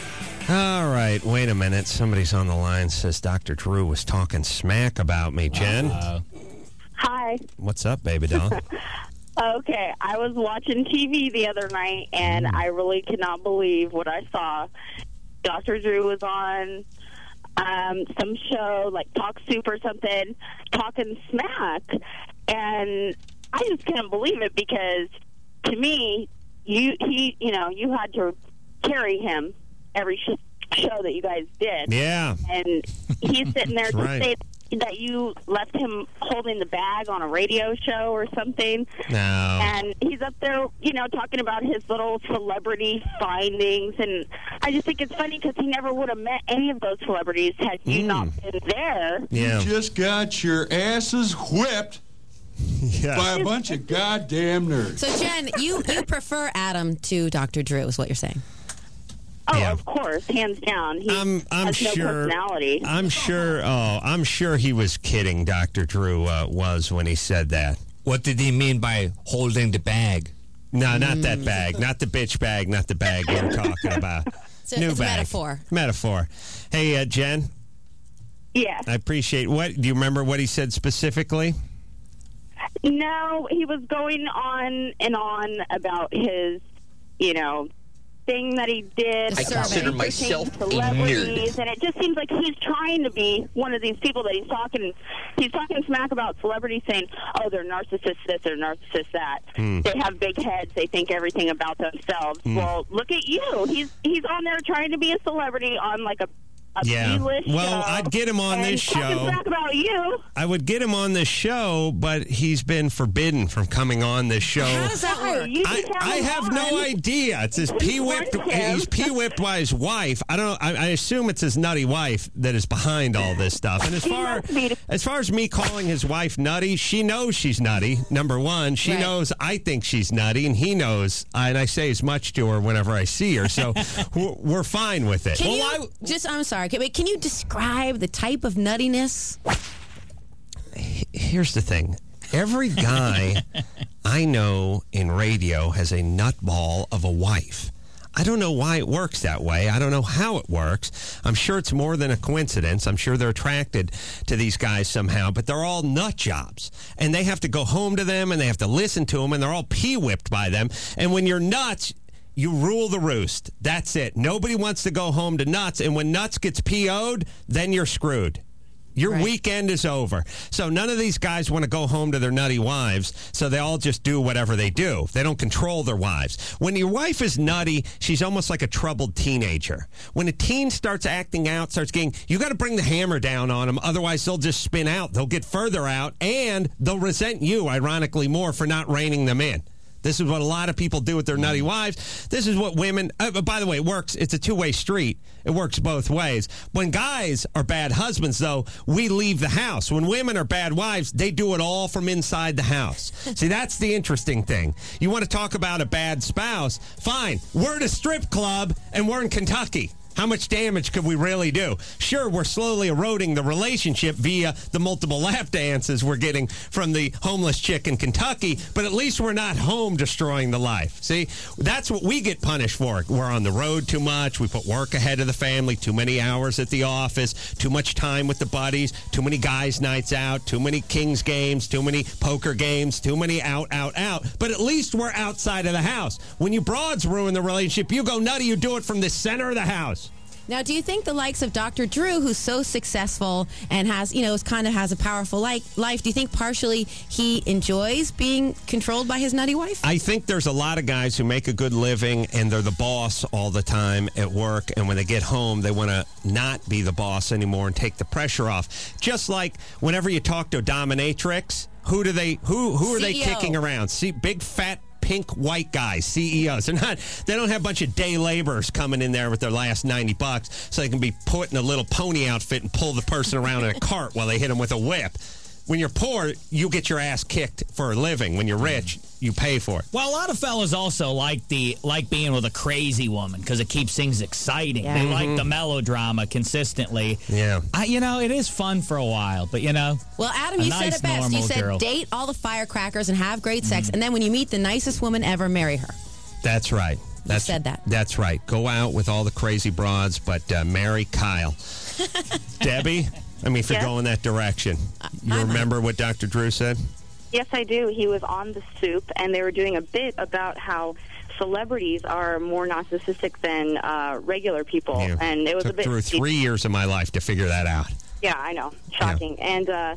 All right, wait a minute. Somebody's on the line, says Doctor Drew was talking smack about me. Jen? Uh, Hi. What's up, baby doll? Okay, I was watching T V the other night, and mm. I really could not believe what I saw. Doctor Drew was on um, some show, like Talk Soup or something, talking smack, and I just couldn't believe it because, to me, you he you know you had to carry him every sh- show that you guys did. Yeah. And he's sitting there to right. say that you left him holding the bag on a radio show or something. No. And he's up there, you know, talking about his little celebrity findings. And I just think it's funny because he never would have met any of those celebrities had you mm. not been there. Yeah. You just got your asses whipped. Yeah. By a bunch of goddamn nerds. So, Jen, you, you prefer Adam to Doctor Drew, is what you're saying. Oh, yeah. Of course, hands down. He I'm, I'm has sure, no personality. I'm sure. Oh, I'm sure he was kidding. Doctor Drew uh, was when he said that. What did he mean by holding the bag? No, not mm. that bag. Not the bitch bag. Not the bag we're talking about. So New it's bag. metaphor. Metaphor. Hey, uh, Jen. Yes. I appreciate what. Do you remember what he said specifically? No, he was going on and on about his, you know, thing that he did. I consider myself a celebrities, nerd. and it just seems like he's trying to be one of these people that he's talking. He's talking smack about celebrities, saying, "Oh, they're narcissists this, they're narcissists that. Mm. They have big heads. They think everything about themselves." Mm. Well, look at you. He's he's on there trying to be a celebrity on like a. A yeah. B-list well, show, I'd get him on this show. Talk about you. I would get him on this show, but he's been forbidden from coming on this show. How does that work? I, I have no idea. It's his p whipped. He's p whipped by his wife. I don't. I, I assume it's his nutty wife that is behind all this stuff. And as far as far as me calling his wife nutty, she knows she's nutty. Number one, she right. knows I think she's nutty, and he knows. And I say as much to her whenever I see her. So we're fine with it. Can well, you I, just? I'm sorry. Can, can you describe the type of nuttiness? Here's the thing. Every guy I know in radio has a nutball of a wife. I don't know why it works that way. I don't know how it works. I'm sure it's more than a coincidence. I'm sure they're attracted to these guys somehow, but they're all nut jobs. And they have to go home to them, and they have to listen to them, and they're all pee-whipped by them. And when you're nuts, you rule the roost. That's it. Nobody wants to go home to nuts, and when nuts gets P O'd, then you're screwed. Your right. weekend is over. So none of these guys want to go home to their nutty wives, so they all just do whatever they do. They don't control their wives. When your wife is nutty, she's almost like a troubled teenager. When a teen starts acting out, starts getting, you got to bring the hammer down on them, otherwise they'll just spin out. They'll get further out, and they'll resent you, ironically, more for not reining them in. This is what a lot of people do with their nutty wives. This is what women, uh, by the way, it works. It's a two-way street. It works both ways. When guys are bad husbands, though, we leave the house. When women are bad wives, they do it all from inside the house. See, that's the interesting thing. You want to talk about a bad spouse? Fine. We're at a strip club, and we're in Kentucky. How much damage could we really do? Sure, we're slowly eroding the relationship via the multiple lap dances we're getting from the homeless chick in Kentucky, but at least we're not home destroying the life. See, that's what we get punished for. We're on the road too much. We put work ahead of the family, too many hours at the office, too much time with the buddies, too many guys' nights out, too many Kings games, too many poker games, too many out, out, out. But at least we're outside of the house. When you broads ruin the relationship, you go nutty, you do it from the center of the house. Now, do you think the likes of Doctor Drew, who's so successful and has, you know, kind of has a powerful like, life, do you think partially he enjoys being controlled by his nutty wife? I think there's a lot of guys who make a good living and they're the boss all the time at work. And when they get home, they want to not be the boss anymore and take the pressure off. Just like whenever you talk to a dominatrix, who do they, who, who are C E O. they kicking around? See, big fat pink white guys, C E Os. They're not, they don't have a bunch of day laborers coming in there with their last ninety bucks so they can be put in a little pony outfit and pull the person around in a cart while they hit them with a whip. When you're poor, you get your ass kicked for a living. When you're rich, you pay for it. Well, a lot of fellas also like the like being with a crazy woman because it keeps things exciting. Yeah. They Mm-hmm. like the melodrama consistently. Yeah. I, you know, it is fun for a while, but, you know. Well, Adam, a you nice, said it best. You normal said girl. date all the firecrackers and have great sex, Mm. and then when you meet the nicest woman ever, marry her. That's right. That's, said that. That's right. Go out with all the crazy broads, but uh, marry Kyle. Debbie, I mean, if Yes? you're going that direction, you remember what Doctor Drew said? Yes, I do. He was on The Soup, and they were doing a bit about how celebrities are more narcissistic than uh, regular people. Yeah. And it was Took a bit through three years of my life to figure that out. Yeah, I know. Shocking. And uh,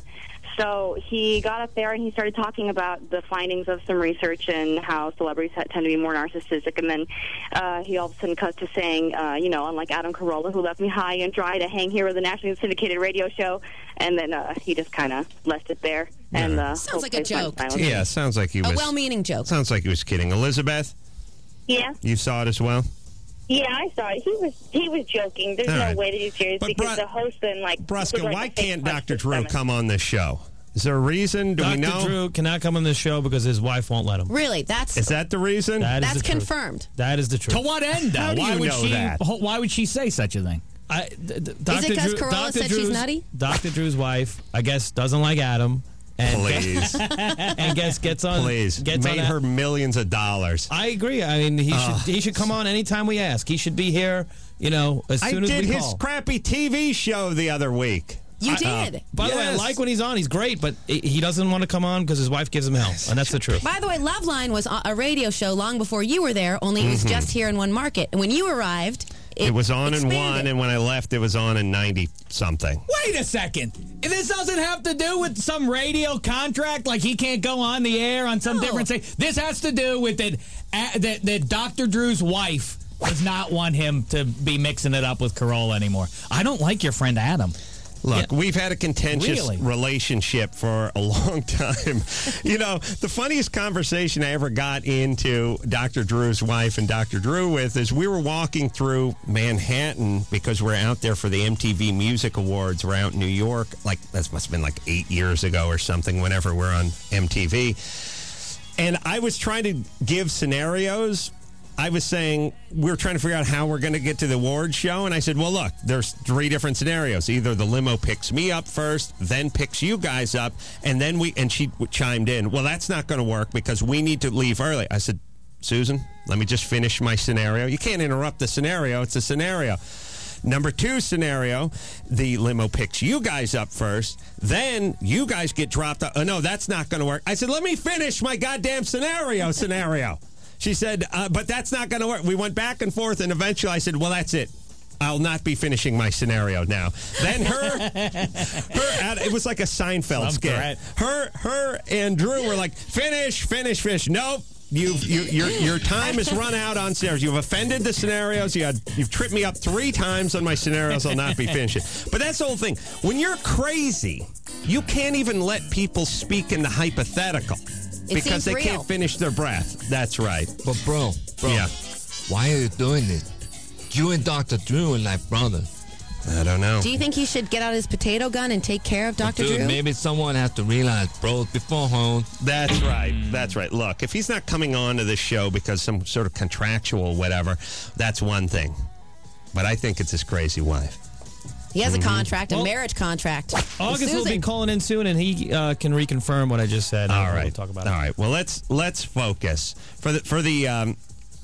so he got up there and he started talking about the findings of some research and how celebrities ha- tend to be more narcissistic. And then uh, he all of a sudden cut to saying, uh, you know, unlike Adam Carolla, who left me high and dry to hang here with a nationally syndicated radio show. And then uh, he just kind of left it there. And uh, Sounds like a joke. Yeah, sounds like he was. A well-meaning joke. Sounds like he was kidding. Elizabeth, Yeah. you saw it as well? Yeah, I saw it. He was he was joking. There's All no right. way that he's serious But because Bru- the host and like Bruska, was like why a fake can't punch Doctor to Drew stomach. come on this show? Is there a reason? Do we know? Doctor Drew cannot come on this show because his wife won't let him. Really? That's Is that the reason? That is that's the truth. confirmed. That is the truth. To what end, though? How do why you would know she? that? ho- Why would she say such a thing? I, d- d- Is it Doctor 'cause Drew- Carolla Doctor said she's Drew's- nutty? Doctor Drew's wife, I guess, doesn't like Adam. And Please. and gets gets on. Please. Gets Made on her millions of dollars. I agree. I mean, he Ugh. should he should come on anytime we ask. He should be here. You know, as I soon as did we his call. crappy T V show the other week. You I- did. uh, by the way, I Yes. like when he's on. He's great, but he he doesn't want to come on because his wife gives him hell, and that's the truth. By the way, Loveline was a a radio show long before you were there, only it was Mhm. just here in one market. And when you arrived, it, It was on in expanded. one, and when I left, it was on in ninety-something. Wait a second. This doesn't have to do with some radio contract, like he can't go on the air on some No. different thing. This has to do with that, uh, that that Doctor Drew's wife does not want him to be mixing it up with Carolla anymore. I don't like your friend Adam. Look, we've had a contentious Really? relationship for a long time. You know, the funniest conversation I ever got into Doctor Drew's wife and Doctor Drew with is we were walking through Manhattan because we're out there for the M T V Music Awards. We're out in New York. Like, that must have been like eight years ago or something, whenever we're on M T V. And I was trying to give scenarios. I was saying we were trying to figure out how we're going to get to the award show, and I said, well, look, there's three different scenarios. Either the limo picks me up first, then picks you guys up, and then we, and she chimed in, well, that's not going to work because we need to leave early. I said, Susan, let me just finish my scenario. You can't interrupt the scenario. It's a scenario. Number two scenario, the limo picks you guys up first, then you guys get dropped. Oh, no, that's not going to work. I said, let me finish my goddamn scenario scenario. She said, uh, but that's not going to work. We went back and forth, and eventually I said, well, that's it. I'll not be finishing my scenario now. Then her, her, it was like a Seinfeld Some skit. threat. Her, her, and Drew were like, finish, finish, finish. Nope. You've, you, your, your time has run out on scenarios. You've offended the scenarios. You had, you've tripped me up three times on my scenarios. I'll not be finishing. But that's the whole thing. When you're crazy, you can't even let people speak in the hypothetical because seems they real. can't finish their breath. That's right. But bro, bro, Yeah. why are you doing this? You and Doctor Drew are like brothers. I don't know. Do you think he should get out his potato gun and take care of Doctor Dude, Drew? maybe someone has to realize, bro, beforehand. That's right. That's right. Look, if he's not coming on to this show because some sort of contractual whatever, that's one thing. But I think it's his crazy wife. He has a Mm-hmm. contract, a Well, marriage contract. with August will be Susan. calling in soon, and he uh, can reconfirm what I just said. All We'll right. talk about All it. right. Well, let's let's focus for the for the um,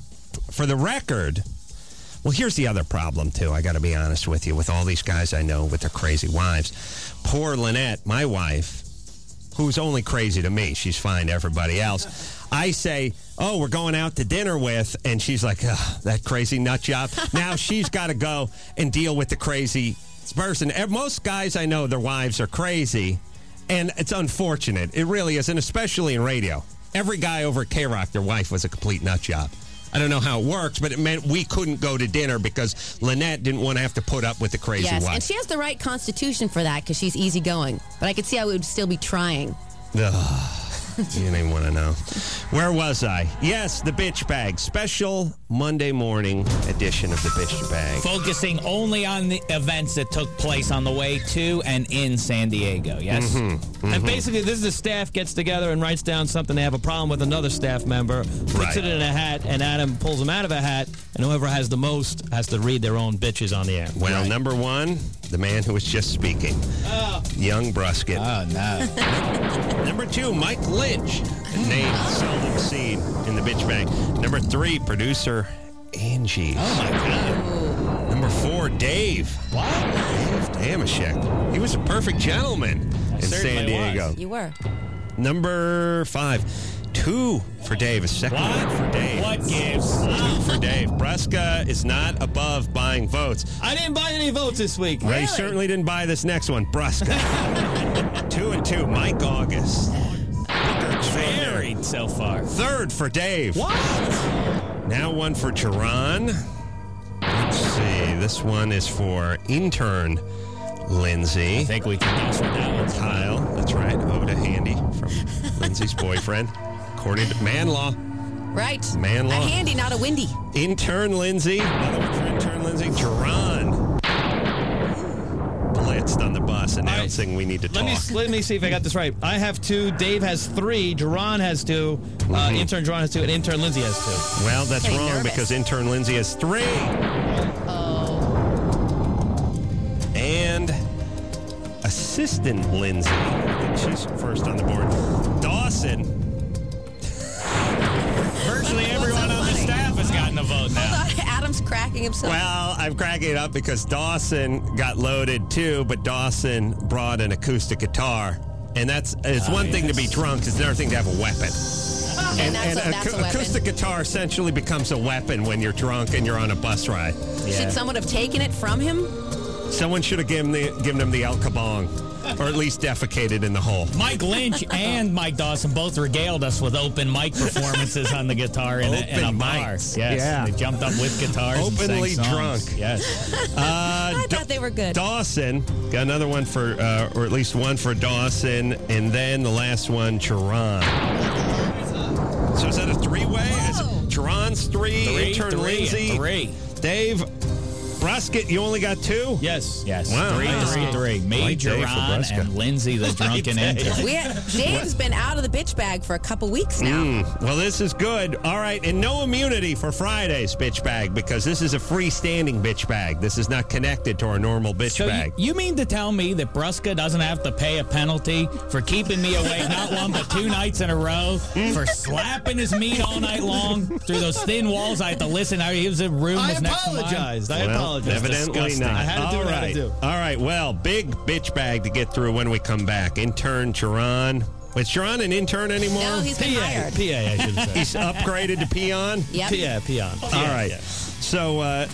for the record. Well, here's the other problem too. I got to be honest with you. With all these guys I know with their crazy wives, poor Lynette, my wife, who's only crazy to me. She's fine to everybody else. I say, oh, we're going out to dinner with, and she's like, ugh, that crazy nut job. Now she's got to go and deal with the crazy person. And most guys I know, their wives are crazy, and it's unfortunate. It really is, and especially in radio. Every guy over at K-Rock, their wife was a complete nut job. I don't know how it works, but it meant we couldn't go to dinner because Lynette didn't want to have to put up with the crazy Yes, wife. and she has the right constitution for that because she's easygoing. But I could see how we would still be trying. Ugh. You didn't even want to know. Where was I? Yes, the Bitch Bag. Special Monday morning edition of the Bitch Bag. Focusing only on the events that took place on the way to and in San Diego, yes? Mm-hmm. Mm-hmm. And basically, this is the staff gets together and writes down something they have a problem with another staff member, puts Right. it in a hat, and Adam pulls them out of a hat, and whoever has the most has to read their own bitches on the air. Well, Right. number one, the man who was just speaking, Oh. Young Brusket. Oh, no. Number two, Mike Lynch, a name seldom seen in the Bitch Bag. Number three, producer Angie. Oh, my God. Number four, Dave. What? Dave Damashek. He was a perfect gentleman in San Diego. You were. Number five, two for Dave. A second What? one for Dave. What gives? Two for Dave. Brusca is not above buying votes. I didn't buy any votes this week. Ray certainly didn't buy this next one. Brusca. two and two. Mike August. Varied so far. Third for Dave. What? Now one for Jerron. Let's see. This one is for intern Lindsay. I think we can guess what that one's Kyle. That's right. Oda Handy from Lindsay's boyfriend. According to man law. Right. Man law. A handy, not a windy. Intern Lindsay. Another one for intern Lindsay. Jerron. Blitzed on the bus announcing right. we need to let talk. Me, let me see if I got this right. I have two. Dave has three. Jerron has two. Mm-hmm. Uh, intern Jerron has two. And intern Lindsay has two. Well, that's Getting wrong nervous. because intern Lindsay has three. Oh. And assistant Lindsay. I think she's first on the board. Dawson. Virtually everyone so on the staff has gotten a vote now. Hold on. Adam's cracking himself. Well, I'm cracking it up because Dawson got loaded too, but Dawson brought an acoustic guitar. And that's it's oh, one yes. thing to be drunk, it's another thing to have a weapon. And, and, that's and a, that's ac- a weapon. acoustic guitar essentially becomes a weapon when you're drunk and you're on a bus ride. Yeah. Should someone have taken it from him? Someone should have given, the, given him the El Kabong, or at least defecated in the hole. Mike Lynch and Mike Dawson both regaled us with open mic performances on the guitar in, a, in a bar. Mics. Yes, yeah. They jumped up with guitars. Openly and sang songs. drunk. Yes. Uh, I thought they were good. Dawson got another one for, uh, or at least one for Dawson, and then the last one, Charon. So is that a three-way? Is it Charon's three, three intern three, Lindsay, three. Dave. Brusket, you only got two? Yes. Yes. Wow. Three, Nice. three, three. Me, White day for Jerron, Brusca. and Lindsay, the drunken intern. We had, Dave's been out of the bitch bag for a couple weeks now. Mm, well, this is good. All right, and no immunity for Friday's bitch bag because this is a freestanding bitch bag. This is not connected to our normal bitch So bag. you, you mean to tell me that Brusca doesn't have to pay a penalty for keeping me awake not one but two nights in a row, for slapping his meat all night long through those thin walls? I had to listen. I, his room was I next to mine. apologized. I well, apologize. Evidently not. I had to do All what I had right. to do. All right, well, big bitch bag to get through when we come back. Intern Charon. Is Charon an intern anymore? No, he's been P A. hired. P A, I should say. He's upgraded to peon? Yep. P A, peon. All right. Yeah. So, uh,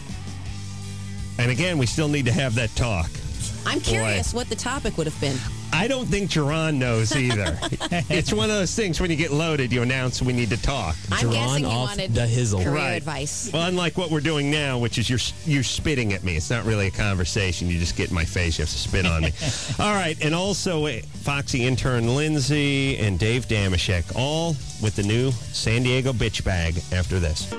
and again, we still need to have that talk. I'm curious what the topic would have been. I don't think Jerron knows either. It's one of those things when you get loaded, you announce we need to talk. I'm guessing you off wanted the hizzle. career Right. advice. Well, unlike what we're doing now, which is you're you spitting at me. It's not really a conversation. You just get in my face. You have to spit on me. All right. And also uh, Foxy intern Lindsay and Dave Damashek, all with the new San Diego bitch bag after this.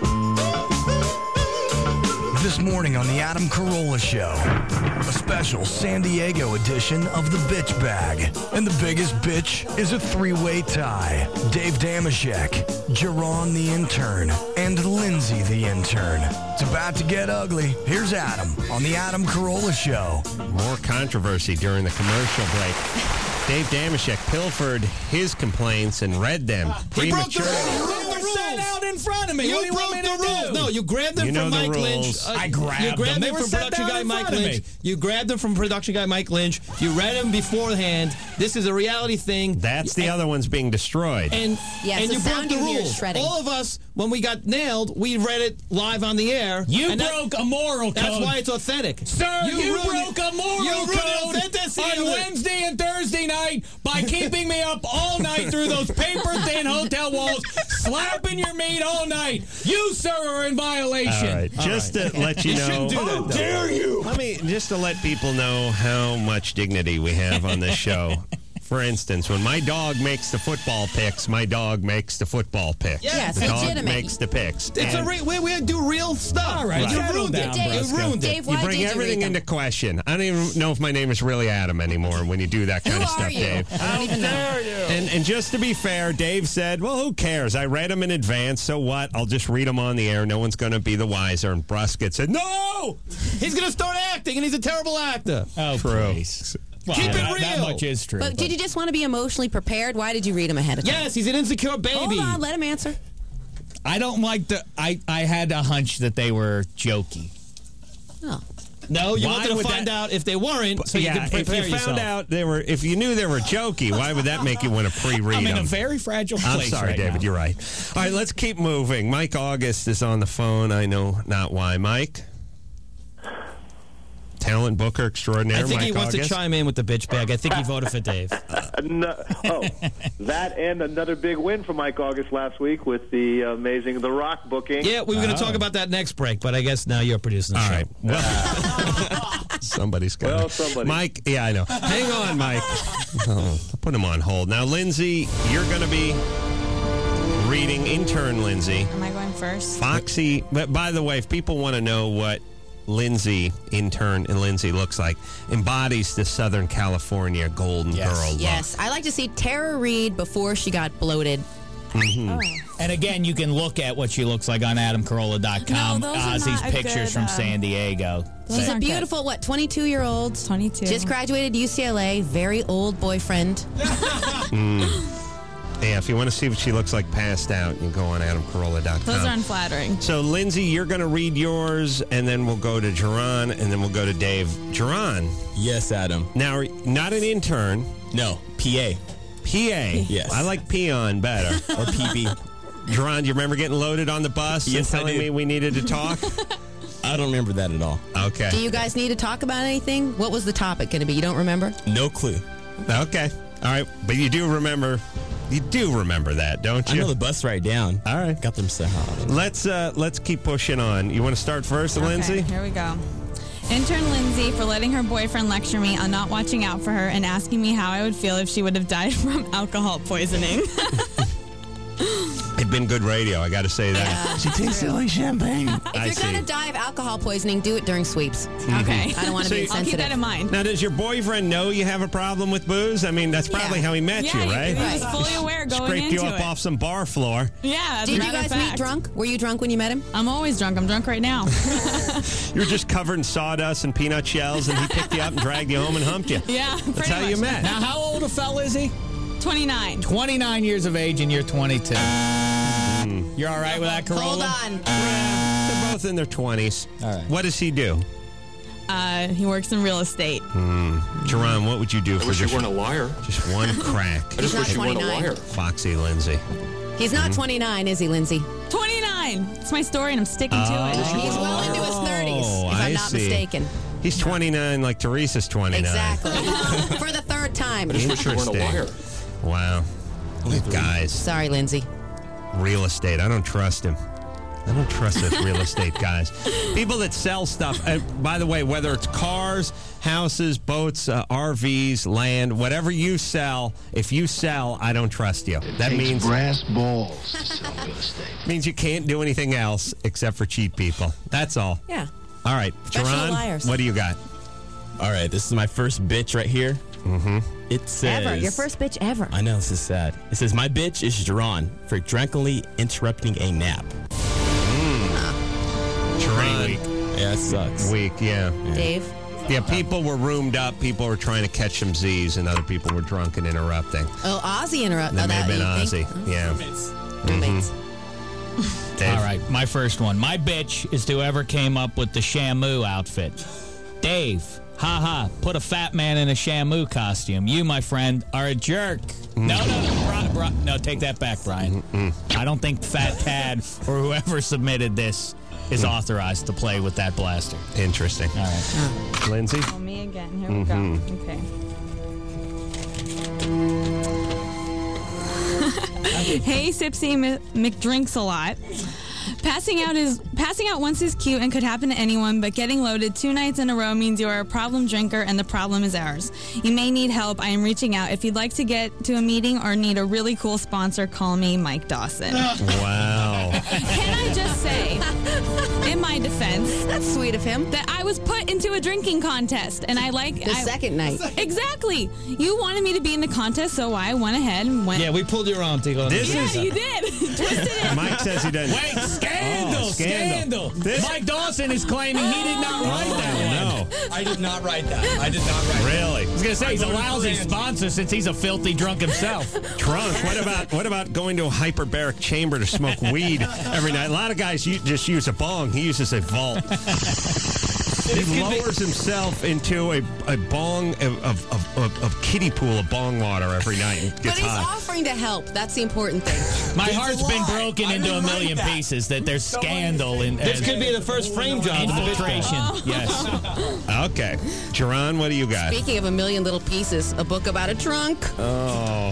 This morning on the Adam Carolla Show, a special San Diego edition of the Bitch Bag. And the biggest bitch is a three-way tie. Dave Damashek, Jerron the intern, and Lindsay the intern. It's about to get ugly. Here's Adam on the Adam Carolla Show. More controversy during the commercial break. Dave Damashek pilfered his complaints and read them He broke the prematurely. rules. They were set out in front of me. You What do you broke want me the to rules. do? No, you grabbed them You know from the Mike rules. Lynch. Uh, I grabbed you grabbed them. They them were from set production down guy in Mike front of Lynch. me. You grabbed them from production guy Mike Lynch. You read them beforehand. This is a reality thing. That's the and, other one's being destroyed. And, Yes, and the you broke sound the you hear is rules. shredding. All of us, when we got nailed, we read it live on the air. You and that- broke a moral code. That's why it's authentic. Sir, you, ruined broke a moral you ruined code authenticity on of it. Wednesday and Thursday night by keeping me up all night through those paper-thin hotel walls, slapping your meat all night. You, sir, are in violation. All right, just to let you You know. shouldn't do that, How though. dare you? Let me just to let people know how much dignity we have on this show. For instance, when my dog makes the football picks, my dog makes the football picks. Yes, the dog legitimate. makes the picks. It's a And re- we, we do real stuff. All right, You settle ruined down, it. Dave, You ruined it. Dave, you why bring did you everything read them? into question. I don't even know if my name is really Adam anymore when you do that kind Who of are stuff, you? Dave. I don't even know. And, and just to be fair, Dave said, well, who cares? I read them in advance, so what? I'll just read them on the air. No one's going to be the wiser. And Brusket said, no! He's going to start acting, and he's a terrible actor. Oh, True. please. Well, Keep it that, real. That much is true. But did you just want to be emotionally prepared? Why did you read them ahead of time? Yes, he's an insecure baby. Hold on, let him answer. I don't like the. I, I had a hunch that they were jokey. Oh. No, you Why wanted to would find that- out if they weren't, so yeah, you could prepare if you yourself. found out they were, if you knew they were jokey, why would that make you want to pre-read I'm in them? a very fragile I'm place sorry, right David. now. You're right. All right, let's keep moving. Mike August is on the phone. I know not why. Mike, talent booker extraordinaire. I think Mike he wants August. to chime in with the bitch bag. I think he voted for Dave. Uh, no, oh, that and another big win for Mike August last week with the amazing The Rock booking. Yeah, we were going to Oh. talk about that next break, but I guess now you're producing the All show. right. Well, somebody's got Well, somebody. Mike, yeah, I know. Hang on, Mike. Oh, I'll put him on hold. Now, Lindsay, you're going to be reading intern Lindsay. Am I going first? Foxy. But by the way, if people want to know what Lindsay, intern and Lindsay looks like, embodies the Southern California golden Yes. girl look. Yes, I like to see Tara Reid before she got bloated. Mhm. And again, you can look at what she looks like on Adam Carolla dot com. No, those are Ozzy's not a pictures good, from um, San Diego. She's a aren't good. beautiful, what, twenty-two-year-old? twenty-two. Just graduated U C L A, very old boyfriend. Mm. Yeah, if you want to see what she looks like passed out, you can go on Adam Carolla dot com. Those are unflattering. So, Lindsay, you're going to read yours, and then we'll go to Jerron, and then we'll go to Dave. Jerron. Yes, Adam. Now, not an intern. No, P A. P A. Yes. I like peon better. Or P B. Jerron, do you remember getting loaded on the bus Yes, I and telling do. me we needed to talk? I don't remember that at all. Okay. Do you guys need to talk about anything? What was the topic going to be? You don't remember? No clue. Okay. All right. But you do remember. You do remember that, don't I you? know the bus ride down. All right. Got them set up. Let's uh, let's keep pushing on. You want to start first, Okay, Lindsay? here we go. Intern Lindsay for letting her boyfriend lecture me on not watching out for her and asking me how I would feel if she would have died from alcohol poisoning. It'd been good radio, I got to say that. Yeah. She tasted like champagne. If I you're see. going to die of alcohol poisoning, do it during sweeps. Okay. I don't want to be So- I'll keep insensitive. that in mind. Now, does your boyfriend know you have a problem with booze? I mean, that's probably Yeah. how he met Yeah, you, he- right? he was Right. fully aware going Scraped into you up it. off some bar floor. Yeah, as a Did you matter of guys meet fact. drunk? Were you drunk when you met him? I'm always drunk. I'm drunk right now. You were just covered in sawdust and peanut shells, and he picked you up and dragged you home and humped you. Yeah, That's pretty how you much. met. Now, how old a fella is he? twenty-nine. twenty-nine years of age, and you're twenty-two. You're all right with that, Carolla? Hold on. They're both in their twenties. All right. What does he do? Uh, he works in real estate. Mm. Jerron, what would you do I for wish you just, weren't a liar. just one crack? I just not wish you weren't a twenty-nine. liar. Foxy Lindsay. He's not twenty-nine, is he, Lindsay? twenty-nine. It's my story, and I'm sticking to it. He's well into his thirties, if Oh, I I'm not see. mistaken. He's twenty-nine like Teresa's twenty-nine. Exactly. For the third time. I just wish you weren't a liar. Wow. You guys, Sorry, Lindsay. real estate. I don't trust him. I don't trust those real estate guys. People that sell stuff. Uh, by the way, whether it's cars, houses, boats, uh, R Vs, land, whatever you sell, if you sell, I don't trust you. That means brass balls to sell real estate. means you can't do anything else except for cheat people. That's all. Yeah. All right, Professional Jerron, liars. what do you got? All right, this is my first bitch right here. Mm-hmm. It says... Ever. Your first bitch ever. I know, this is sad. It says, my bitch is Jerron for drunkenly interrupting a nap. Jerron. Yeah, that sucks. Weak, yeah. Dave? Yeah, people were roomed up. People were trying to catch some Z's, and other people were drunk and interrupting. Oh, Ozzy interrupted. That oh, may have been you Ozzy. think? Yeah. Roommates. Dave. All right, my first one. My bitch is whoever came up with the Shamu outfit. Dave, haha, put a fat man in a Shamu costume. You, my friend, are a jerk. No, no, no, Bri- Bri- no, take that back, Brian. I don't think Fat Tad or whoever submitted this is authorized to play with that blaster. Interesting. All right. Lindsay? Oh, me again. Here we Mhm. go. Okay. Hey, Sipsy M- McDrinks a lot. Passing out is passing out once is cute and could happen to anyone, but getting loaded two nights in a row means you are a problem drinker and the problem is ours. You may need help. I am reaching out. If you'd like to get to a meeting or need a really cool sponsor, call me Mike Dawson. Wow. Can I just say, in my defense, That's sweet of him. That I was put into a drinking contest, and I like The I, second night. Exactly. You wanted me to be in the contest, so I went ahead and went. Yeah, we pulled your arm to go. This yeah, is- you did. Twisted it. Mike says he doesn't. Wait, scandal, Oh, scandal. This- Mike Dawson is claiming he did not write that one. No. I did not write that. I did not write Really? I was gonna say he's a I voted for lousy Angie. sponsor since he's a filthy drunk himself. Drunk. What about what about going to a hyperbaric chamber to smoke weed every night? A lot of guys u- just use a bong. He uses a vault. He lowers himself into a, a bong of, of, of, of, of kiddie pool of bong water every night and But gets he's high. offering to help. That's the important thing. My It's a heart's been lie. broken I into a didn't write million that. pieces that there's scandal in This and could be the first frame job. in the bitch bag. infiltration. Yes. Okay. Jerron, what do you got? Speaking of a million little pieces, a book about a trunk. Oh.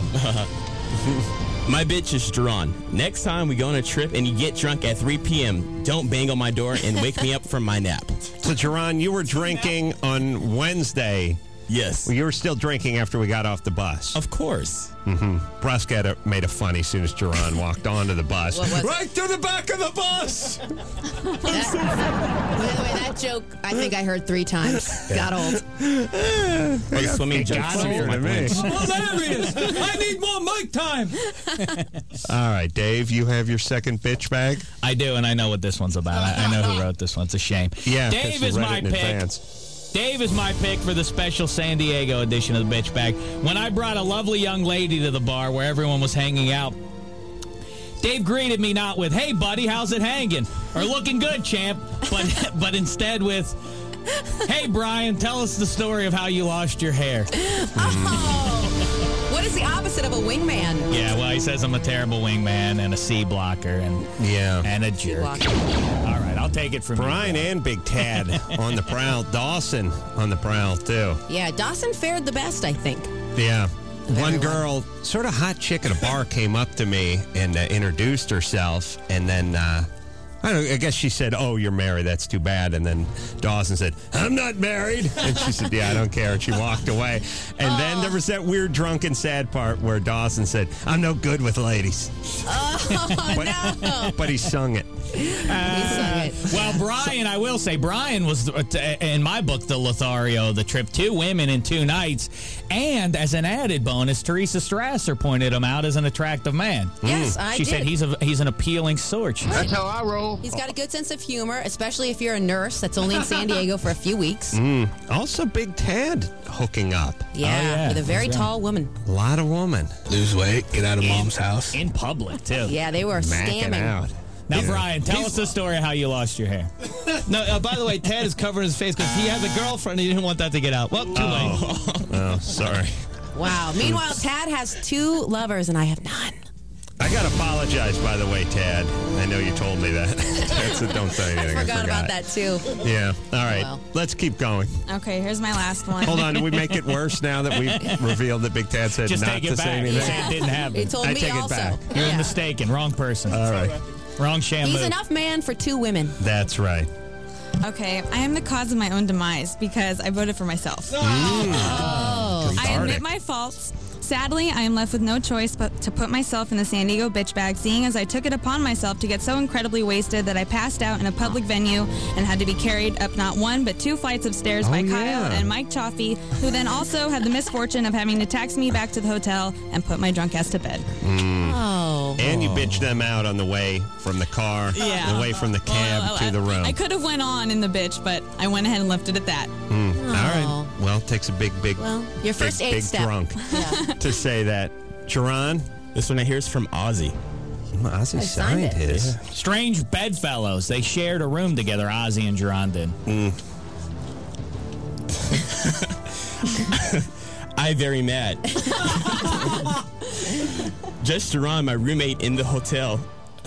My bitch is Jerron. Next time we go on a trip and you get drunk at three p.m., don't bang on my door and wake me up from my nap. So, Jerron, you were drinking on Wednesday. Yes. Well, you were still drinking after we got off the bus. Of course. Mm-hmm. Brusquette made a funny as soon as Jerron walked onto the bus. What was it? Right to the back of the bus! That, by the way, that joke I think I heard three times. Got old. Or the swimming It got jokes. weird to me. Hilarious! I need more mic time. All right, Dave, you have your second bitch bag? I do, and I know what this one's about. I, I know who wrote this one. It's a shame. Yeah, Dave because you is read my it in pick. advance. Dave is my pick for the special San Diego edition of the Bitch Bag. When I brought a lovely young lady to the bar where everyone was hanging out, Dave greeted me not with, "Hey, buddy, how's it hanging?" or "Looking good, champ," but but instead with, "Hey, Brian, tell us the story of how you lost your hair." Oh, what is the opposite of a wingman? Yeah, well, he says I'm a terrible wingman and a C blocker and Yeah. and a jerk. blocker. All right, I'll take it from Brian you. and Big Tad on the prowl. Dawson on the prowl, too. Yeah, Dawson fared the best, I think. Yeah. One girl, sort of hot chick at a bar, came up to me and uh, introduced herself, and then uh, I don't know, I guess she said, "Oh, you're married. That's too bad." And then Dawson said, "I'm not married." And she said, "Yeah, I don't care." And she walked away. And Oh. then there was that weird drunken sad part where Dawson said, "I'm no good with ladies." Oh, But, no. but he sung it. He sung it. Well, Brian, I will say, Brian was, uh, t- in my book, the Lothario of the trip. Two women in two nights. And as an added bonus, Teresa Strasser pointed him out as an attractive man. Yes, I She did. said he's a he's an appealing sort. She said. how I roll. He's got a good sense of humor, especially if you're a nurse that's only in San Diego for a few weeks. Mm. Also, Big Tad hooking up. Yeah, yeah, with a very that's right. tall woman. A lot of woman. Lose weight, get out of mom's house. In public, too. Yeah, they were Macking scamming. out. Now, Brian, tell us the story of how you lost your hair. No, uh, by the way, Ted is covering his face because he has a girlfriend and he didn't want that to get out. Well, too late. Oh, sorry. Wow. Meanwhile, Tad has two lovers, and I have none. I got to apologize, by the way, Tad. I know you told me that. That's a, don't say I anything. forgot about that, too. Yeah. All right. Well. Let's keep going. Okay, here's my last one. Hold on. Did we make it worse now that we revealed that Big Tad said Just not take to it say back. You anything? said it didn't happen. He told I me take it also. back. You're Yeah. mistaken. Wrong person. All right. Wrong shampoo. He's enough man for two women. That's right. Okay, I am the cause of my own demise because I voted for myself. Oh. I admit my faults. Sadly, I am left with no choice but to put myself in the San Diego bitch bag, seeing as I took it upon myself to get so incredibly wasted that I passed out in a public venue and had to be carried up not one but two flights of stairs Oh, by yeah. Kyle and Mike Chaffee, who then also had the misfortune of having to taxi me back to the hotel and put my drunk ass to bed. Oh. And you bitched them out on the way from the car, Yeah. away from the cab Well, to I, the room. I could have went on in the bitch, but I went ahead and left it at that. Hmm. All right. Well, it takes a big, big, Well, your first big, aid big step. drunk Yeah. to say that. Jerron? This one I hear is from Ozzy. Ozzy I signed signed it. his. Strange bedfellows. They shared a room together, Ozzy and Jerron did. Mm. I very mad. Just Jerron, my roommate in the hotel.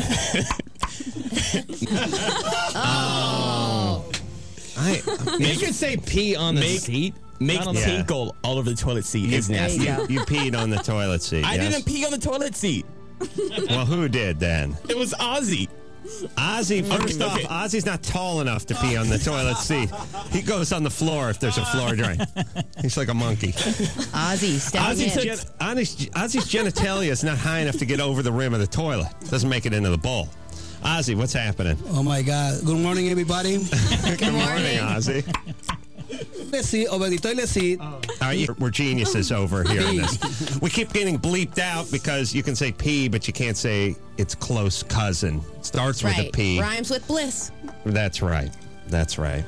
Oh. I, You could say pee on the Make- seat. Make Not on the- tinkle all over the toilet seat. It's There nasty. you go. you peed on the toilet seat. I yes? didn't pee on the toilet seat. Well, who did then? It was Ozzy. Ozzy, first Okay, off, okay. Ozzy's not tall enough to pee on the toilet seat. He goes on the floor if there's a floor drain. He's like a monkey. Ozzy, step Ozzy's, in. gen- Ozzy's, Ozzy's genitalia is not high enough to get over the rim of the toilet. Doesn't make it into the bowl. Ozzy, what's happening? Oh, my God. Good morning, everybody. Good morning, Ozzy. Let's see. Over the toilet seat. All right, we're geniuses over here in this. We keep getting bleeped out because you can say P, but you can't say it's close cousin. Starts right. with a P. Rhymes with bliss. That's right. That's right.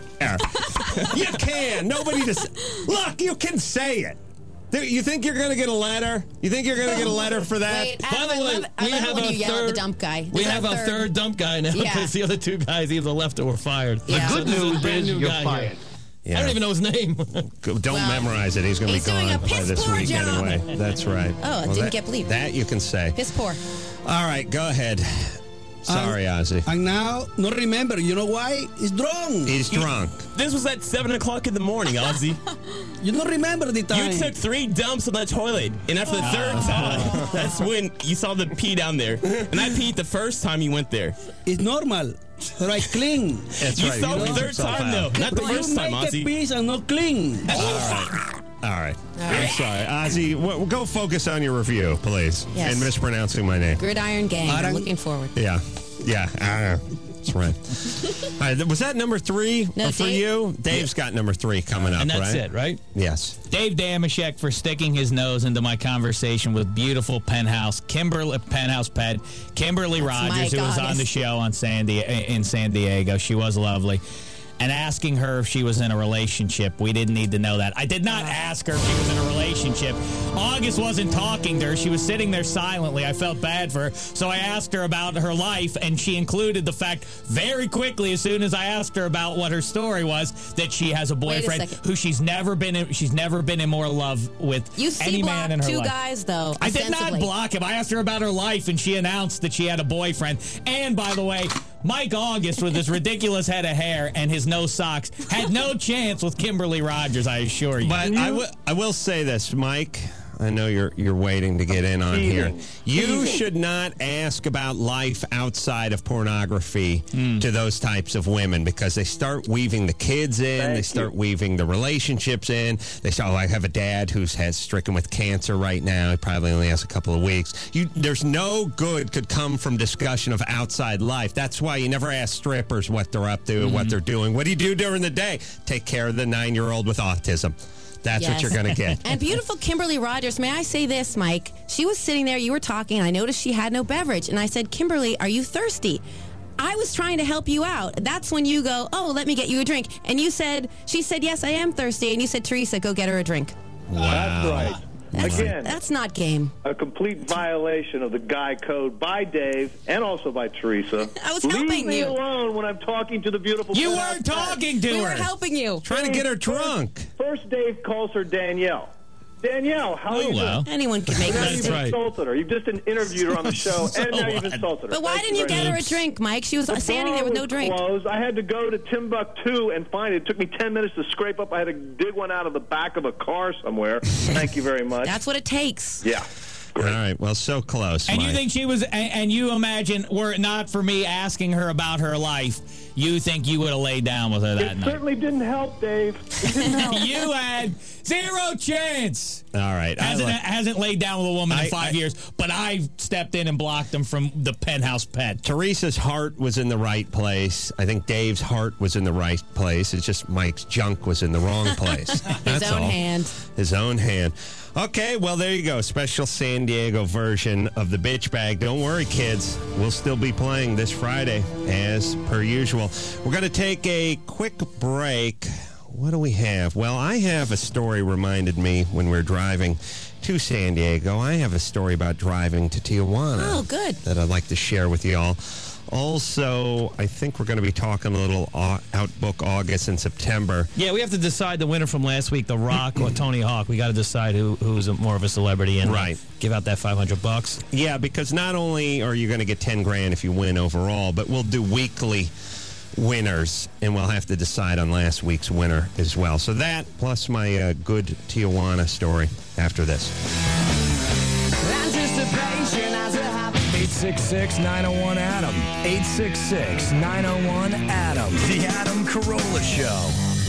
You can. Nobody just... Look, you can say it. You think you're going to get a letter? You think you're going to get a letter for that? Wait, Adam, I love, I love it when you yell at the dump guy. We There's have a third dump guy now Yeah. because the other two guys either left or were fired. Yeah. The good So this is news a brand is new you're guy fired. Yeah. I don't even know his name. Don't Well, memorize it. He's going to be he's doing gone a by piss this poor week job. anyway. That's right. Oh, it Well, didn't that, get bleeped. That you can say. Piss poor. All right, go ahead. Sorry, Ozzy. And now, not remember. You know why? He's drunk. He's drunk. This was at seven o'clock in the morning, Ozzy. You don't remember the time. You took three dumps on that toilet, and after the third time, that's when you saw the pee down there. And I peed the first time you went there. It's normal. Right, clean. That's you right. saw You the know third yourself time, out. though. Not the You first time, make a Ozzy. piece and not clean. All right. All right. I'm sorry. Ozzy, w- go focus on your review, please. Yes. And mispronouncing my name. Gridiron Gang. I'm looking forward. Yeah. Yeah. Uh, that's right. All right. Was that number three No, uh, for Dave- you? Dave's got number three coming up, And that's right? it, right? Yes. Dave Damashek for sticking his nose into my conversation with beautiful penthouse Kimberly penthouse pet Kimberly That's Rogers, my who was on goddess. the show on San Di- in San Diego. She was lovely. And asking her if she was in a relationship. We didn't need to know that. I did not ask her if she was in a relationship. August wasn't talking to her. She was sitting there silently. I felt bad for her. So I asked her about her life, and she included the fact very quickly, as soon as I asked her about what her story was, that she has a Wait a boyfriend second. who she's never been in, she's never been in more love with You any C man in blocked her two life. guys, though. I did not ostensibly. block him. I asked her about her life, and she announced that she had a boyfriend. And, by the way, Mike August, with his ridiculous head of hair and his no socks, had no chance with Kimberly Rogers, I assure you. But I will- I will say this, Mike. I know you're you're waiting to get in on here. You should not ask about life outside of pornography to those types of women because they start weaving the kids in, Thank they start you. weaving the relationships in. They start, oh, I have a dad who's has stricken with cancer right now. He probably only has a couple of weeks. You, there's no good could come from discussion of outside life. That's why you never ask strippers what they're up to, what they're doing. What do you do during the day? Take care of the nine-year-old with autism. That's what Yes. you're going to get. And beautiful Kimberly Rogers, may I say this, Mike? She was sitting there, you were talking, and I noticed she had no beverage. And I said, Kimberly, are you thirsty? I was trying to help you out. That's when you go, oh, let me get you a drink. And you said, she said, yes, I am thirsty. And you said, Teresa, go get her a drink. That's right. That's, Again, that's not game. a complete violation of the guy code by Dave and also by Teresa. I was Leave helping me you. alone when I'm talking to the beautiful. You penthouse weren't pet. talking to We her. were helping you. Trying to get her drunk. First, Dave calls her Danielle. Danielle, how are Oh, you wow. doing? Anyone could make Now that you've mistake. right. insulted her. You've just interviewed her on the show, So and now you've what? insulted her. But why Thank didn't you very get her a much. drink, Mike? She was The standing there bar with no was drink. Closed. I had to go to Timbuktu and find it. It took me ten minutes to scrape up. I had to dig one out of the back of a car somewhere. Thank you very much. That's what it takes. Yeah. All right. Well, so close. And you Mike. think she was, and, and you imagine, were it not for me asking her about her life, you think you would have laid down with her that It night? certainly didn't help, Dave. It didn't help. You had zero chance. All right. I Hasn't, like- hasn't laid down with a woman I- in five I- years, but I stepped in and blocked him from the penthouse pet. Teresa's heart was in the right place. I think Dave's heart was in the right place. It's just Mike's junk was in the wrong place. That's His own all. hand. His own hand. Okay, well, there you go. Special San Diego version of the bitch bag. Don't worry, kids. We'll still be playing this Friday, as per usual. We're going to take a quick break. What do we have? Well, I have a story reminded me when we were driving to San Diego. I have a story about driving to Tijuana. Oh, good. That I'd like to share with you all. Also, I think we're going to be talking a little au- Outbook August and September. Yeah, we have to decide the winner from last week, The Rock or Tony Hawk. We got to decide who who's a, more of a celebrity and Right. give out that five hundred bucks. Yeah, because not only are you going to get ten grand if you win overall, but we'll do weekly winners, and we'll have to decide on last week's winner as well. So that, plus my uh, good Tijuana story after this. Anticipation as a habit. eight six six, nine oh one, A D A M. eight six six, nine oh one, A D A M. The Adam Carolla Show.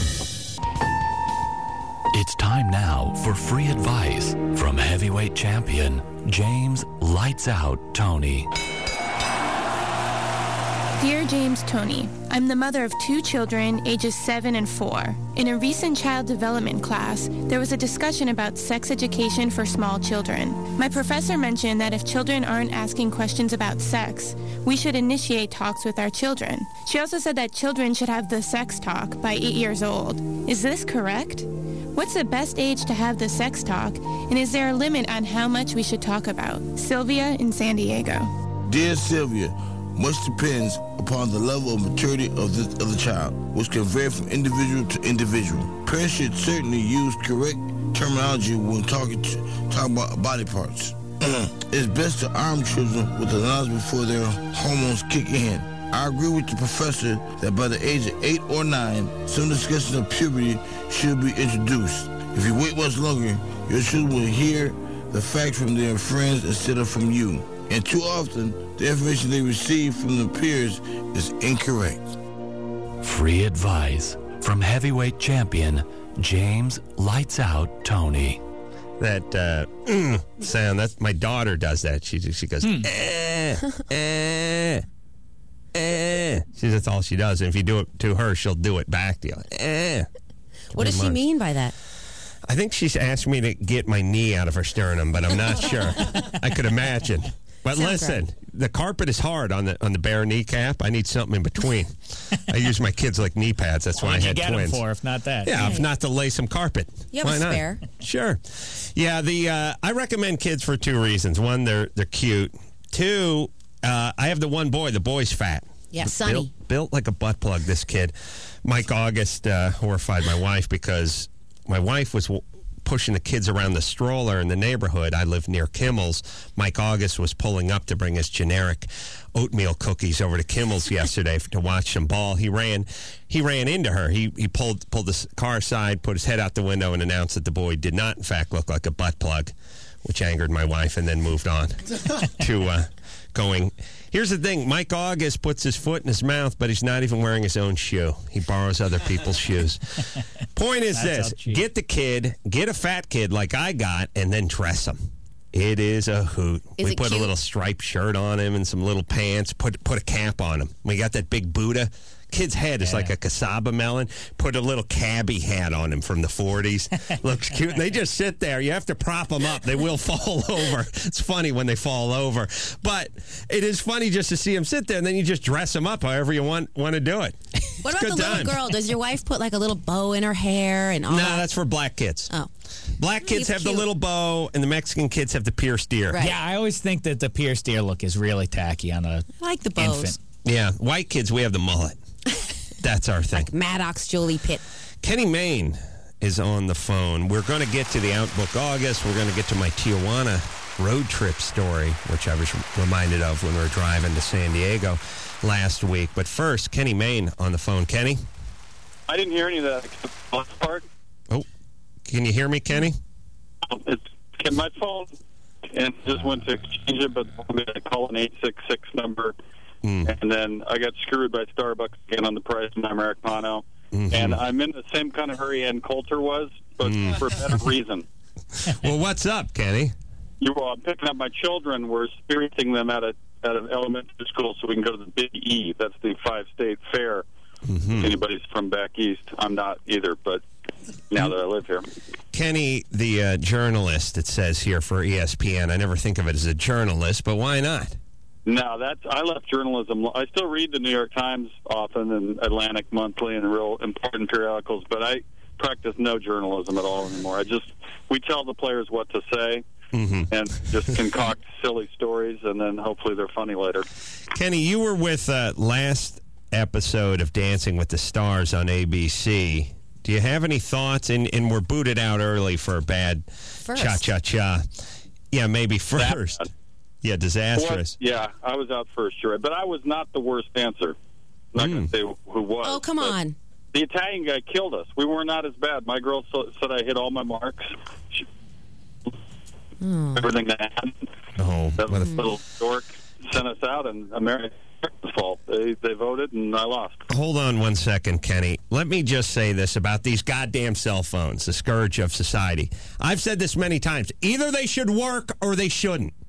It's time now for free advice from heavyweight champion James Lights Out Tony. Dear James Tony, I'm the mother of two children, ages seven and four. In a recent child development class, there was a discussion about sex education for small children. My professor mentioned that if children aren't asking questions about sex, we should initiate talks with our children. She also said that children should have the sex talk by eight years old. Is this correct? What's the best age to have the sex talk, and is there a limit on how much we should talk about? Sylvia in San Diego. Dear Sylvia, much depends upon the level of maturity of the, of the child, which can vary from individual to individual. Parents should certainly use correct terminology when talking to, talking about body parts. It's best to arm children with the knowledge before their hormones kick in. I agree with the professor that by the age of eight or nine, some discussion of puberty should be introduced. If you wait much longer, your children will hear the facts from their friends instead of from you. And too often, the information they receive from their peers is incorrect. Free advice from heavyweight champion James Lights Out Tony. That uh, mm, sound, that's my daughter does that. She she goes, Hmm. eh, eh, eh. See, that's all she does. And if you do it to her, she'll do it back to you. Eh. What does she mean by that? I think she's asked me to get my knee out of her sternum, but I'm not sure. I could imagine. But Sounds listen, right. the carpet is hard on the on the bare kneecap. I need something in between. I use my kids like knee pads. That's why I What'd you had get 'em twins. for, if not that? Yeah, if not to lay some carpet. You have Why a not? spare. Sure. Yeah, the uh, I recommend kids for two reasons. One, they're they're cute. Two, uh, I have the one boy. The boy's fat. Yeah, Sonny. Built, built like a butt plug, this kid. Mike August uh, horrified my wife because my wife was w- pushing the kids around the stroller in the neighborhood. I live near Kimmel's. Mike August was pulling up to bring his generic oatmeal cookies over to Kimmel's yesterday to watch some ball. He ran he ran into her. He he pulled pulled the car aside, put his head out the window, and announced that the boy did not, in fact, look like a butt plug, which angered my wife, and then moved on to uh, going... Here's the thing. Mike August puts his foot in his mouth, but he's not even wearing his own shoe. He borrows other people's shoes. Point is That's this. how cheap. Get the kid, get a fat kid like I got, and then dress him. It is a hoot. Is we it put cute? a little striped shirt on him and some little pants, put put a cap on him. We got that big Buddha. Kid's head is like a cassava melon. Put a little cabbie hat on him from the forties. Looks cute. And they just sit there. You have to prop them up. They will fall over. It's funny when they fall over. But it is funny just to see them sit there, and then you just dress them up however you want want to do it. What It's about good the little times. girl? Does your wife put like a little bow in her hair and all No, that? that's for black kids. Oh. Black kids He's have the cute. little bow, and the Mexican kids have the pierced ear. Right. Yeah, I always think that the pierced ear look is really tacky on a I like the bows. infant. Yeah, white kids, we have the mullet. That's our thing. Maddox, Jolie Pitt. Kenny Mayne is on the phone. We're going to get to the Outbook August. We're going to get to my Tijuana road trip story, which I was reminded of when we were driving to San Diego last week. But first, Kenny Mayne on the phone. Kenny? I didn't hear any of that except the last part. Oh, can you hear me, Kenny? It's in my phone, and just went to exchange it, but I'm going to call an eight six six number. Mm. And then I got screwed by Starbucks again on the price of my Americano. Mm-hmm. And I'm in the same kind of hurry Ann Coulter was, but Mm. for a better reason. Well, what's up, Kenny? You know, I'm picking up my children. We're spiriting them at a at an elementary school so we can go to the Big E. That's the five-state fair. Mm-hmm. If anybody's from back east, I'm not either, but now that I live here. Kenny, the uh, journalist, it says here for E S P N. I never think of it as a journalist, but why not? No, that's I left journalism. I still read the New York Times often and Atlantic Monthly and real important periodicals, but I practice no journalism at all anymore. I just we tell the players what to say Mm-hmm. and just concoct silly stories, and then hopefully they're funny later. Kenny, you were with uh, last episode of Dancing with the Stars on A B C. Do you have any thoughts? And, and we're booted out early for a bad cha-cha-cha. Yeah, maybe first. Yeah, disastrous. What? Yeah, I was out first, you're right. But I was not the worst dancer. I'm not going to say who was. Oh, come but on. The Italian guy killed us. We were not as bad. My girl so, said I hit all my marks. She, Oh. Everything that happened. Oh, that little dork sent us out, and America's fault. They, they voted, and I lost. Hold on one second, Kenny. Let me just say this about these goddamn cell phones, the scourge of society. I've said this many times. Either they should work or they shouldn't.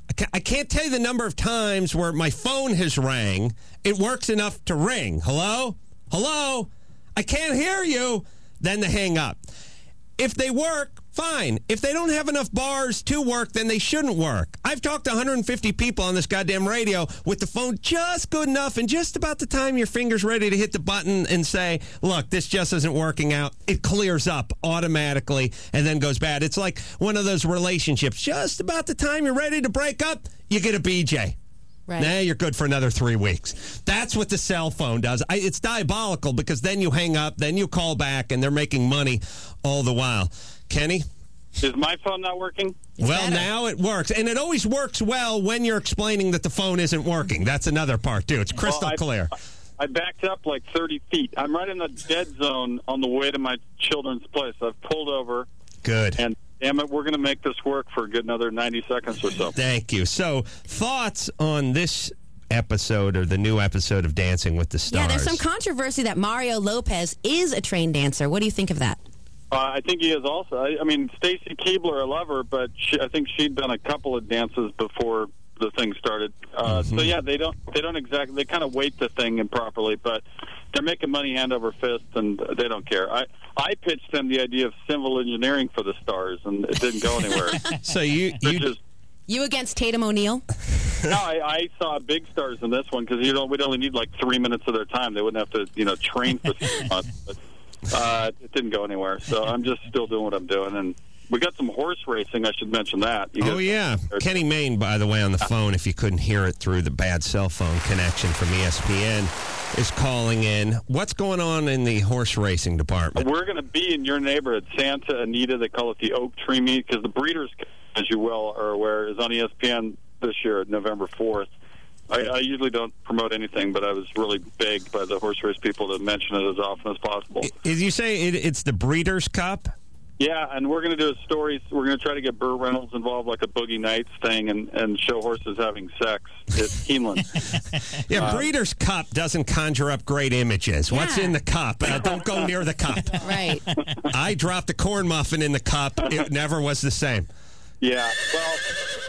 I ca- I can't tell you the number of times where my phone has rang. It works enough to ring. Hello? Hello? I can't hear you. Then they hang up. If they work, fine. If they don't have enough bars to work, then they shouldn't work. I've talked to one hundred fifty people on this goddamn radio with the phone just good enough, and just about the time your finger's ready to hit the button and say, look, this just isn't working out, it clears up automatically and then goes bad. It's like one of those relationships. Just about the time you're ready to break up, you get a B J. Right. Now you're good for another three weeks. That's what the cell phone does. I, it's diabolical because then you hang up, then you call back, and they're making money all the while. Kenny? Is my phone not working? Well, now it works. And it always works well when you're explaining that the phone isn't working. That's another part, too. It's crystal Well, I- clear. I backed up like thirty feet. I'm right in the dead zone on the way to my children's place. I've pulled over. Good. And damn it, we're going to make this work for a good another ninety seconds or so. Thank you. So, thoughts on this episode or the new episode of Dancing with the Stars? Yeah, there's some controversy that Mario Lopez is a trained dancer. What do you think of that? Uh, I think he is also. I, I mean, Stacy Keebler, I love her, but she, I think she'd done a couple of dances before the thing started. Uh, Mm-hmm. So yeah, they don't they don't exactly they kind of weight the thing improperly, but they're making money hand over fist, and they don't care. I I pitched them the idea of civil engineering for the stars, and it didn't go anywhere. So you you just. You against Tatum O'Neal? No, I, I saw big stars in this one because you know we'd only need like three minutes of their time. They wouldn't have to you know train for six months. But, uh, it didn't go anywhere, so I'm just still doing what I'm doing. And we got some horse racing. I should mention that. You Oh, guys- yeah. Kenny Mayne, by the way, on the phone, if you couldn't hear it through the bad cell phone connection from E S P N, is calling in. What's going on in the horse racing department? We're going to be in your neighborhood, Santa Anita. They call it the Oak Tree Meet because the Breeders' Cup, as you well are aware, is on E S P N this year, November fourth. I, I usually don't promote anything, but I was really begged by the horse race people to mention it as often as possible. Did you say it, it's the Breeders' Cup? Yeah, and we're going to do a story. We're going to try to get Burt Reynolds involved, like a Boogie Nights thing, and, and show horses having sex at Keeneland. Yeah, Uh, Breeders' Cup doesn't conjure up great images. What's Yeah. in the cup? Uh, don't go near the cup. Right. I dropped a corn muffin in the cup. It never was the same. Yeah, well,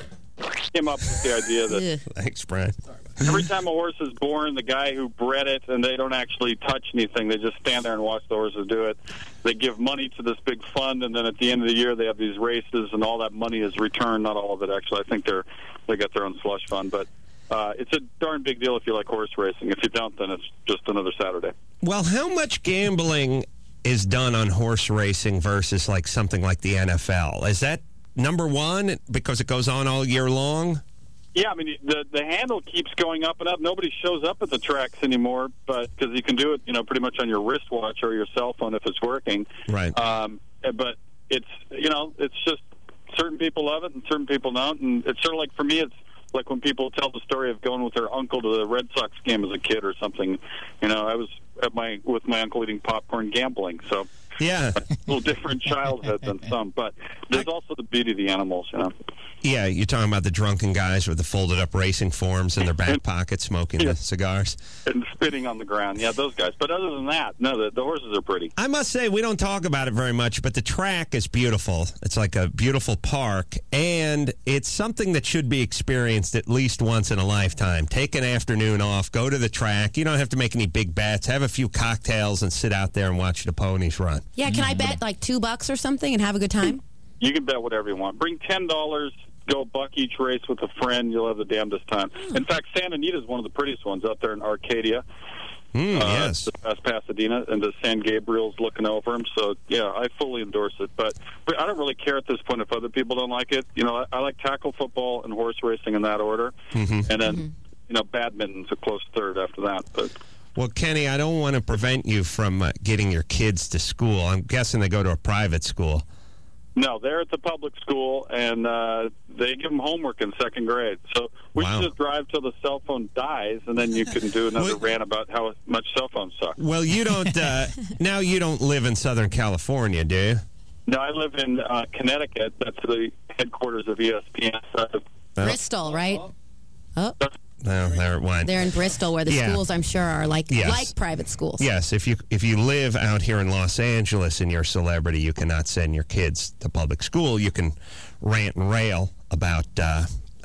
came up with the idea that Thanks, Brian. every time a horse is born, the guy who bred it, and they don't actually touch anything, they just stand there and watch the horses do it. They give money to this big fund, and then at the end of the year, they have these races, and all that money is returned. Not all of it, actually. I think they're they got their own slush fund, but uh, it's a darn big deal if you like horse racing. If you don't, then it's just another Saturday. Well, how much gambling is done on horse racing versus like something like the N F L? Is that number one because it goes on all year long? Yeah, I mean, the the handle keeps going up and up. Nobody shows up at the tracks anymore, but because you can do it, you know, pretty much on your wristwatch or your cell phone if it's working. Right. Um, but it's, you know, it's just certain people love it and certain people don't. And it's sort of like, for me, it's like when people tell the story of going with their uncle to the Red Sox game as a kid or something. You know, I was at my with my uncle eating popcorn gambling, so yeah, a little different childhood than some. But there's also the beauty of the animals, you know. Yeah, you're talking about the drunken guys with the folded up racing forms in their back pocket smoking the cigars. And spitting on the ground. Yeah, those guys. But other than that, no, the, the horses are pretty. I must say, we don't talk about it very much, but the track is beautiful. It's like a beautiful park, and it's something that should be experienced at least once in a lifetime. Take an afternoon off, go to the track. You don't have to make any big bets. Have a few cocktails and sit out there and watch the ponies run. Yeah, can I bet like two bucks or something and have a good time? You can bet whatever you want. Bring ten dollars, go buck each race with a friend. You'll have the damnedest time. In fact, Santa Anita is one of the prettiest ones out there in Arcadia. Mm, uh, yes. just past Pasadena, and the San Gabriel's looking over them. So, yeah, I fully endorse it. But, but I don't really care at this point if other people don't like it. You know, I, I like tackle football and horse racing in that order. Mm-hmm. And then, you know, badminton's a close third after that. But Well, Kenny, I don't want to prevent you from uh, getting your kids to school. I'm guessing they go to a private school. no, they're at the public school, and uh, they give them homework in second grade. So we Wow. should just drive till the cell phone dies, and then you can do another rant about how much cell phones suck. Well, you don't, uh, now you don't live in Southern California, do you? No, I live in uh, Connecticut. That's the headquarters of E S P N. Bristol, right? Oh, No, there it went. they're in Bristol, where the Yeah. schools, I'm sure, are like Yes. like private schools. Yes, if you if you live out here in Los Angeles and you're a celebrity, you cannot send your kids to public school. You can rant and rail about uh,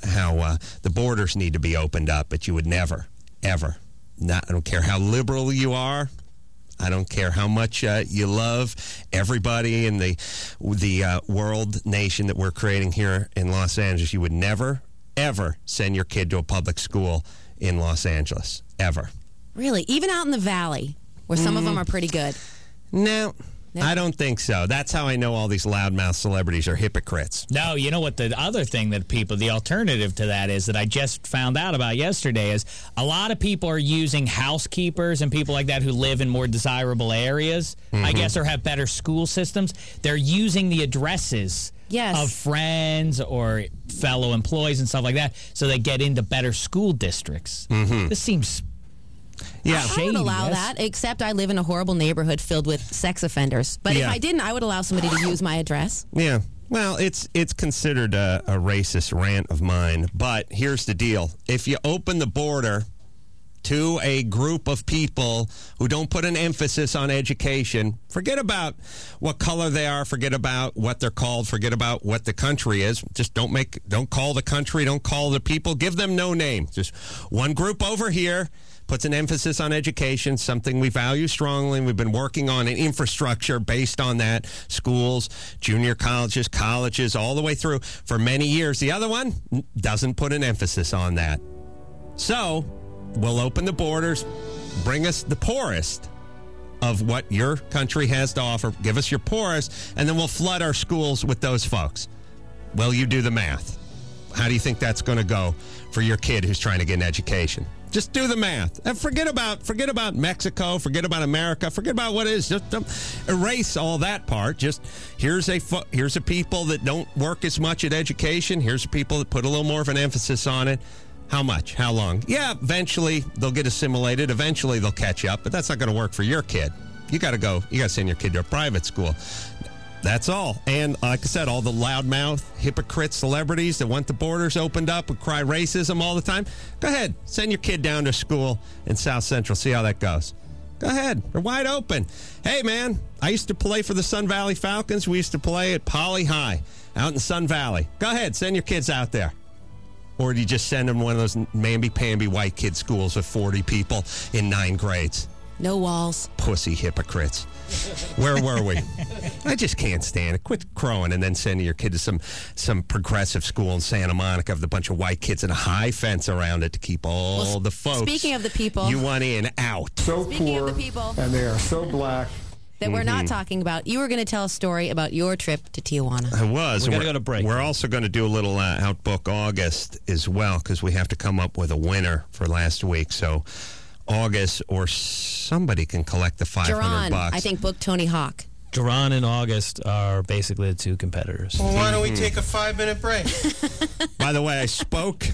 how uh, the borders need to be opened up, but you would never, ever, not, I don't care how liberal you are, I don't care how much uh, you love everybody in the the uh, world nation that we're creating here in Los Angeles, you would never, ever send your kid to a public school in Los Angeles, ever. Really? Even out in the valley, where some mm. of them are pretty good? No. I don't think so. That's how I know all these loudmouth celebrities are hypocrites. No, you know what the other thing that people, the alternative to that is that I just found out about yesterday is a lot of people are using housekeepers and people like that who live in more desirable areas, mm-hmm. I guess, or have better school systems. They're using the addresses yes. of friends or fellow employees and stuff like that so they get into better school districts. Mm-hmm. This seems... Yeah, I would allow that, except I live in a horrible neighborhood filled with sex offenders. But yeah. if I didn't, I would allow somebody to use my address. Yeah. Well, it's it's considered a, a racist rant of mine. But here's the deal. If you open the border to a group of people who don't put an emphasis on education, forget about what color they are, forget about what they're called, forget about what the country is. Just don't make, don't call the country, don't call the people, give them no name. Just one group over here puts an emphasis on education, something we value strongly, and we've been working on an infrastructure based on that. Schools, junior colleges, colleges, all the way through for many years. The other one doesn't put an emphasis on that. So we'll open the borders, bring us the poorest of what your country has to offer, give us your poorest, and then we'll flood our schools with those folks. Well, you do the math. How do you think that's going to go for your kid who's trying to get an education? Just do the math. And forget about forget about Mexico. Forget about America. Forget about what it is. Just um, erase all that part. Just here's a fo- here's a people that don't work as much at education. Here's a people that put a little more of an emphasis on it. How much? How long? Yeah, eventually they'll get assimilated. Eventually they'll catch up. But that's not going to work for your kid. You got to go. You got to send your kid to a private school. That's all. And like I said, all the loudmouth, hypocrite celebrities that want the borders opened up and cry racism all the time, go ahead. Send your kid down to school in South Central. See how that goes. Go ahead. They're wide open. Hey, man, I used to play for the Sun Valley Falcons. We used to play at Poly High out in Sun Valley. Go ahead. Send your kids out there. Or do you just send them one of those mamby-pamby white kid schools with forty people in nine grades? No walls. Pussy hypocrites. Where were we? I just can't stand it. Quit crowing and then sending your kid to some some progressive school in Santa Monica with a bunch of white kids and a high fence around it to keep all well, the folks. Speaking of the people. You want in, out. So speaking poor, of the people. And they are so black. That we're mm-hmm. not talking about. You were going to tell a story about your trip to Tijuana. I was. We got to go to break. We're also going to do a little uh, Outbook August as well because we have to come up with a winner for last week. So August or somebody can collect the five hundred bucks. I think book Tony Hawk. Duran and August are basically the two competitors. Well, why don't we take a five-minute break? By the way, I spoke...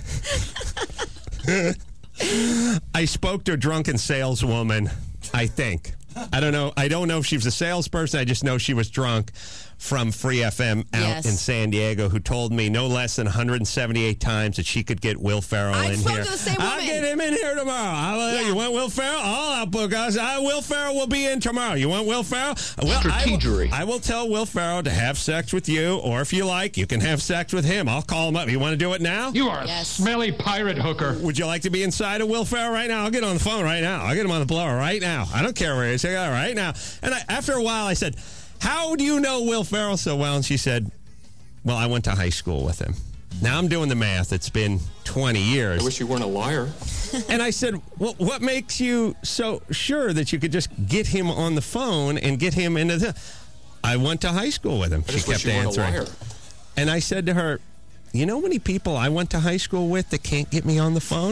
I spoke to a drunken saleswoman, I think. I don't know. I don't know if she was a salesperson. I just know she was drunk from Free F M out yes. in San Diego, who told me no less than one hundred seventy-eight times that she could get Will Ferrell I in spoke here. To the same woman. I'll get him in here tomorrow. I'll, yeah. You want Will Ferrell? I'll outbook us. I, Will Ferrell will be in tomorrow. You want Will Ferrell? Well, I will, I will tell Will Ferrell to have sex with you, or if you like, you can have sex with him. I'll call him up. You want to do it now? You are yes. a smelly pirate hooker. Would you like to be inside of Will Ferrell right now? I'll get on the phone right now. I'll get him on the blower right now. I don't care where he is. I got it right now. And I, after a while, I said, how do you know Will Ferrell so well? And she said, well, I went to high school with him. Now I'm doing the math. It's been twenty years. I wish you weren't a liar. And I said, well, what makes you so sure that you could just get him on the phone and get him into the... I went to high school with him. I she just kept wish you answering. weren't a liar. And I said to her, you know how many people I went to high school with that can't get me on the phone?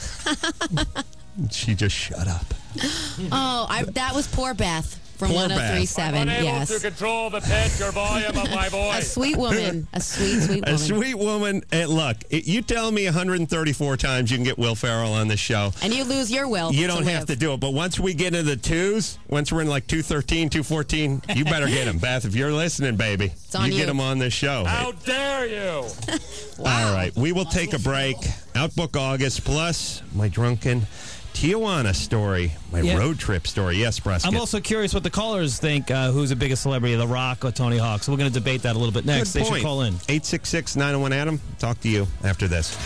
She just shut up. Oh, I, that was poor Beth. From Poor one oh three point seven, I'm unable yes. to control the pitch or volume of my voice. A sweet woman. A sweet, sweet woman. A sweet woman. And look, it, you tell me one hundred thirty-four times you can get Will Ferrell on this show. And you lose your will. You don't to have live. to do it. But once we get into the twos, once we're in like two thirteen, two fourteen, you better get him. Beth, if you're listening, baby, it's on you, you get him on this show. How dare you? Wow. All right. We will take a break. Outbook August plus my drunken Tijuana story, my Yeah. road trip story. Yes, Brusket. I'm also curious what the callers think. Uh, who's the biggest celebrity, The Rock or Tony Hawk? So we're going to debate that a little bit next. Good They point. should call in. eight six six, nine oh one, Adam. Talk to you after this.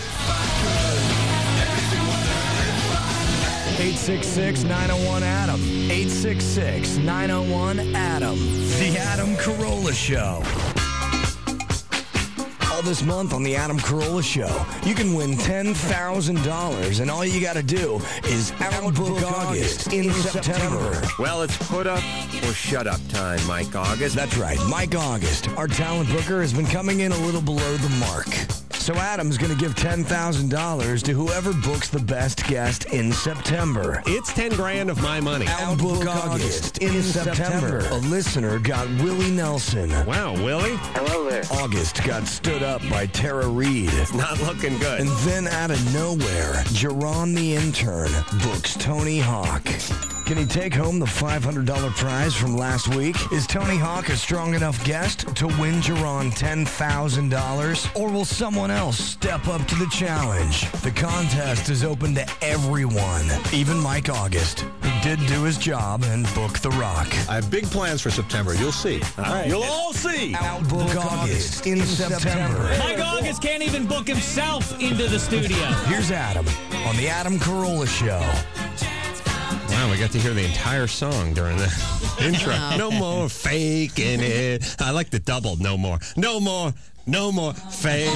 eight six six, nine oh one, Adam. eight six six, nine oh one, Adam. The Adam Carolla Show. All this month on The Adam Carolla Show, you can win ten thousand dollars, and all you got to do is outbook August in September. Well, it's put up or shut up time, Mike August. That's right, Mike August. Our talent booker has been coming in a little below the mark. So Adam's going to give ten thousand dollars to whoever books the best guest in September. It's ten grand of my money. Outbook August in September. A listener got Willie Nelson. Wow, Willie? Hello there. August got stood up by Tara Reid. Not looking good. And then out of nowhere, Jerron the intern books Tony Hawk. Can he take home the five hundred dollars prize from last week? Is Tony Hawk a strong enough guest to win Jerron ten thousand dollars? Or will someone else step up to the challenge? The contest is open to everyone, even Mike August, who did do his job and book The Rock. I have big plans for September. You'll see. All right. You'll all see. Outbook August in September. Mike August can't even book himself into the studio. Here's Adam on the Adam Carolla Show. Wow, we got to hear the entire song during the intro. No more faking it. I like the double, no more. No more, no more fake.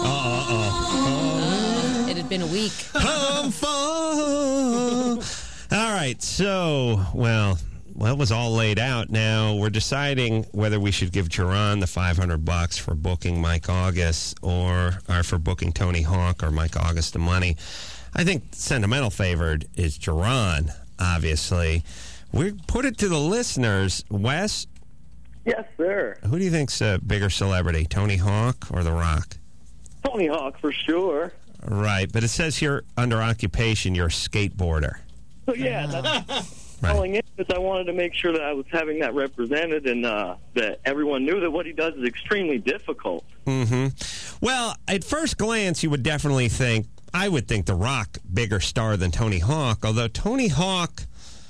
Uh-uh-uh. It had been a week. Come fall. All right, so, well, well, it was all laid out. Now we're deciding whether we should give Jerron the five hundred bucks for booking Mike August or, or for booking Tony Hawk or Mike August the money. I think sentimental favored is Jerron. Obviously, we put it to the listeners. Wes? Yes, sir. Who do you think's a bigger celebrity, Tony Hawk or The Rock? Tony Hawk for sure. Right, but it says here under occupation, you're a skateboarder. So yeah, that's calling in because I wanted to make sure that I was having that represented and uh, that everyone knew that what he does is extremely difficult. Mm-hmm. Well, at first glance, you would definitely think, I would think The Rock bigger star than Tony Hawk, although Tony Hawk,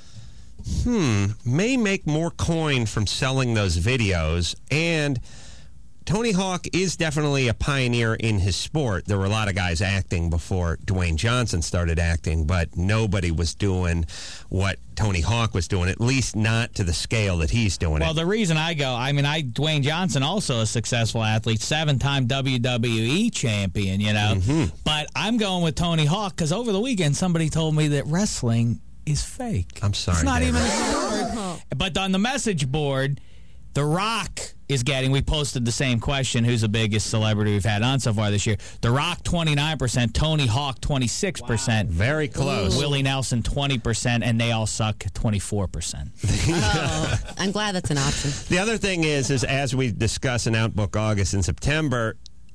hmm, may make more coin from selling those videos, and Tony Hawk is definitely a pioneer in his sport. There were a lot of guys acting before Dwayne Johnson started acting, but nobody was doing what Tony Hawk was doing, at least not to the scale that he's doing Well, it. the reason I go, I mean, I Dwayne Johnson, also a successful athlete, seven-time W W E champion, you know. Mm-hmm. But I'm going with Tony Hawk because over the weekend somebody told me that wrestling is fake. I'm sorry, It's not David. even a sport. But on the message board, The Rock is getting, we posted the same question, who's the biggest celebrity we've had on so far this year? The Rock, twenty-nine percent, Tony Hawk, twenty-six percent. Wow. Very close. Willie Nelson, twenty percent, and They All Suck, twenty-four percent. Oh, I'm glad that's an option. The other thing is, is as we discuss in Outbook August in September,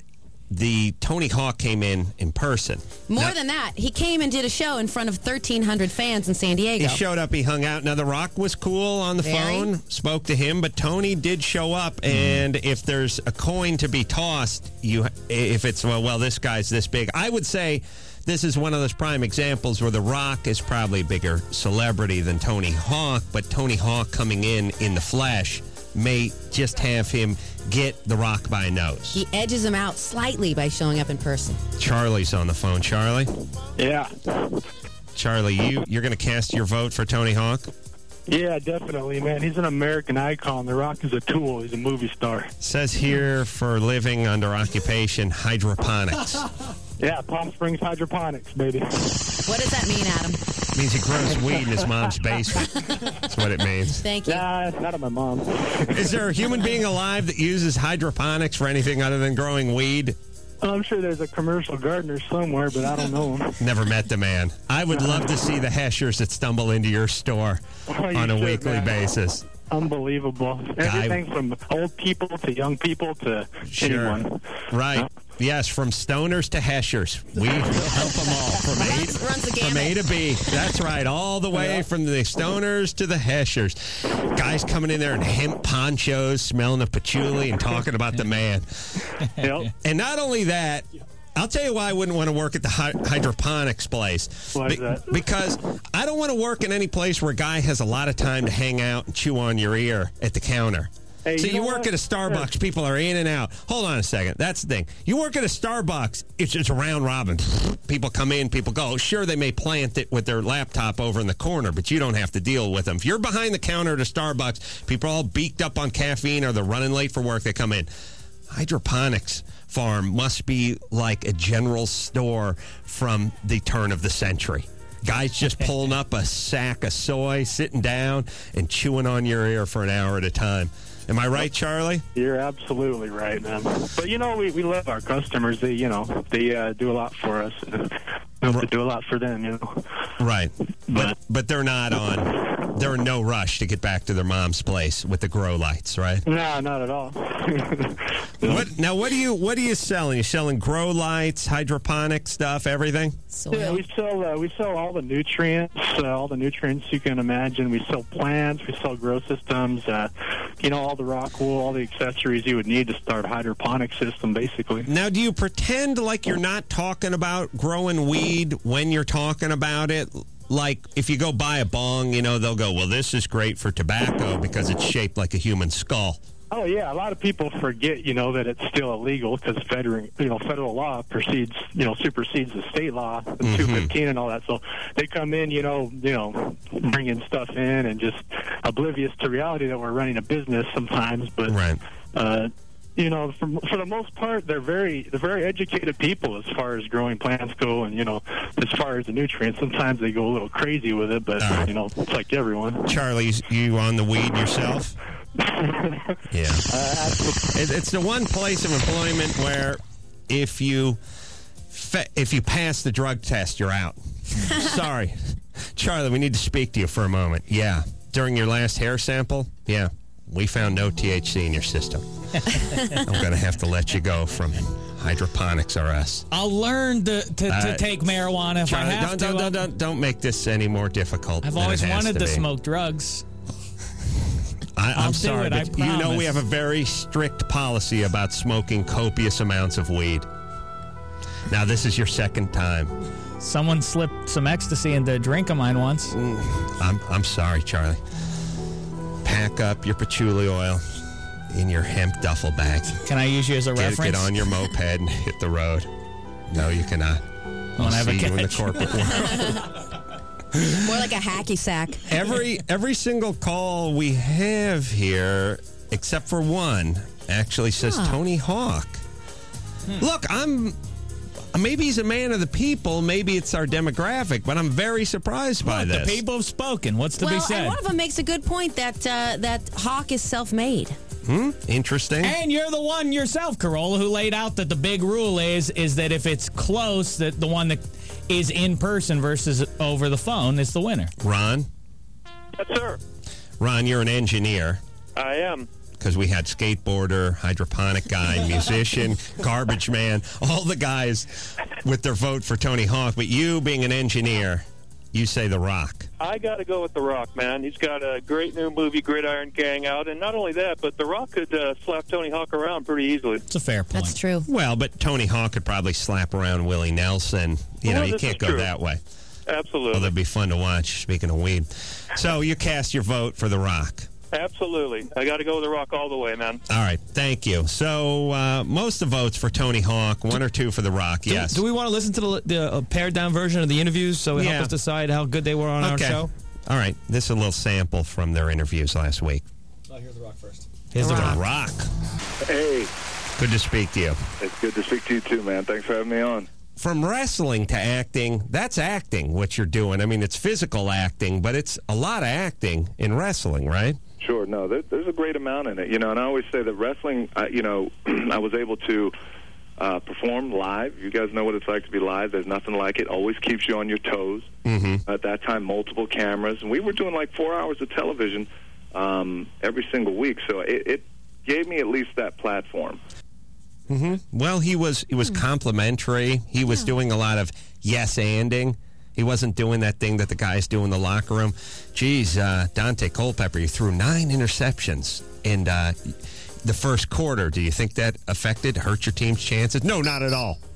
the Tony Hawk came in in person. More Now- than that, he came and did a show in front of thirteen hundred fans in San Diego. He showed up, he hung out. Now, The Rock was cool on the Very. phone, spoke to him, but Tony did show up, and if there's a coin to be tossed, you if it's, well, well, this guy's this big, I would say this is one of those prime examples where The Rock is probably a bigger celebrity than Tony Hawk, but Tony Hawk coming in in the flesh may just have him get The Rock by a nose. He edges him out slightly by showing up in person. Charlie's on the phone. Charlie? Yeah. Charlie, you, you're going to cast your vote for Tony Hawk? Yeah, definitely, man. He's an American icon. The Rock is a tool. He's a movie star. Says here for living under occupation, hydroponics. Yeah, Palm Springs Hydroponics, baby. What does that mean, Adam? Means he grows weed in his mom's basement. That's what it means. Thank you. Nah, not at my mom. Is there a human being alive that uses hydroponics for anything other than growing weed? I'm sure there's a commercial gardener somewhere, but I don't know him. Never met the man. I would love to see the Heshers that stumble into your store Oh, you on a should, weekly man. basis. Unbelievable. Everything from old people to young people to Sure. anyone. Right. Yes, from stoners to Heshers. We will help them all from A, Runs- runs the from A gamut. to B. That's right. All the way from the stoners to the Heshers. Guys coming in there in hemp ponchos, smelling of patchouli and talking about the man. Yep. And not only that, I'll tell you why I wouldn't want to work at the hy- hydroponics place. Why is Be- that? Because I don't want to work in any place where a guy has a lot of time to hang out and chew on your ear at the counter. Hey, so you you, know work what? at a Starbucks, people are in and out. Hold on a second. That's the thing. You work at a Starbucks, it's just a round robin. People come in, people go. Sure, they may plant it with their laptop over in the corner, but you don't have to deal with them. If you're behind the counter at a Starbucks, people are all beaked up on caffeine or they're running late for work, they come in. Hydroponics farm must be like a general store from the turn of the century. Guys just pulling up a sack of soy, sitting down, and chewing on your ear for an hour at a time. Am I right, Charlie? You're absolutely right, man. But, you know, we, we love our customers. They, you know, they uh, do a lot for us. We have to do a lot for them, you know. Right. But but they're not on, they're in no rush to get back to their mom's place with the grow lights, right? No, not at all. What now? What are you what are you selling? You selling grow lights, hydroponic stuff, everything? Yeah, we sell uh, we sell all the nutrients, uh, all the nutrients you can imagine. We sell plants, we sell grow systems, uh, you know, all the rock wool, all the accessories you would need to start a hydroponic system, basically. Now, do you pretend like you're not talking about growing weed when you're talking about it? Like, if you go buy a bong, you know, they'll go, well, this is great for tobacco because it's shaped like a human skull. Oh yeah, a lot of people forget, you know, that it's still illegal because federal, you know, federal law proceeds, you know, supersedes the state law, the Mm-hmm. two fifteen and all that. So they come in, you know, you know, bringing stuff in and just oblivious to reality that we're running a business sometimes. But right. uh, you know, for, for the most part, they're very they're very educated people as far as growing plants go, and you know, as far as the nutrients. Sometimes they go a little crazy with it, but right. you know, it's like everyone. Charlie, you on the weed yourself? Yeah. Uh, it, it's the one place of employment where if you fa- if you pass the drug test, you're out. Sorry. Charlie, we need to speak to you for a moment. Yeah. During your last hair sample, yeah, we found no T H C in your system. I'm going to have to let you go from Hydroponics R Us. I'll learn to, to, to Uh, take marijuana if Charlie, I have don't, to. don't, don't, don't, don't make this any more difficult. I've than always it has wanted to, be. smoke drugs. I, I'll I'm do sorry, it, I but you know promise. we have a very strict policy about smoking copious amounts of weed. Now, this is your second time. Someone slipped some ecstasy into a drink of mine once. I'm I'm sorry, Charlie. Pack up your patchouli oil in your hemp duffel bag. Can I use you as a get, reference? Get on your moped and hit the road. No, you cannot. I'll When I have see a you in the catch. corporate world. More like a hacky sack. every every single call we have here, except for one, actually says Huh. Tony Hawk. Look, I'm maybe he's a man of the people. Maybe it's our demographic, but I'm very surprised by Look, this. the people have spoken. What's to well, be said? and one of them makes a good point that uh, that Hawk is self-made. Hmm? Interesting. And you're the one yourself, Corolla, who laid out that the big rule is is that if it's close, that the one that is in person versus over the phone is the winner. Ron, Yes, sir. Ron, you're an engineer. I am. Because we had skateboarder, hydroponic guy, musician, garbage man, all the guys with their vote for Tony Hawk. But you, being an engineer, you say The Rock. I got to go with The Rock, man. He's got a great new movie, Gridiron Gang, out. And not only that, but The Rock could uh, slap Tony Hawk around pretty easily. It's a fair point. That's true. Well, but Tony Hawk could probably slap around Willie Nelson. You know, Well, you this can't is go true. that way. Absolutely. Well, that'd be fun to watch, speaking of weed. So you cast your vote for The Rock. Absolutely. I got to go with The Rock all the way, man. All right, thank you. So uh, most of the votes for Tony Hawk, one or two for The Rock, Do, yes. do we want to listen to the, the uh, pared down version of the interviews so it Yeah. help us decide how good they were on our Okay. show? All right, this is a little sample from their interviews last week. Oh, here's The Rock first. Here's The Rock. Rock. Hey, Good to speak to you. it's good to speak to you too, man. Thanks for having me on. From wrestling to acting, that's acting, what you're doing. I mean, it's physical acting, but it's a lot of acting in wrestling, right? Sure, no, there, there's a great amount in it, you know. And I always say that wrestling, uh, you know, I was able to uh, perform live. You guys know what it's like to be live. There's nothing like it. Always keeps you on your toes. Mm-hmm. At that time, multiple cameras, and we were doing like four hours of television um, every single week. So it, it gave me at least that platform. Mm-hmm. Well, he was he was complimentary. He was doing a lot of yes-anding. He wasn't doing that thing that the guys do in the locker room. Geez, uh, Dante Culpepper, you threw nine interceptions in uh, the first quarter. Do you think that affected, hurt your team's chances? No, not at all.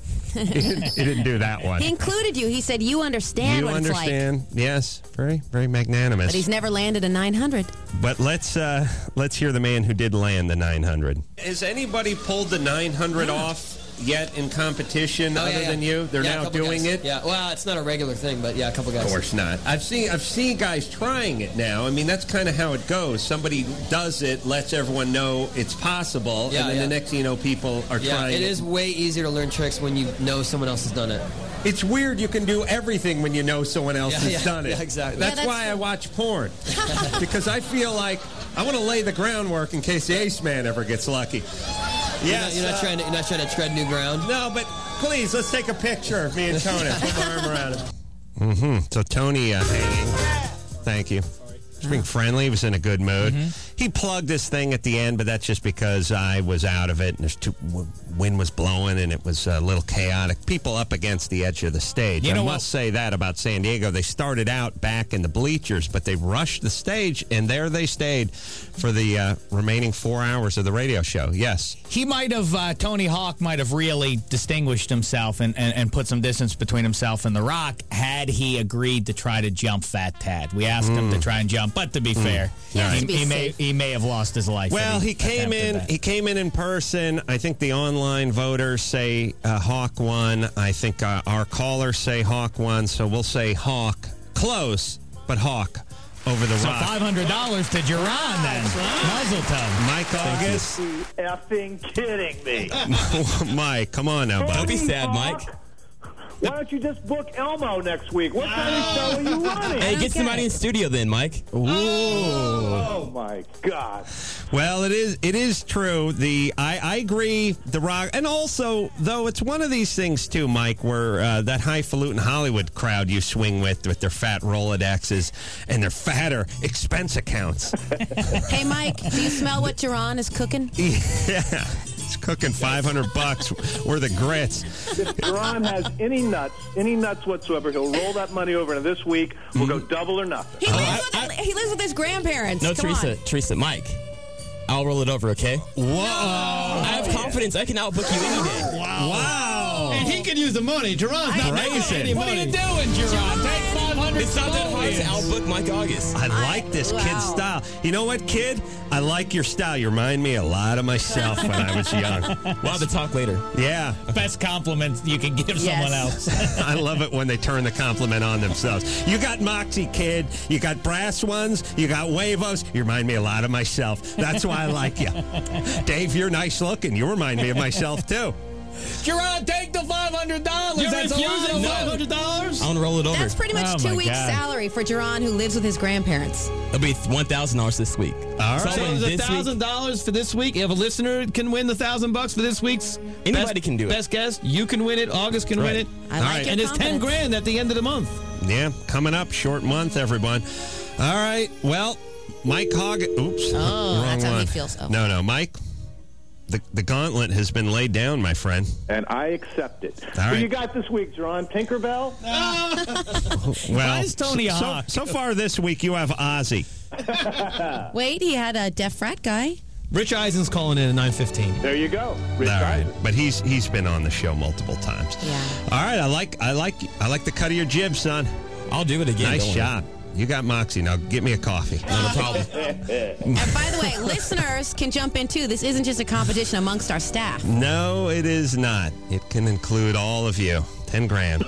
he, didn't, he didn't do that one. He included you. He said you understand you what understand. it's like. Yes, very, very magnanimous. But he's never landed a nine hundred. But let's uh, let's hear the man who did land the nine hundred. Has anybody pulled the nine hundred off yet in competition Oh, other yeah, yeah. than you? They're Yeah, a now couple doing guys. it? Yeah, well, it's not a regular thing, but yeah, a couple guys. Of course not. I've seen I've seen guys trying it now. I mean, that's kind of how it goes. Somebody does it, lets everyone know it's possible, Yeah, and then yeah. the next thing you know, people are Yeah, trying it is way easier to learn tricks when you know someone else has done it. It's weird you can do everything when you know someone else Yeah, has yeah, done it. yeah, exactly. That's, Yeah, that's why true. I watch porn. Because I feel like I want to lay the groundwork in case the ace man ever gets lucky. You're Yes, not, you're not uh, trying to you're not trying to tread new ground. No, but please, let's take a picture of me and Tony. Put my arm around him. Mm-hmm. So Tony uh, hanging. Thank you. He's being friendly. He was in a good mood. Mm-hmm. He plugged this thing at the end, but that's just because I was out of it, and there's too, w- wind was blowing, and it was a little chaotic. People up against the edge of the stage. You I know must what? say that about San Diego. They started out back in the bleachers, but they rushed the stage, and there they stayed for the uh, remaining four hours of the radio show. Yes. He might have, uh, Tony Hawk might have really distinguished himself and, and, and put some distance between himself and The Rock had he agreed to try to jump Fat Tad. We asked him to try and jump, but to be fair, He has he, to be he may safe. he may have lost his life. Well, when he came attempted in. that. He came in in person. I think the online voters say uh, Hawk won. I think uh, our callers say Hawk won. So we'll say Hawk. Close, but Hawk over the So Rock. five hundred dollars to Duran then. Muzzle tone. Mike August. Effing kidding me. Mike, come on now, Don't buddy. be sad, Mike. Why don't you just book Elmo next week? What kind of show are you running? Hey, get somebody in studio then, Mike. Ooh. Oh my God! Well, it is it is true. The I, I agree. The Rock, and also though it's one of these things too, Mike, where uh, that highfalutin Hollywood crowd you swing with with their fat Rolodexes and their fatter expense accounts. Hey, Mike, do you smell what Duran is cooking? Yeah, it's cooking five hundred bucks worth of grits. If Duran has any nuts, any nuts whatsoever, he'll roll that money over into this week. We'll go double or nothing. He, lives, with, he lives with his grandparents. No, Come Teresa, on. Teresa, Mike. I'll roll it over, okay? Whoa! I have confidence. I can outbook you any day. Wow! And he could use the money. Duran's not making Raisin. any What are money. you doing, Duran? Take five hundred. It's not that hard to outbook Mike August. I like this Wow. kid style. You know what, kid? I like your style. You remind me a lot of myself when I was young. We'll have to talk later. Yeah. Best compliment you can give Yes. someone else. I love it when they turn the compliment on themselves. You got Moxie, kid. You got brass ones. You got Huevos. You remind me a lot of myself. That's why I like you. Dave, you're nice looking. You remind me of myself, too. Duran, take the five hundred dollars. You're That's a lot refusing of five money. hundred dollars? I want to roll it over. That's pretty much Oh, two my weeks' God. salary for Duran, who lives with his grandparents. It'll be one thousand dollars this week. All So right. I'll So win it's a this week. thousand dollars for this week. If a listener can win the thousand bucks for this week's Anybody best, can do it. Best guess, you can win it. August can win Right. it. I All like right. your And it's ten confidence. grand at the end of the month. Yeah, coming up, short month, everyone. All right, well, Mike Hogg. Oops. Oh, wrong that's how he one. feels. Oh. No, no, Mike. The, the gauntlet has been laid down, my friend. And I accept it. All Who right. you got this week, Duran? Tinkerbell? Well, Why is Tony so, Hawk? so far this week, you have Ozzy. Wait, he had a deaf frat guy. Rich Eisen's calling in at nine fifteen. There you go. Rich All right, Eisen. but he's he's been on the show multiple times. Yeah. All right, I like I like I like the cut of your jib, son. I'll do it again. Nice don't worry. shot. You got Moxie. Now get me a coffee. Not a problem. And by the way, listeners can jump in too. This isn't just a competition amongst our staff. No, it is not. It can include all of you. Ten grand.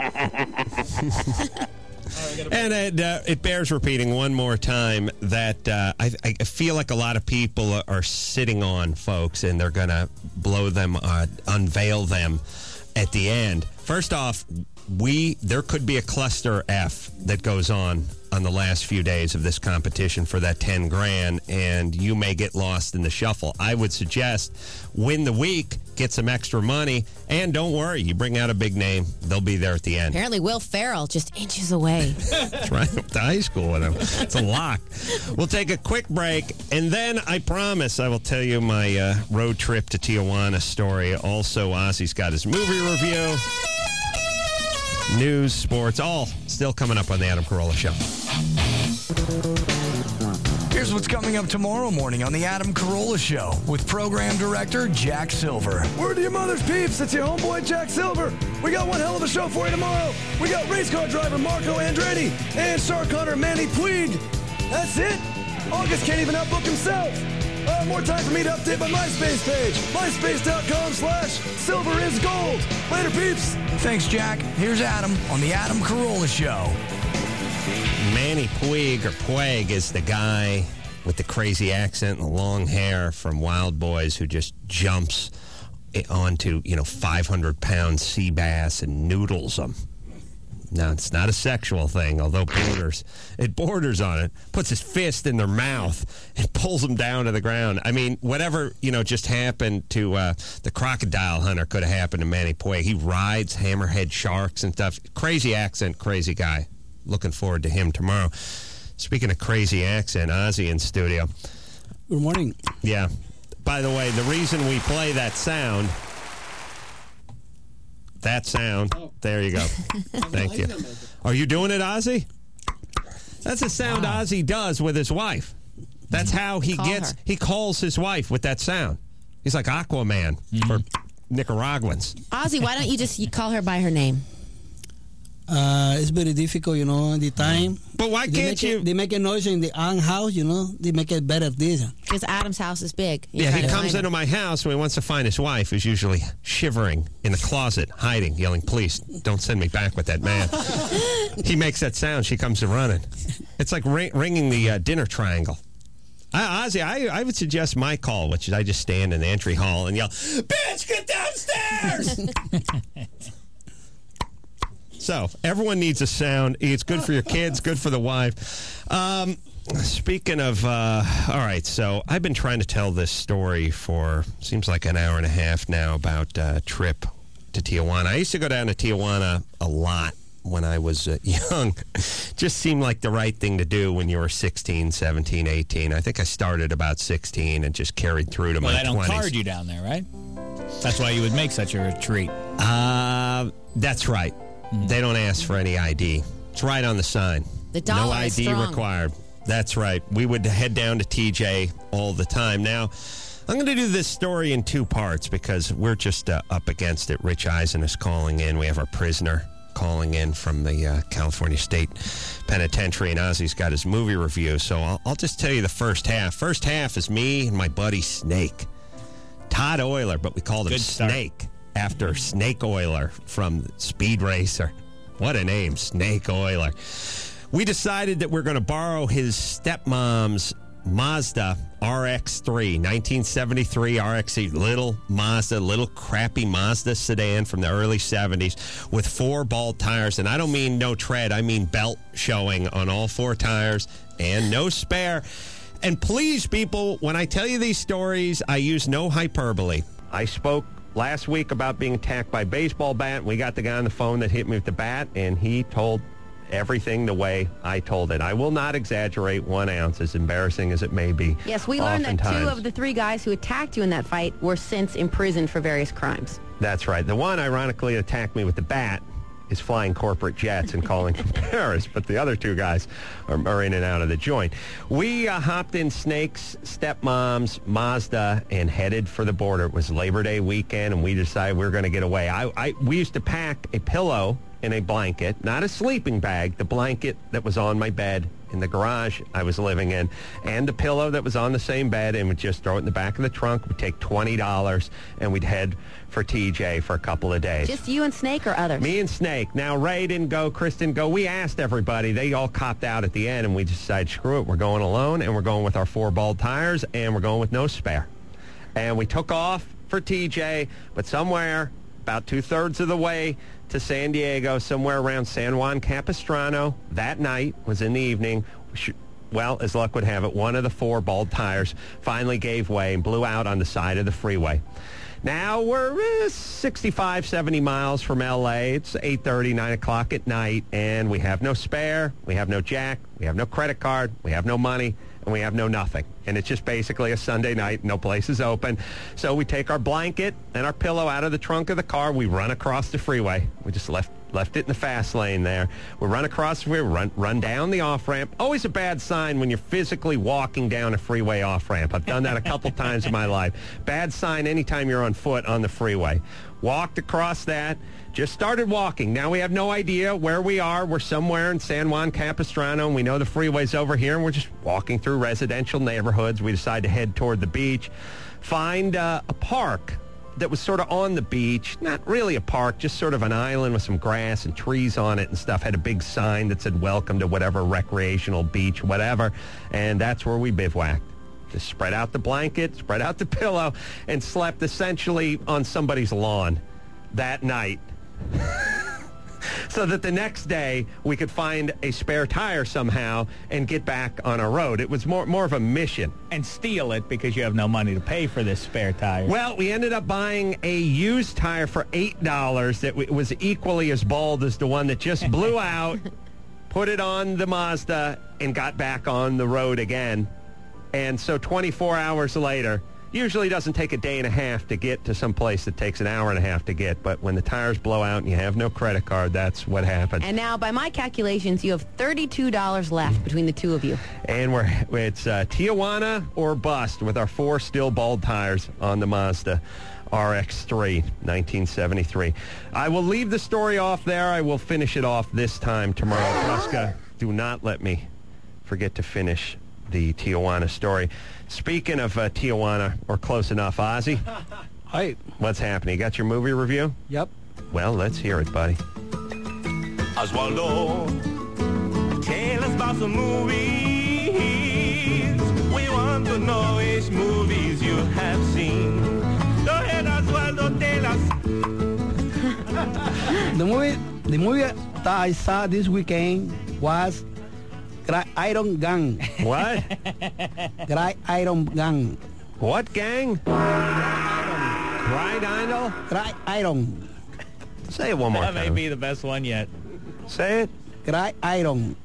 And it, uh, it bears repeating one more time that uh, I, I feel like a lot of people are sitting on folks, and they're going to blow them, uh, unveil them at the end. First off, we there could be a cluster F that goes on on the last few days of this competition for that ten grand, and you may get lost in the shuffle. I would suggest win the week, get some extra money, and don't worry, you bring out a big name, they'll be there at the end. Apparently, Will Ferrell just inches away. That's right. Up to high school with him. It's a lock. We'll take a quick break, and then I promise I will tell you my uh, road trip to Tijuana story. Also, Ozzy's got his movie review, news, sports, all still coming up on the Adam Carolla Show. Here's Here's what's coming up tomorrow morning on the Adam Carolla Show with Program Director Jack Silver. Word to your mother's peeps. It's your homeboy Jack Silver. We got one hell of a show for you tomorrow. We got race car driver Marco Andretti and shark hunter Manny Puig. That's it. August can't even outbook himself. Uh, more time for me to update my MySpace page. MySpace.com slash silver is gold. Later, peeps. Thanks, Jack. Here's Adam on the Adam Carolla Show. Manny Puig, or Puig, is the guy with the crazy accent and the long hair from Wild Boys who just jumps onto, you know, five hundred pound sea bass and noodles them. Now, it's not a sexual thing, although borders, it borders on it. Puts his fist in their mouth and pulls them down to the ground. I mean, whatever, you know, just happened to uh, the crocodile hunter could have happened to Manny Puig. He rides hammerhead sharks and stuff. Crazy accent, crazy guy. Looking forward to him tomorrow. Speaking of crazy accent, Ozzy in studio. Good morning. Yeah. By the way, the reason we play that sound... That sound. There you go. Thank you. Are you doing it, Ozzy? That's the sound wow. Ozzy does with his wife. That's how he Call gets, her. he calls his wife with that sound. He's like Aquaman mm-hmm. for Nicaraguans. Ozzy, why don't you just you call her by her name? Uh, it's very difficult, you know, at the time. But why they can't you? It, they make a noise in the own house, you know. They make it better this. Because Adam's house is big. You yeah, he comes into my house when he wants to find his wife, who's usually shivering in the closet, hiding, yelling, please, don't send me back with that man. He makes that sound. She comes running. It's like ring, ringing the uh, dinner triangle. I, Ozzy, I, I would suggest my call, which is I just stand in the entry hall and yell, bitch, get downstairs! So, everyone needs a sound. It's good for your kids, good for the wife. Um, speaking of, uh, all right, so I've been trying to tell this story for, seems like an hour and a half now, about a uh, trip to Tijuana. I used to go down to Tijuana a lot when I was uh, young. Just seemed like the right thing to do when you were sixteen, seventeen, eighteen. I think I started about sixteen and just carried through to well, my they don't twenties. card you down there, right? That's why you would make such a retreat. Uh, that's right. Mm-hmm. They don't ask for any I D. It's right on the sign. The dollar No I D is strong. required. That's right. We would head down to T J all the time. Now, I'm going to do this story in two parts because we're just uh, up against it. Rich Eisen is calling in. We have our prisoner calling in from the uh, California State Penitentiary, and Ozzy's got his movie review. So I'll, I'll just tell you the first half. First half is me and my buddy Snake. Todd Euler, but we called him Good start. Snake. After Snake Euler from Speed Racer. What a name, Snake Euler. We decided that we're going to borrow his stepmom's Mazda R X three, nineteen seventy-three R X three, little Mazda, little crappy Mazda sedan from the early seventies with four bald tires. And I don't mean no tread, I mean belt showing on all four tires and no spare. And please, people, when I tell you these stories, I use no hyperbole. I spoke last week about being attacked by a baseball bat. We got the guy on the phone that hit me with the bat, and he told everything the way I told it. I will not exaggerate one ounce, as embarrassing as it may be. Yes, we learned that oftentimes. two of the three guys who attacked you in that fight were since imprisoned for various crimes. That's right. The one, ironically, attacked me with the bat is flying corporate jets and calling from Paris, but the other two guys are, are in and out of the joint. We uh, hopped in Snake's stepmom's Mazda and headed for the border. It was Labor Day weekend, and we decided we were going to get away. I, I we used to pack a pillow and a blanket, not a sleeping bag, the blanket that was on my bed in the garage I was living in, and the pillow that was on the same bed, and we'd just throw it in the back of the trunk. We'd take twenty dollars, and we'd head for T J for a couple of days. Just you and Snake or others? Me and Snake. Now, Ray didn't go, Chris didn't go. We asked everybody. They all copped out at the end, and we decided, screw it, we're going alone, and we're going with our four bald tires, and we're going with no spare. And we took off for T J, but somewhere about two-thirds of the way to San Diego, somewhere around San Juan Capistrano, that night, was in the evening. Well, as luck would have it, one of the four bald tires finally gave way and blew out on the side of the freeway. Now we're uh, sixty-five, seventy miles from L A. It's eight thirty, nine o'clock at night, and we have no spare, we have no jack, we have no credit card, we have no money, and we have no nothing. And it's just basically a Sunday night, no place is open. So we take our blanket and our pillow out of the trunk of the car, we run across the freeway. We just left Left it in the fast lane there. We run across the freeway, run, run down the off-ramp. Always a bad sign when you're physically walking down a freeway off-ramp. I've done that a couple times in my life. Bad sign anytime you're on foot on the freeway. Walked across that. Just started walking. Now we have no idea where we are. We're somewhere in San Juan Capistrano, and we know the freeway's over here, and we're just walking through residential neighborhoods. We decide to head toward the beach. Find uh, a park that was sort of on the beach. Not really a park, just sort of an island with some grass and trees on it and stuff. Had a big sign that said, welcome to whatever recreational beach, whatever. And that's where we bivouacked. Just spread out the blanket, spread out the pillow, and slept essentially on somebody's lawn that night. So that the next day we could find a spare tire somehow and get back on our road. It was more more of a mission. And steal it because you have no money to pay for this spare tire. Well, we ended up buying a used tire for eight dollars that w- was equally as bald as the one that just blew out, put it on the Mazda, and got back on the road again. And so twenty-four hours later, usually doesn't take a day and a half to get to some place that takes an hour and a half to get. But when the tires blow out and you have no credit card, that's what happens. And now, by my calculations, you have thirty-two dollars left between the two of you. And we're it's uh, Tijuana or bust with our four still bald tires on the Mazda R X three, nineteen seventy-three. I will leave the story off there. I will finish it off this time tomorrow. Ruska, do not let me forget to finish the Tijuana story. Speaking of uh, Tijuana, or close enough, Ozzy. Hi. What's happening? You got your movie review? Yep. Well, let's hear it, buddy. Oswaldo, tell us about some movies. We want to know which movies you have seen. Go ahead, Oswaldo, tell us. The movie, the movie that I saw this weekend was Dry Iron Gang. What? Dry Iron Gang. What gang? Dry Idol? Dry Iron. Say it one more that time. That may be the best one yet. Say it. Dry Iron.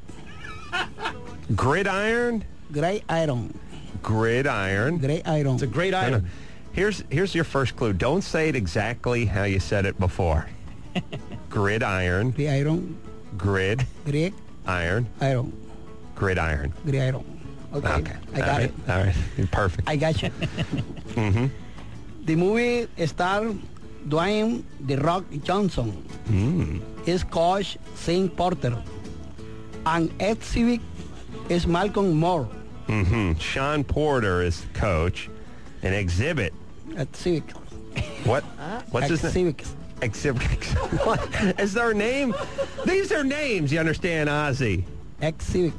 Gridiron? Gray Iron. Gridiron. Gray Iron. It's a great iron. Here's here's your first clue. Don't say it exactly how you said it before. Gridiron. Gray Iron. Grid. Gray. Iron. Iron. Gridiron. Gridiron. Okay. Okay. I got All right. it. All right. Perfect. I got you. mm-hmm. The movie stars Dwayne The Rock Johnson. Mm. Is coach Shane Porter. And ex-Civic is Malcolm Moore. Mm-hmm. Sean Porter is coach. An exhibit. Ex-Civic. What? What's his name? Civic. Exhibit. What? Is their name? These are names, you understand, Ozzy. Ex-Civic.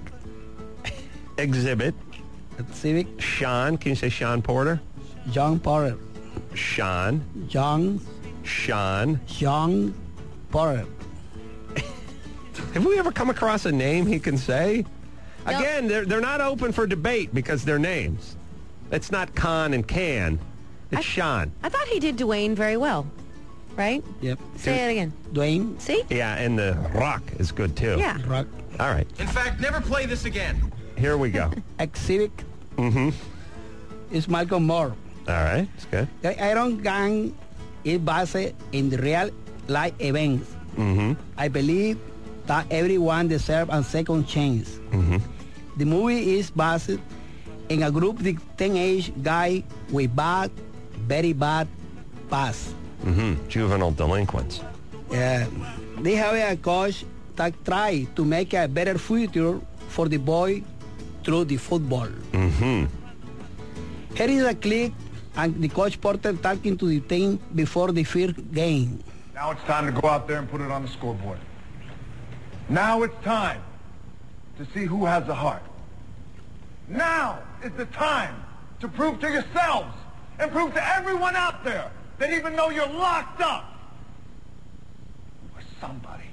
Exhibit. Civic. Sean. Can you say Sean Porter? John Porter. Sean. John. Sean. John Porter. Have we ever come across a name he can say? No. Again, they're, they're not open for debate because they're names. It's not Con and Can. It's I, Sean. I thought he did Dwayne very well, right? Yep. Say it again. Dwayne. See? Yeah, and the Rock is good too. Yeah. Rock. All right. In fact, never play this again. Here we go. Ex-Civic. Mm-hmm. Is Malcolm Moore. All right. It's good. The Iron Gang is based in the real life events. Mm-hmm. I believe that everyone deserves a second chance. Mm-hmm. The movie is based in a group of teenage guys with bad, very bad past. Mm-hmm. Juvenile delinquents. Yeah. They have a coach that try to make a better future for the boy through the football. Mm-hmm. Here is a clip and the coach Porter talking to the team before the first game. Now it's time to go out there and put it on the scoreboard. Now it's time to see who has the heart. Now is the time to prove to yourselves and prove to everyone out there that even though you're locked up, you are somebody.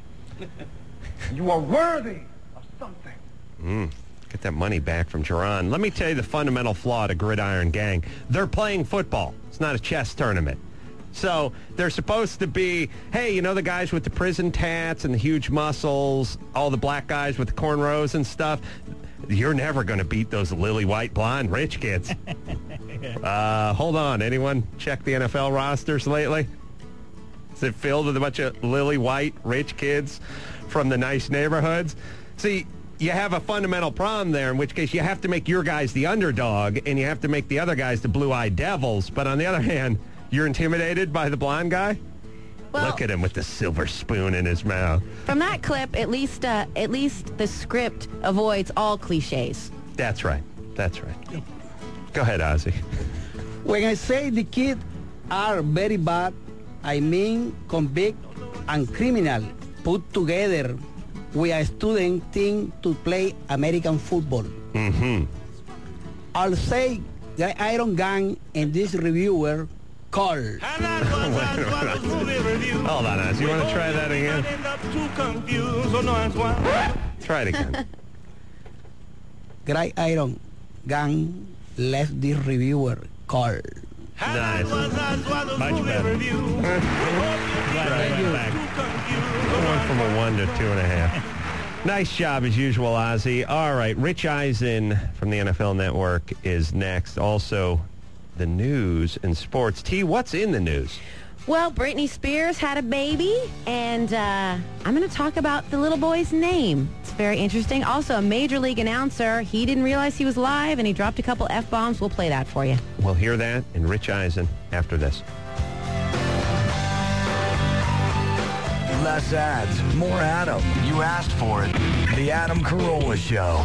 You are worthy of something. Mm. Get that money back from Jerron. Let me tell you the fundamental flaw to Gridiron Gang. They're playing football. It's not a chess tournament. So they're supposed to be, hey, you know the guys with the prison tats and the huge muscles, all the black guys with the cornrows and stuff? You're never going to beat those lily white blonde rich kids. uh, hold on. Anyone check the N F L rosters lately? Is it filled with a bunch of lily white, rich kids from the nice neighborhoods? See, you have a fundamental problem there, in which case you have to make your guys the underdog, and you have to make the other guys the blue-eyed devils. But on the other hand, you're intimidated by the blonde guy? Well, look at him with the silver spoon in his mouth. From that clip, at least uh, at least the script avoids all cliches. That's right. That's right. Go ahead, Ozzy. When I say the kids are very bad, I mean convict and criminal put together with a student team to play American football. Mm-hmm. I'll say the Iron Gang and this reviewer called. Hold on, Oz. You want to try that again? Try it again. Great Iron Gang left this reviewer called. Nice. Much better. Right back. Going from a one to two and a half. Nice job as usual, Ozzy. All right, Rich Eisen from the N F L Network is next. Also, the news and sports. T, what's in the news? Well, Britney Spears had a baby, and uh, I'm going to talk about the little boy's name. It's very interesting. Also, a Major League announcer, he didn't realize he was live, and he dropped a couple F-bombs. We'll play that for you. We'll hear that in Rich Eisen after this. Less ads, more Adam. You asked for it. The Adam Carolla Show.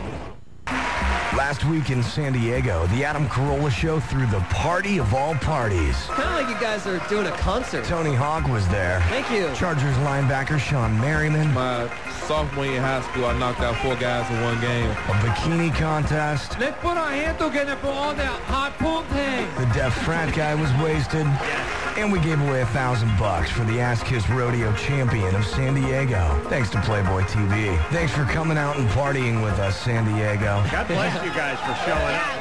Last week in San Diego, the Adam Carolla Show threw the party of all parties. Kind of like you guys are doing a concert. Tony Hawk was there. Thank you. Chargers linebacker Sean Merriman. My sophomore year in high school, I knocked out four guys in one game. A bikini contest. Let's put our hand together for all that hot poontang. The deaf frat guy was wasted. And we gave away a thousand bucks for the Ass Kiss Rodeo champion of San Diego. Thanks to Playboy T V. Thanks for coming out and partying with us, San Diego. God bless you guys for showing up.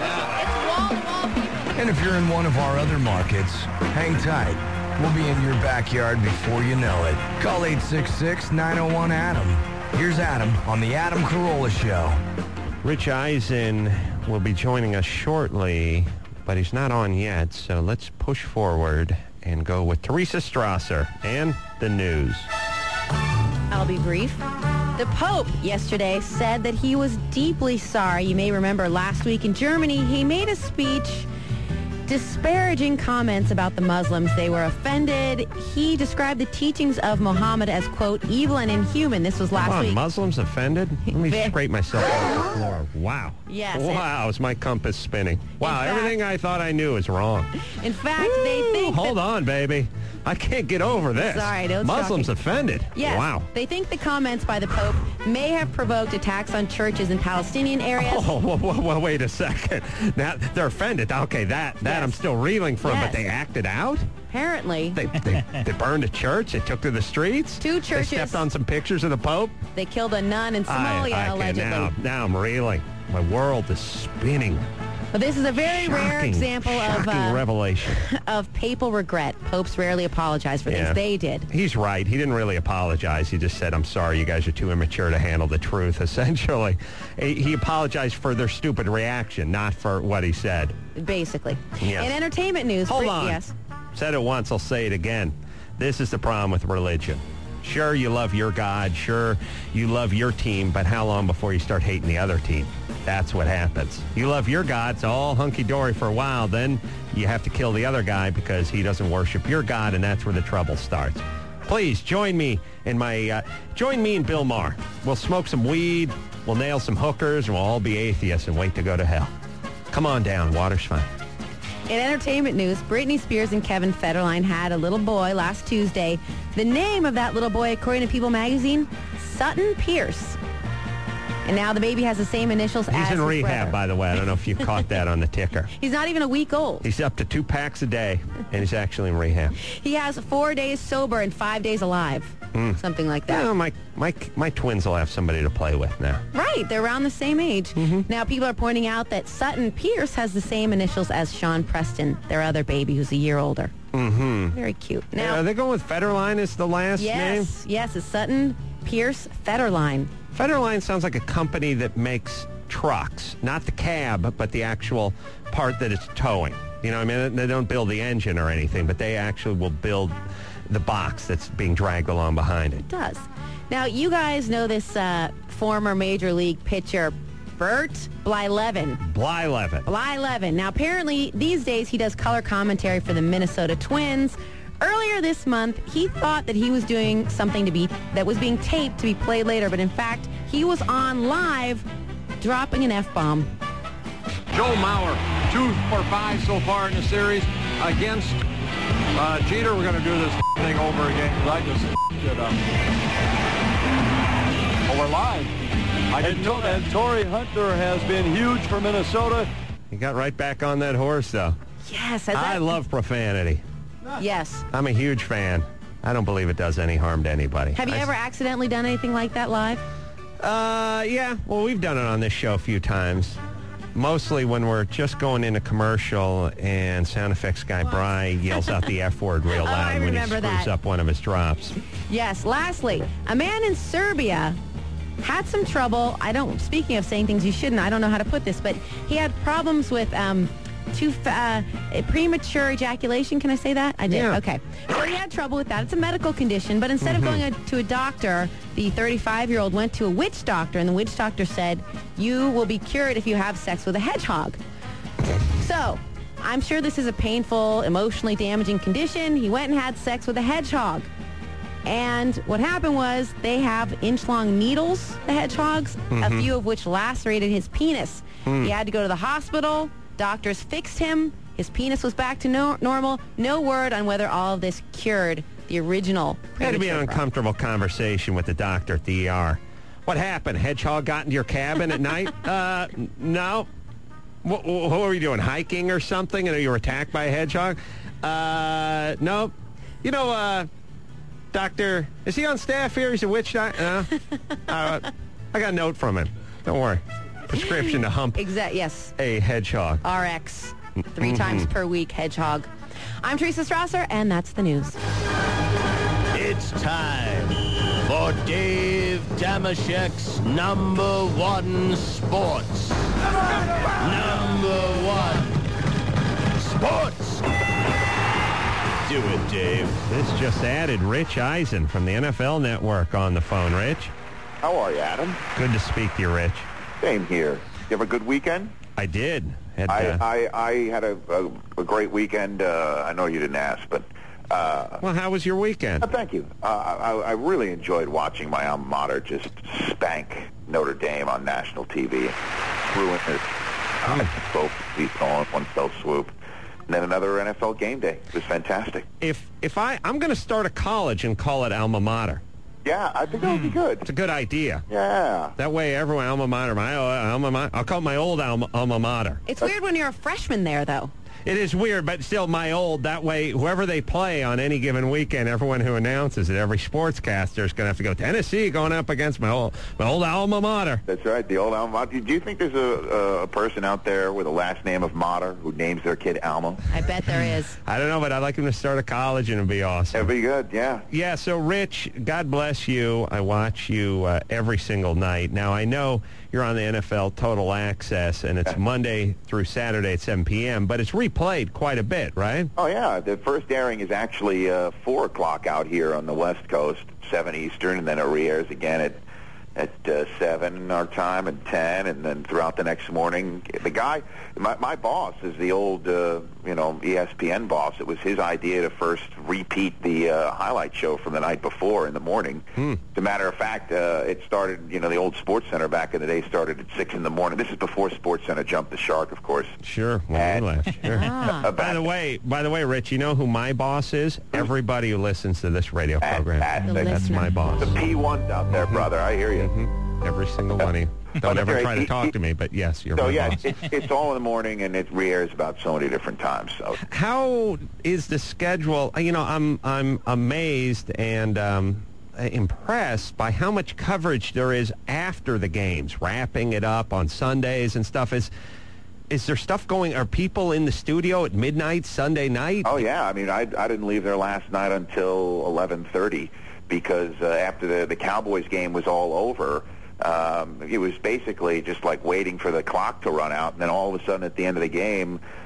And if you're in one of our other markets, hang tight. We'll be in your backyard before you know it. Call eight six six, nine oh one, ADAM. Here's Adam on the Adam Carolla Show. Rich Eisen will be joining us shortly, but he's not on yet, so let's push forward and go with Teresa Strasser and the news. I'll be brief. The Pope yesterday said that he was deeply sorry. You may remember last week in Germany, he made a speech disparaging comments about the Muslims. They were offended. He described the teachings of Muhammad as, quote, evil and inhuman. This was last Come on, week. Muslims offended? Let me scrape myself off the floor. Wow. Yes. Wow, is my compass spinning. Wow, fact- everything I thought I knew is wrong. In fact, they think Hold that- on, baby. I can't get over this. Sorry, no, it's Muslims shocking. offended. Yes. Wow. They think the comments by the Pope may have provoked attacks on churches in Palestinian areas. Oh, whoa, whoa, whoa, wait a second. Now, they're offended. Okay, that, that Yes. I'm still reeling from, Yes. but they acted out? Apparently. They, they, they burned a church. They took to the streets. Two churches. They stepped on some pictures of the Pope. They killed a nun in Somalia, I, I allegedly. Can, now, now I'm reeling. My world is spinning. But this is a very rare Shocking, example of shocking uh, revelation. of papal regret. Popes rarely apologize for Yeah. things. They did. He's right. He didn't really apologize. He just said, I'm sorry, you guys are too immature to handle the truth, essentially. He he apologized for their stupid reaction, not for what he said. Basically. Yes. In entertainment news. Hold Brit- on. Yes. Said it once, I'll say it again. This is the problem with religion. Sure, you love your God. Sure, you love your team, but how long before you start hating the other team? That's what happens. You love your God, it's all hunky-dory for a while. Then you have to kill the other guy because he doesn't worship your God, and that's where the trouble starts. Please join me in my uh, join me and Bill Maher. We'll smoke some weed, we'll nail some hookers, and we'll all be atheists and wait to go to hell. Come on down, water's fine. In entertainment news, Britney Spears and Kevin Federline had a little boy last Tuesday. The name of that little boy, according to People magazine, Sutton Pierce. And now the baby has the same initials as He's in his rehab, brother. by the way. I don't know if you caught that on the ticker. He's not even a week old. He's up to two packs a day, and he's actually in rehab. He has four days sober and five days alive. Mm. Something like that. Well, my, my, my twins will have somebody to play with now. Right, they're around the same age. Mm-hmm. Now people are pointing out that Sutton Pierce has the same initials as Sean Preston, their other baby who's a year older. Mm-hmm. Very cute. Now, Are they going with Federline as the last name? yes, yes, it's Sutton Pierce Federline. Federline sounds like a company that makes trucks, not the cab, but the actual part that it's towing. You know, I mean, they don't build the engine or anything, but they actually will build the box that's being dragged along behind it. It does. Now, you guys know this uh, former Major League pitcher, Bert Blyleven. Blyleven. Blyleven. Now, apparently, these days, he does color commentary for the Minnesota Twins. Earlier this month, he thought that he was doing something to be that was being taped to be played later, but in fact, he was on live dropping an F-bomb. Joe Mauer, two for five so far in the series against uh, Jeter. We're going to do this thing over again because I just it up. Oh, we're live. I didn't know that. And Torrey Hunter has been huge for Minnesota. He got right back on that horse, though. Yes. I that... love profanity. Yes. I'm a huge fan. I don't believe it does any harm to anybody. Have you I... ever accidentally done anything like that live? Uh, yeah. Well, we've done it on this show a few times. Mostly when we're just going in a commercial and sound effects guy Bry yells out the F word real loud oh, when he screws that. up one of his drops. Yes. Lastly, a man in Serbia had some trouble. I don't, speaking of saying things you shouldn't, I don't know how to put this, but he had problems with um, too uh, premature ejaculation. Can I say that? I did. Yeah. Okay. So he had trouble with that. It's a medical condition, but instead Mm-hmm. of going a, to a doctor, the thirty-five-year-old went to a witch doctor, and the witch doctor said, you will be cured if you have sex with a hedgehog. So, I'm sure this is a painful, emotionally damaging condition. He went and had sex with a hedgehog. And what happened was they have inch-long needles, the hedgehogs, Mm-hmm. a few of which lacerated his penis. Mm. He had to go to the hospital. Doctors fixed him. His penis was back to no- normal. No word on whether all of this cured the original. It had to be an premature uncomfortable conversation with the doctor at the E R. What happened? Hedgehog got into your cabin at night? Uh, n- no. What, what were you doing? Hiking or something? And you were attacked by a hedgehog? Uh, no. You know, uh, Doctor, is he on staff here? He's a witch doctor? No? uh, I got a note from him. Don't worry. Prescription to hump Exact. Yes. a hedgehog. R X. Three Mhm. times per week, hedgehog. I'm Teresa Strasser, and that's the news. It's time for Dave Damashek's number one sports. Number one sports. Do it, Dave. This just added Rich Eisen from the N F L Network on the phone. Rich? How are you, Adam? Good to speak to you, Rich. Same here. You have a good weekend? I did. Had, I, uh, I, I had a, a, a great weekend. Uh, I know you didn't ask, but... Uh, well, how was your weekend? Uh, thank you. Uh, I, I really enjoyed watching my alma mater just spank Notre Dame on national T V. Ruin it. Uh, both these all in one fell swoop. And then another N F L game day. It was fantastic. If if I I'm going to start a college and call it alma mater. Yeah, I think that would be good. It's a good idea. Yeah. That way, everyone alma mater, my uh, alma mater. I'll call it my old alma, alma mater. It's weird when you're a freshman there, though. It is weird, but still my old. That way, whoever they play on any given weekend, everyone who announces it, every sportscaster is going to have to go, Tennessee going up against my old, my old alma mater. That's right, the old alma mater. Do you think there's a, a person out there with a last name of Mater who names their kid Alma? I bet there is. I don't know, but I'd like him to start a college, and it'd be awesome. It'd be good, yeah. Yeah, so, Rich, God bless you. I watch you uh, every single night. Now, I know you're on the N F L Total Access, and it's Monday through Saturday at seven p.m., but it's replayed quite a bit, right? Oh, yeah. The first airing is actually uh, four o'clock out here on the West Coast, seven Eastern, and then it re-airs again at at uh, seven our time and ten, and then throughout the next morning. The guy, my, my boss is the old, uh, you know, E S P N boss. It was his idea to first repeat the uh, highlight show from the night before in the morning. Hmm. As a matter of fact, uh, it started, you know, the old Sports Center back in the day started at six in the morning. This is before Sports Center jumped the shark, of course. Sure, when And- we left. Sure. Ah. By the way, by the way, Rich, you know who my boss is? Everybody who listens to this radio program. Fantastic. That's my boss. The P ones out there, brother. I hear you. Mm-hmm. Every single one of you. Don't But ever that's try right. to He- talk he- to me, but yes, you're So my yeah, boss. it's, it's all in the morning, and it re-airs about so many different times. So How is the schedule? You know, I'm I'm amazed and um, impressed by how much coverage there is after the games, wrapping it up on Sundays and stuff. Is is there stuff going? Are people in the studio at midnight Sunday night? Oh yeah, I mean, I I didn't leave there last night until eleven thirty because uh, after the the Cowboys game was all over. Um, it was basically just like waiting for the clock to run out, and then all of a sudden at the end of the game,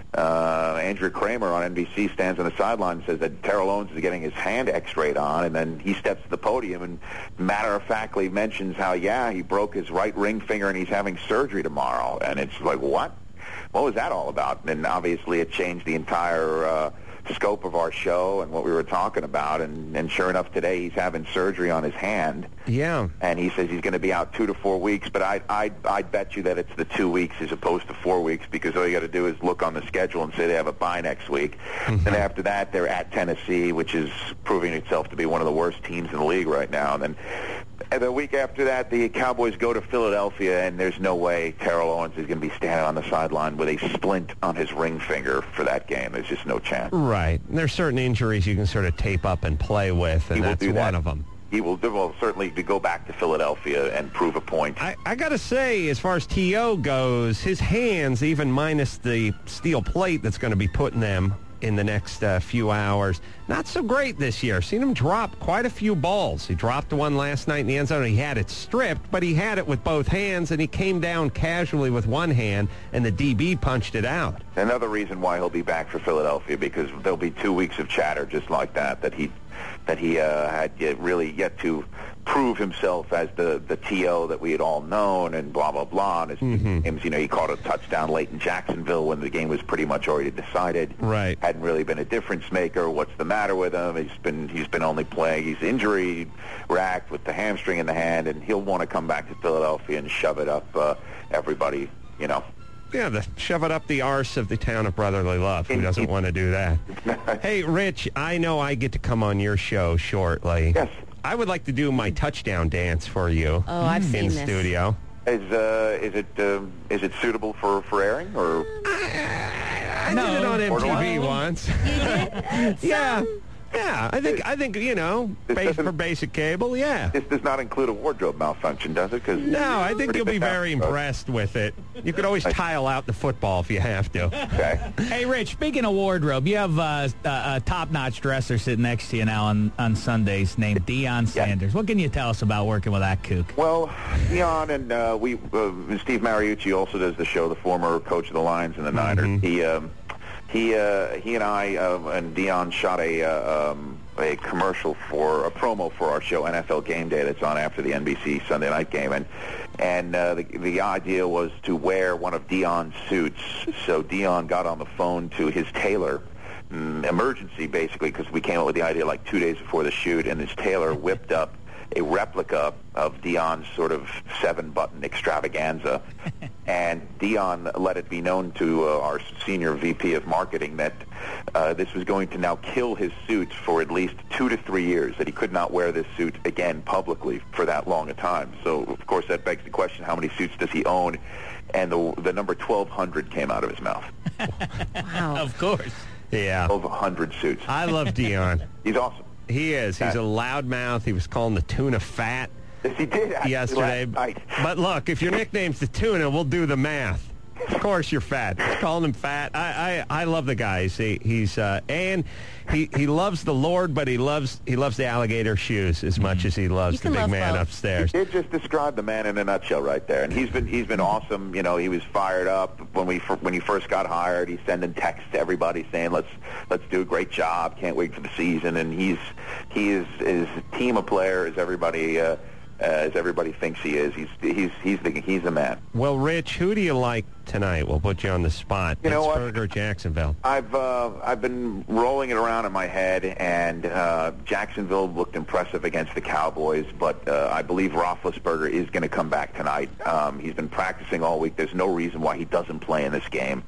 Uh, Andrew Kramer on N B C stands on the sideline and says that Terrell Owens is getting his hand x-rayed on, and then he steps to the podium and matter-of-factly mentions how, yeah, he broke his right ring finger and he's having surgery tomorrow. And it's like, what? What was that all about? And obviously it changed the entire uh, scope of our show and what we were talking about. And, and sure enough, today he's having surgery on his hand. Yeah. And he says he's going to be out two to four weeks. But I, I, I'd bet you that it's the two weeks as opposed to four weeks, because all you got to do is look on the schedule and say they have a bye next week. Mm-hmm. And after that, they're at Tennessee, which is proving itself to be one of the worst teams in the league right now. And then and the week after that, the Cowboys go to Philadelphia, and there's no way Terrell Owens is going to be standing on the sideline with a splint on his ring finger for that game. There's just no chance. Right. There's certain injuries you can sort of tape up and play with, and that's one of them. He will, well, certainly to go back to Philadelphia and prove a point. I, I got to say, as far as T O goes, his hands, even minus the steel plate that's going to be put in them in the next uh, few hours, not so great this year. Seen him drop quite a few balls. He dropped one last night in the end zone. He had it stripped, but he had it with both hands, and he came down casually with one hand, and the D B punched it out. Another reason why he'll be back for Philadelphia, because there'll be two weeks of chatter just like that, that he that he uh, had yet really yet to prove himself as the, the T O that we had all known, and blah, blah, blah. And his mm-hmm. games, you know, he caught a touchdown late in Jacksonville when the game was pretty much already decided. Right. Hadn't really been a difference maker. What's the matter with him? He's been he's been only playing. He's injury racked with the hamstring in the hand, and he'll want to come back to Philadelphia and shove it up uh, everybody, you know. Yeah, the, shove it up the arse of the town of brotherly love. Who doesn't want to do that? Hey, Rich, I know I get to come on your show shortly. Yes. I would like to do my touchdown dance for you. Oh, I've in seen this. studio. Is uh, is it uh, is it suitable for, for airing or? I no. did it on M T V once. Yeah. Yeah, I think I think you know, base for basic cable. Yeah, this does not include a wardrobe malfunction, does it? Cause no, I think you'll be very impressed with it. You could always tile out the football if you have to. Okay. Hey, Rich. Speaking of wardrobe, you have uh, a, a top-notch dresser sitting next to you now on, on Sundays named Deion Sanders. Yeah. What can you tell us about working with that kook? Well, Deion and uh, we uh, Steve Mariucci also does the show. The former coach of the Lions and the Niners. Mm-hmm. He. Um, He uh, he and I uh, and Deion shot a uh, um, a commercial for a promo for our show N F L Game Day that's on after the N B C Sunday night game, and and uh, the the idea was to wear one of Deion's suits. So Deion got on the phone to his tailor, um, emergency basically, because we came up with the idea like two days before the shoot, and his tailor whipped up a replica of Deion's sort of seven-button extravaganza. And Deion let it be known to uh, our senior V P of marketing that uh, this was going to now kill his suit for at least two to three years, that he could not wear this suit again publicly for that long a time. So, of course, that begs the question, how many suits does he own? And the, the number twelve hundred came out of his mouth. Wow. Of course. Yeah. twelve hundred suits. I love Deion. He's awesome. He is. He's a loudmouth. He was calling the tuna fat. Yes, he did. Yesterday. But look, if your nickname's the tuna, we'll do the math. Of course you're fat. Just calling him fat. I, I, I love the guy. He, he's uh, and he, he loves the Lord, but he loves he loves the alligator shoes as much as he loves the big man upstairs. He did just describe the man in a nutshell right there, and he's been he's been awesome. You know, he was fired up when we when he first got hired. He's sending texts to everybody saying let's let's do a great job. Can't wait for the season, and he's he is is team of players. Everybody. Uh, Uh, as everybody thinks he is. He's he's he's the he's the man. Well, Rich, who do you like tonight? We'll put you on the spot. You know what? Pittsburgh or Jacksonville? I've uh, I've been rolling it around in my head, and uh, Jacksonville looked impressive against the Cowboys, but uh, I believe Roethlisberger is going to come back tonight. Um, he's been practicing all week. There's no reason why he doesn't play in this game,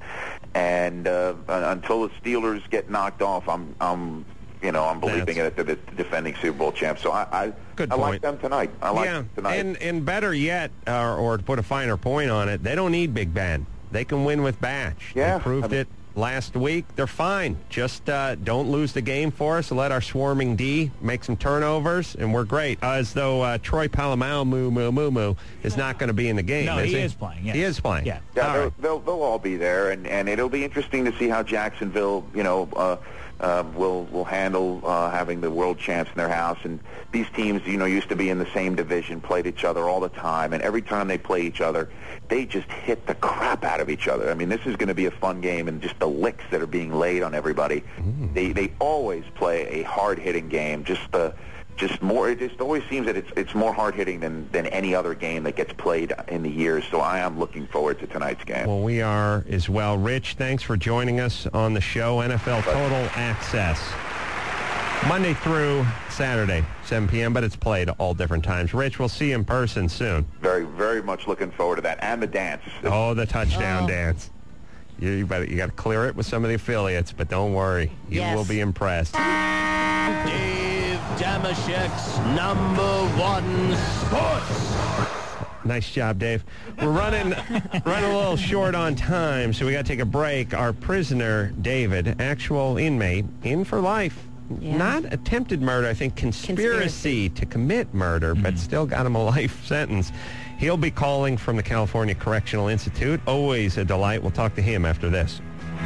and uh, until the Steelers get knocked off, I'm I'm. You know, I'm believing That's... it that the defending Super Bowl champs. So I, I, Good I point. like them tonight. I like yeah, them tonight. And and better yet, uh, or to put a finer point on it, they don't need Big Ben. They can win with Batch. Yeah, they proved I mean, it last week. They're fine. Just uh, don't lose the game for us. Let our swarming D make some turnovers, and we're great. Uh, as though uh, Troy Polamalu moo moo moo moo is not going to be in the game. No, is he, he is playing. Yes. He is playing. Yeah, yeah all they'll, right. they'll they'll all be there, and and it'll be interesting to see how Jacksonville, you know. Uh, Uh, will will handle uh, having the world champs in their house. And these teams, you know, used to be in the same division, played each other all the time, and every time they play each other, they just hit the crap out of each other. I mean, this is going to be a fun game, and just the licks that are being laid on everybody. Mm. They they always play a hard-hitting game. Just the just more. It just always seems that it's it's more hard-hitting than than any other game that gets played in the years. So I am looking forward to tonight's game. Well, we are as well. Rich, thanks for joining us on the show. N F L Total Access. Monday through Saturday, seven p.m., but it's played all different times. Rich, we'll see you in person soon. Very, very much looking forward to that. And the dance. Oh, the touchdown Oh. dance. You, you, better, you got to clear it with some of the affiliates, but don't worry. You Yes. will be impressed. Dave Damashek's number one sports. Nice job, Dave. We're running running a little short on time, so we got to take a break. Our prisoner, David, actual inmate, in for life. Yeah. Not attempted murder, I think conspiracy, Conspiracy. to commit murder, but still got him a life sentence. He'll be calling from the California Correctional Institute. Always a delight. We'll talk to him after this.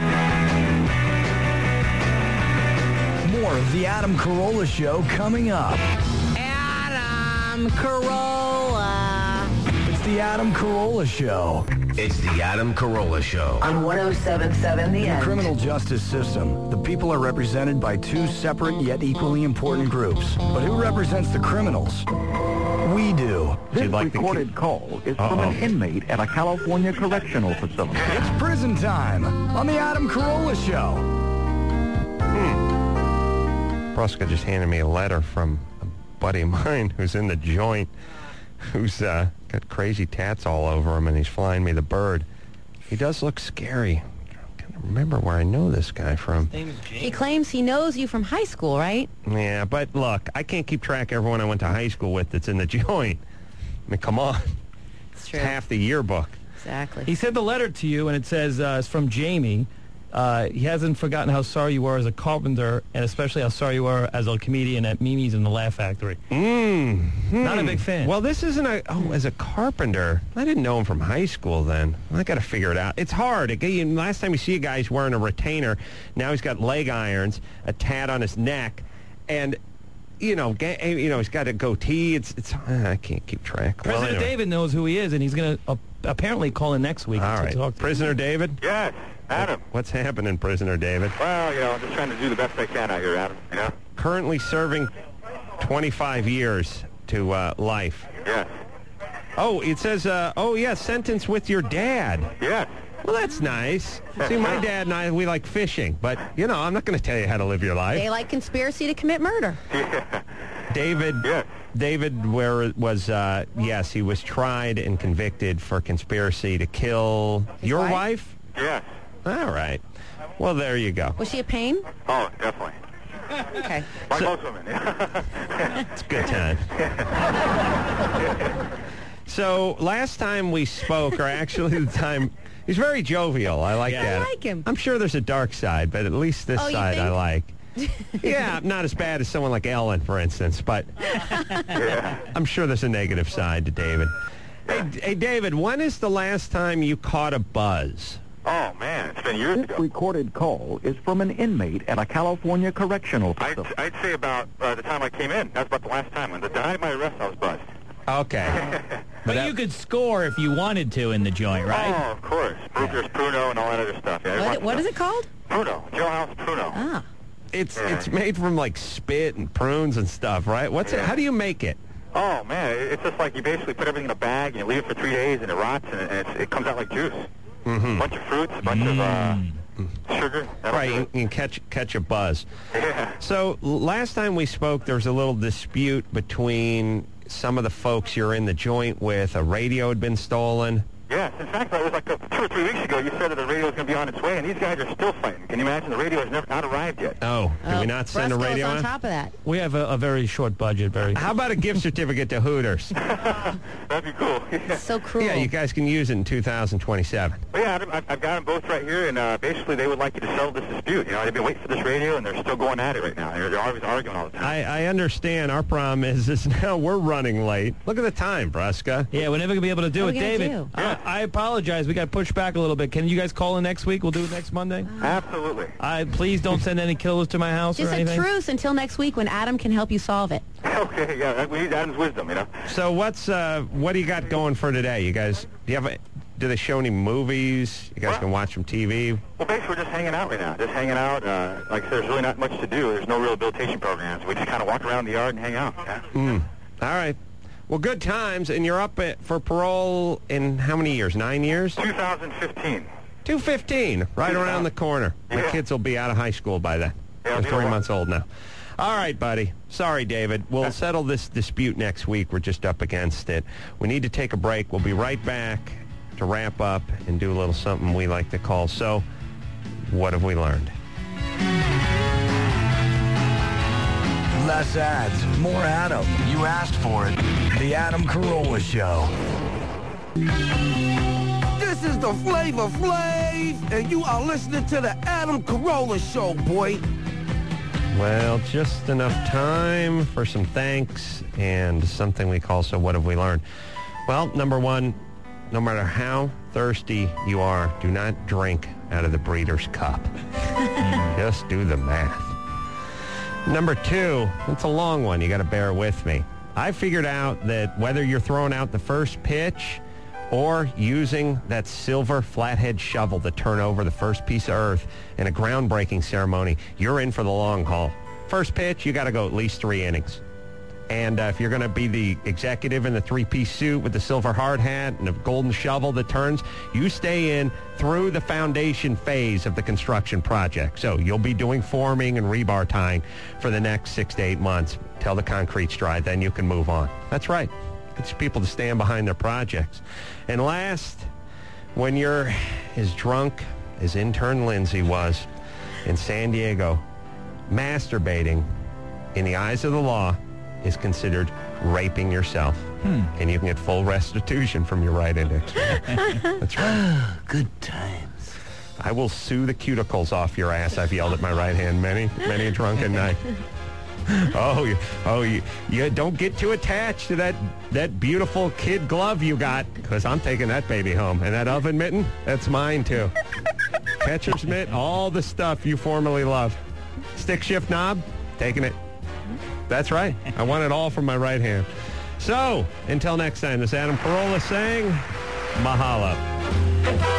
More of the Adam Carolla Show coming up. Adam Carolla. It's the Adam Carolla Show. It's the Adam Carolla Show. On one oh seven point seven The In the End. criminal justice system, the people are represented by two separate yet equally important groups. But who represents the criminals? We do. This like recorded call is from Uh-oh. an inmate at a California correctional facility. It's prison time on the Adam Carolla Show. Brusca just handed me a letter from a buddy of mine who's in the joint, who's uh, got crazy tats all over him, and he's flying me the bird. He does look scary. I can't remember where I know this guy from. He claims he knows you from high school, right? Yeah, but look, I can't keep track of everyone I went to high school with that's in the joint. I mean, come on. It's true. It's half the yearbook. Exactly. He sent the letter to you, and it says uh, it's from Jamie. Uh, he hasn't forgotten how sorry you were as a carpenter, and especially how sorry you were as a comedian at Mimi's and the Laugh Factory. Mm, Not a big fan. Well, this isn't a... Oh, as a carpenter, I didn't know him from high school then. I got to figure it out. It's hard. It, you, last time you see a guy, he's wearing a retainer. Now he's got leg irons, a tat on his neck, and... You know, ga- you know, he's got a goatee. It's, it's. Uh, I can't keep track. Well, President anyway. David knows who he is, and he's going to uh, apparently call in next week. All to right, talk to Prisoner David. Yes, Adam. What's happening, Prisoner David? Well, you know, I'm just trying to do the best I can out here, Adam. You know? Currently serving twenty-five years to uh, life. Yes. Oh, it says. Uh, oh, yeah, sentence with your dad. Yes. Well, that's nice. See, my dad and I, we like fishing, but, you know, I'm not going to tell you how to live your life. They like conspiracy to commit murder. David, yes. David where was, uh, yes, he was tried and convicted for conspiracy to kill your wife? wife? Yes. All right. Well, there you go. Was she a pain? Oh, definitely. Okay. Like So- most women. Yeah. It's a good time. So, last time we spoke, or actually the time... He's very jovial. I like Yeah. that. I like him. I'm sure there's a dark side, but at least this Oh, you side I think? like. Yeah, not as bad as someone like Ellen, for instance, but I'm sure there's a negative side to David. Hey, hey, David, when is the last time you caught a buzz? Oh, man, it's been years This ago. recorded call is from an inmate at a California correctional I'd, facility. I'd say about uh, the time I came in. That's about the last time. On the night of my arrest, I was buzzed. Okay. But that- you could score if you wanted to in the joint, right? Oh, of course. Brugger's Pruno and all that other stuff. Yeah, What, what is it called? Pruno. Jailhouse Pruno. Ah. It's it's made from like spit and prunes and stuff, right? What's it? How do you make it? Oh, man, it- it's just like you basically put everything in a bag and you leave it for three days and it rots and, it, and it's, it comes out like juice. Mm-hmm. A bunch of fruits, a bunch of uh, sugar. That'll Right, do you, it. you can catch catch a buzz. Yeah. So l- last time we spoke, there was a little dispute between some of the folks you're in the joint with. A radio had been stolen. Yes, in fact, it was like uh, two or three weeks ago you said that the radio was going to be on its way, and these guys are still fighting. Can you imagine? The radio has never not arrived yet. Oh, did we not send a Brusco's radio on in? top of that. We have a, a very short budget. Very. How about a gift certificate to Hooters? That'd be cool. Yeah. So cruel. Yeah, you guys can use it in two thousand twenty-seven. Well, yeah, I've, I've got them both right here, and uh, basically they would like you to settle this dispute. You know, they've been waiting for this radio, and they're still going at it right now. They're, they're always arguing all the time. I, I understand. Our problem is, is now we're running late. Look at the time, Brusca. Yeah, we're never going to be able to do What it. are we gonna David, do? I, I apologize. We got pushed back a little bit. Can you guys call in next week? We'll do it next Monday. Absolutely. I Please don't send any killers to my house Just or a anything. truce until next week when Adam can help you solve it. Okay, yeah, we need Adam's wisdom, you know. So what's uh, what do you got going for today? You guys, do you have a, do they show any movies? You guys can watch some T V? Well, basically, we're just hanging out right now. Just hanging out. Uh, like I said, there's really not much to do. There's no rehabilitation programs. We just kind of walk around the yard and hang out. Yeah. Mm. All right. Well, good times, and you're up at, for parole in how many years? Nine years? two thousand fifteen. two fifteen, right around the corner. Yeah. My kids will be out of high school by then. Yeah, They're three right. months old now. All right, buddy. Sorry, David. We'll settle this dispute next week. We're just up against it. We need to take a break. We'll be right back to wrap up and do a little something we like to call, So, What Have We Learned? Less ads, more Adam. You asked for it. The Adam Carolla Show. This is the Flavor Flav, and you are listening to the Adam Carolla Show, boy. Well, just enough time for some thanks and something we call So What Have We Learned? Well, number one, no matter how thirsty you are, do not drink out of the breeder's cup. Just do the math. Number two, it's a long one. You got to bear with me. I figured out that whether you're throwing out the first pitch or using that silver flathead shovel to turn over the first piece of earth in a groundbreaking ceremony, you're in for the long haul. First pitch, you got to go at least three innings. And uh, if you're going to be the executive in the three-piece suit with the silver hard hat and the golden shovel that turns, you stay in through the foundation phase of the construction project. So you'll be doing forming and rebar tying for the next six to eight months till the concrete's dry. Then you can move on. That's right. It's people to stand behind their projects. And last, when you're as drunk as intern Lindsay was in San Diego, masturbating in the eyes of the law is considered raping yourself. Hmm. And you can get full restitution from your right index. That's right. Good times. I will sue the cuticles off your ass. I've yelled at my right hand many, many a drunken night. Oh, you, oh, you, you don't get too attached to that that beautiful kid glove you got, because I'm taking that baby home. And that oven mitten, that's mine too. Catcher's mitt, all the stuff you formerly loved. Stick shift knob, taking it. That's right. I want it all from my right hand. So, until next time, this is Adam Carolla saying, mahalo.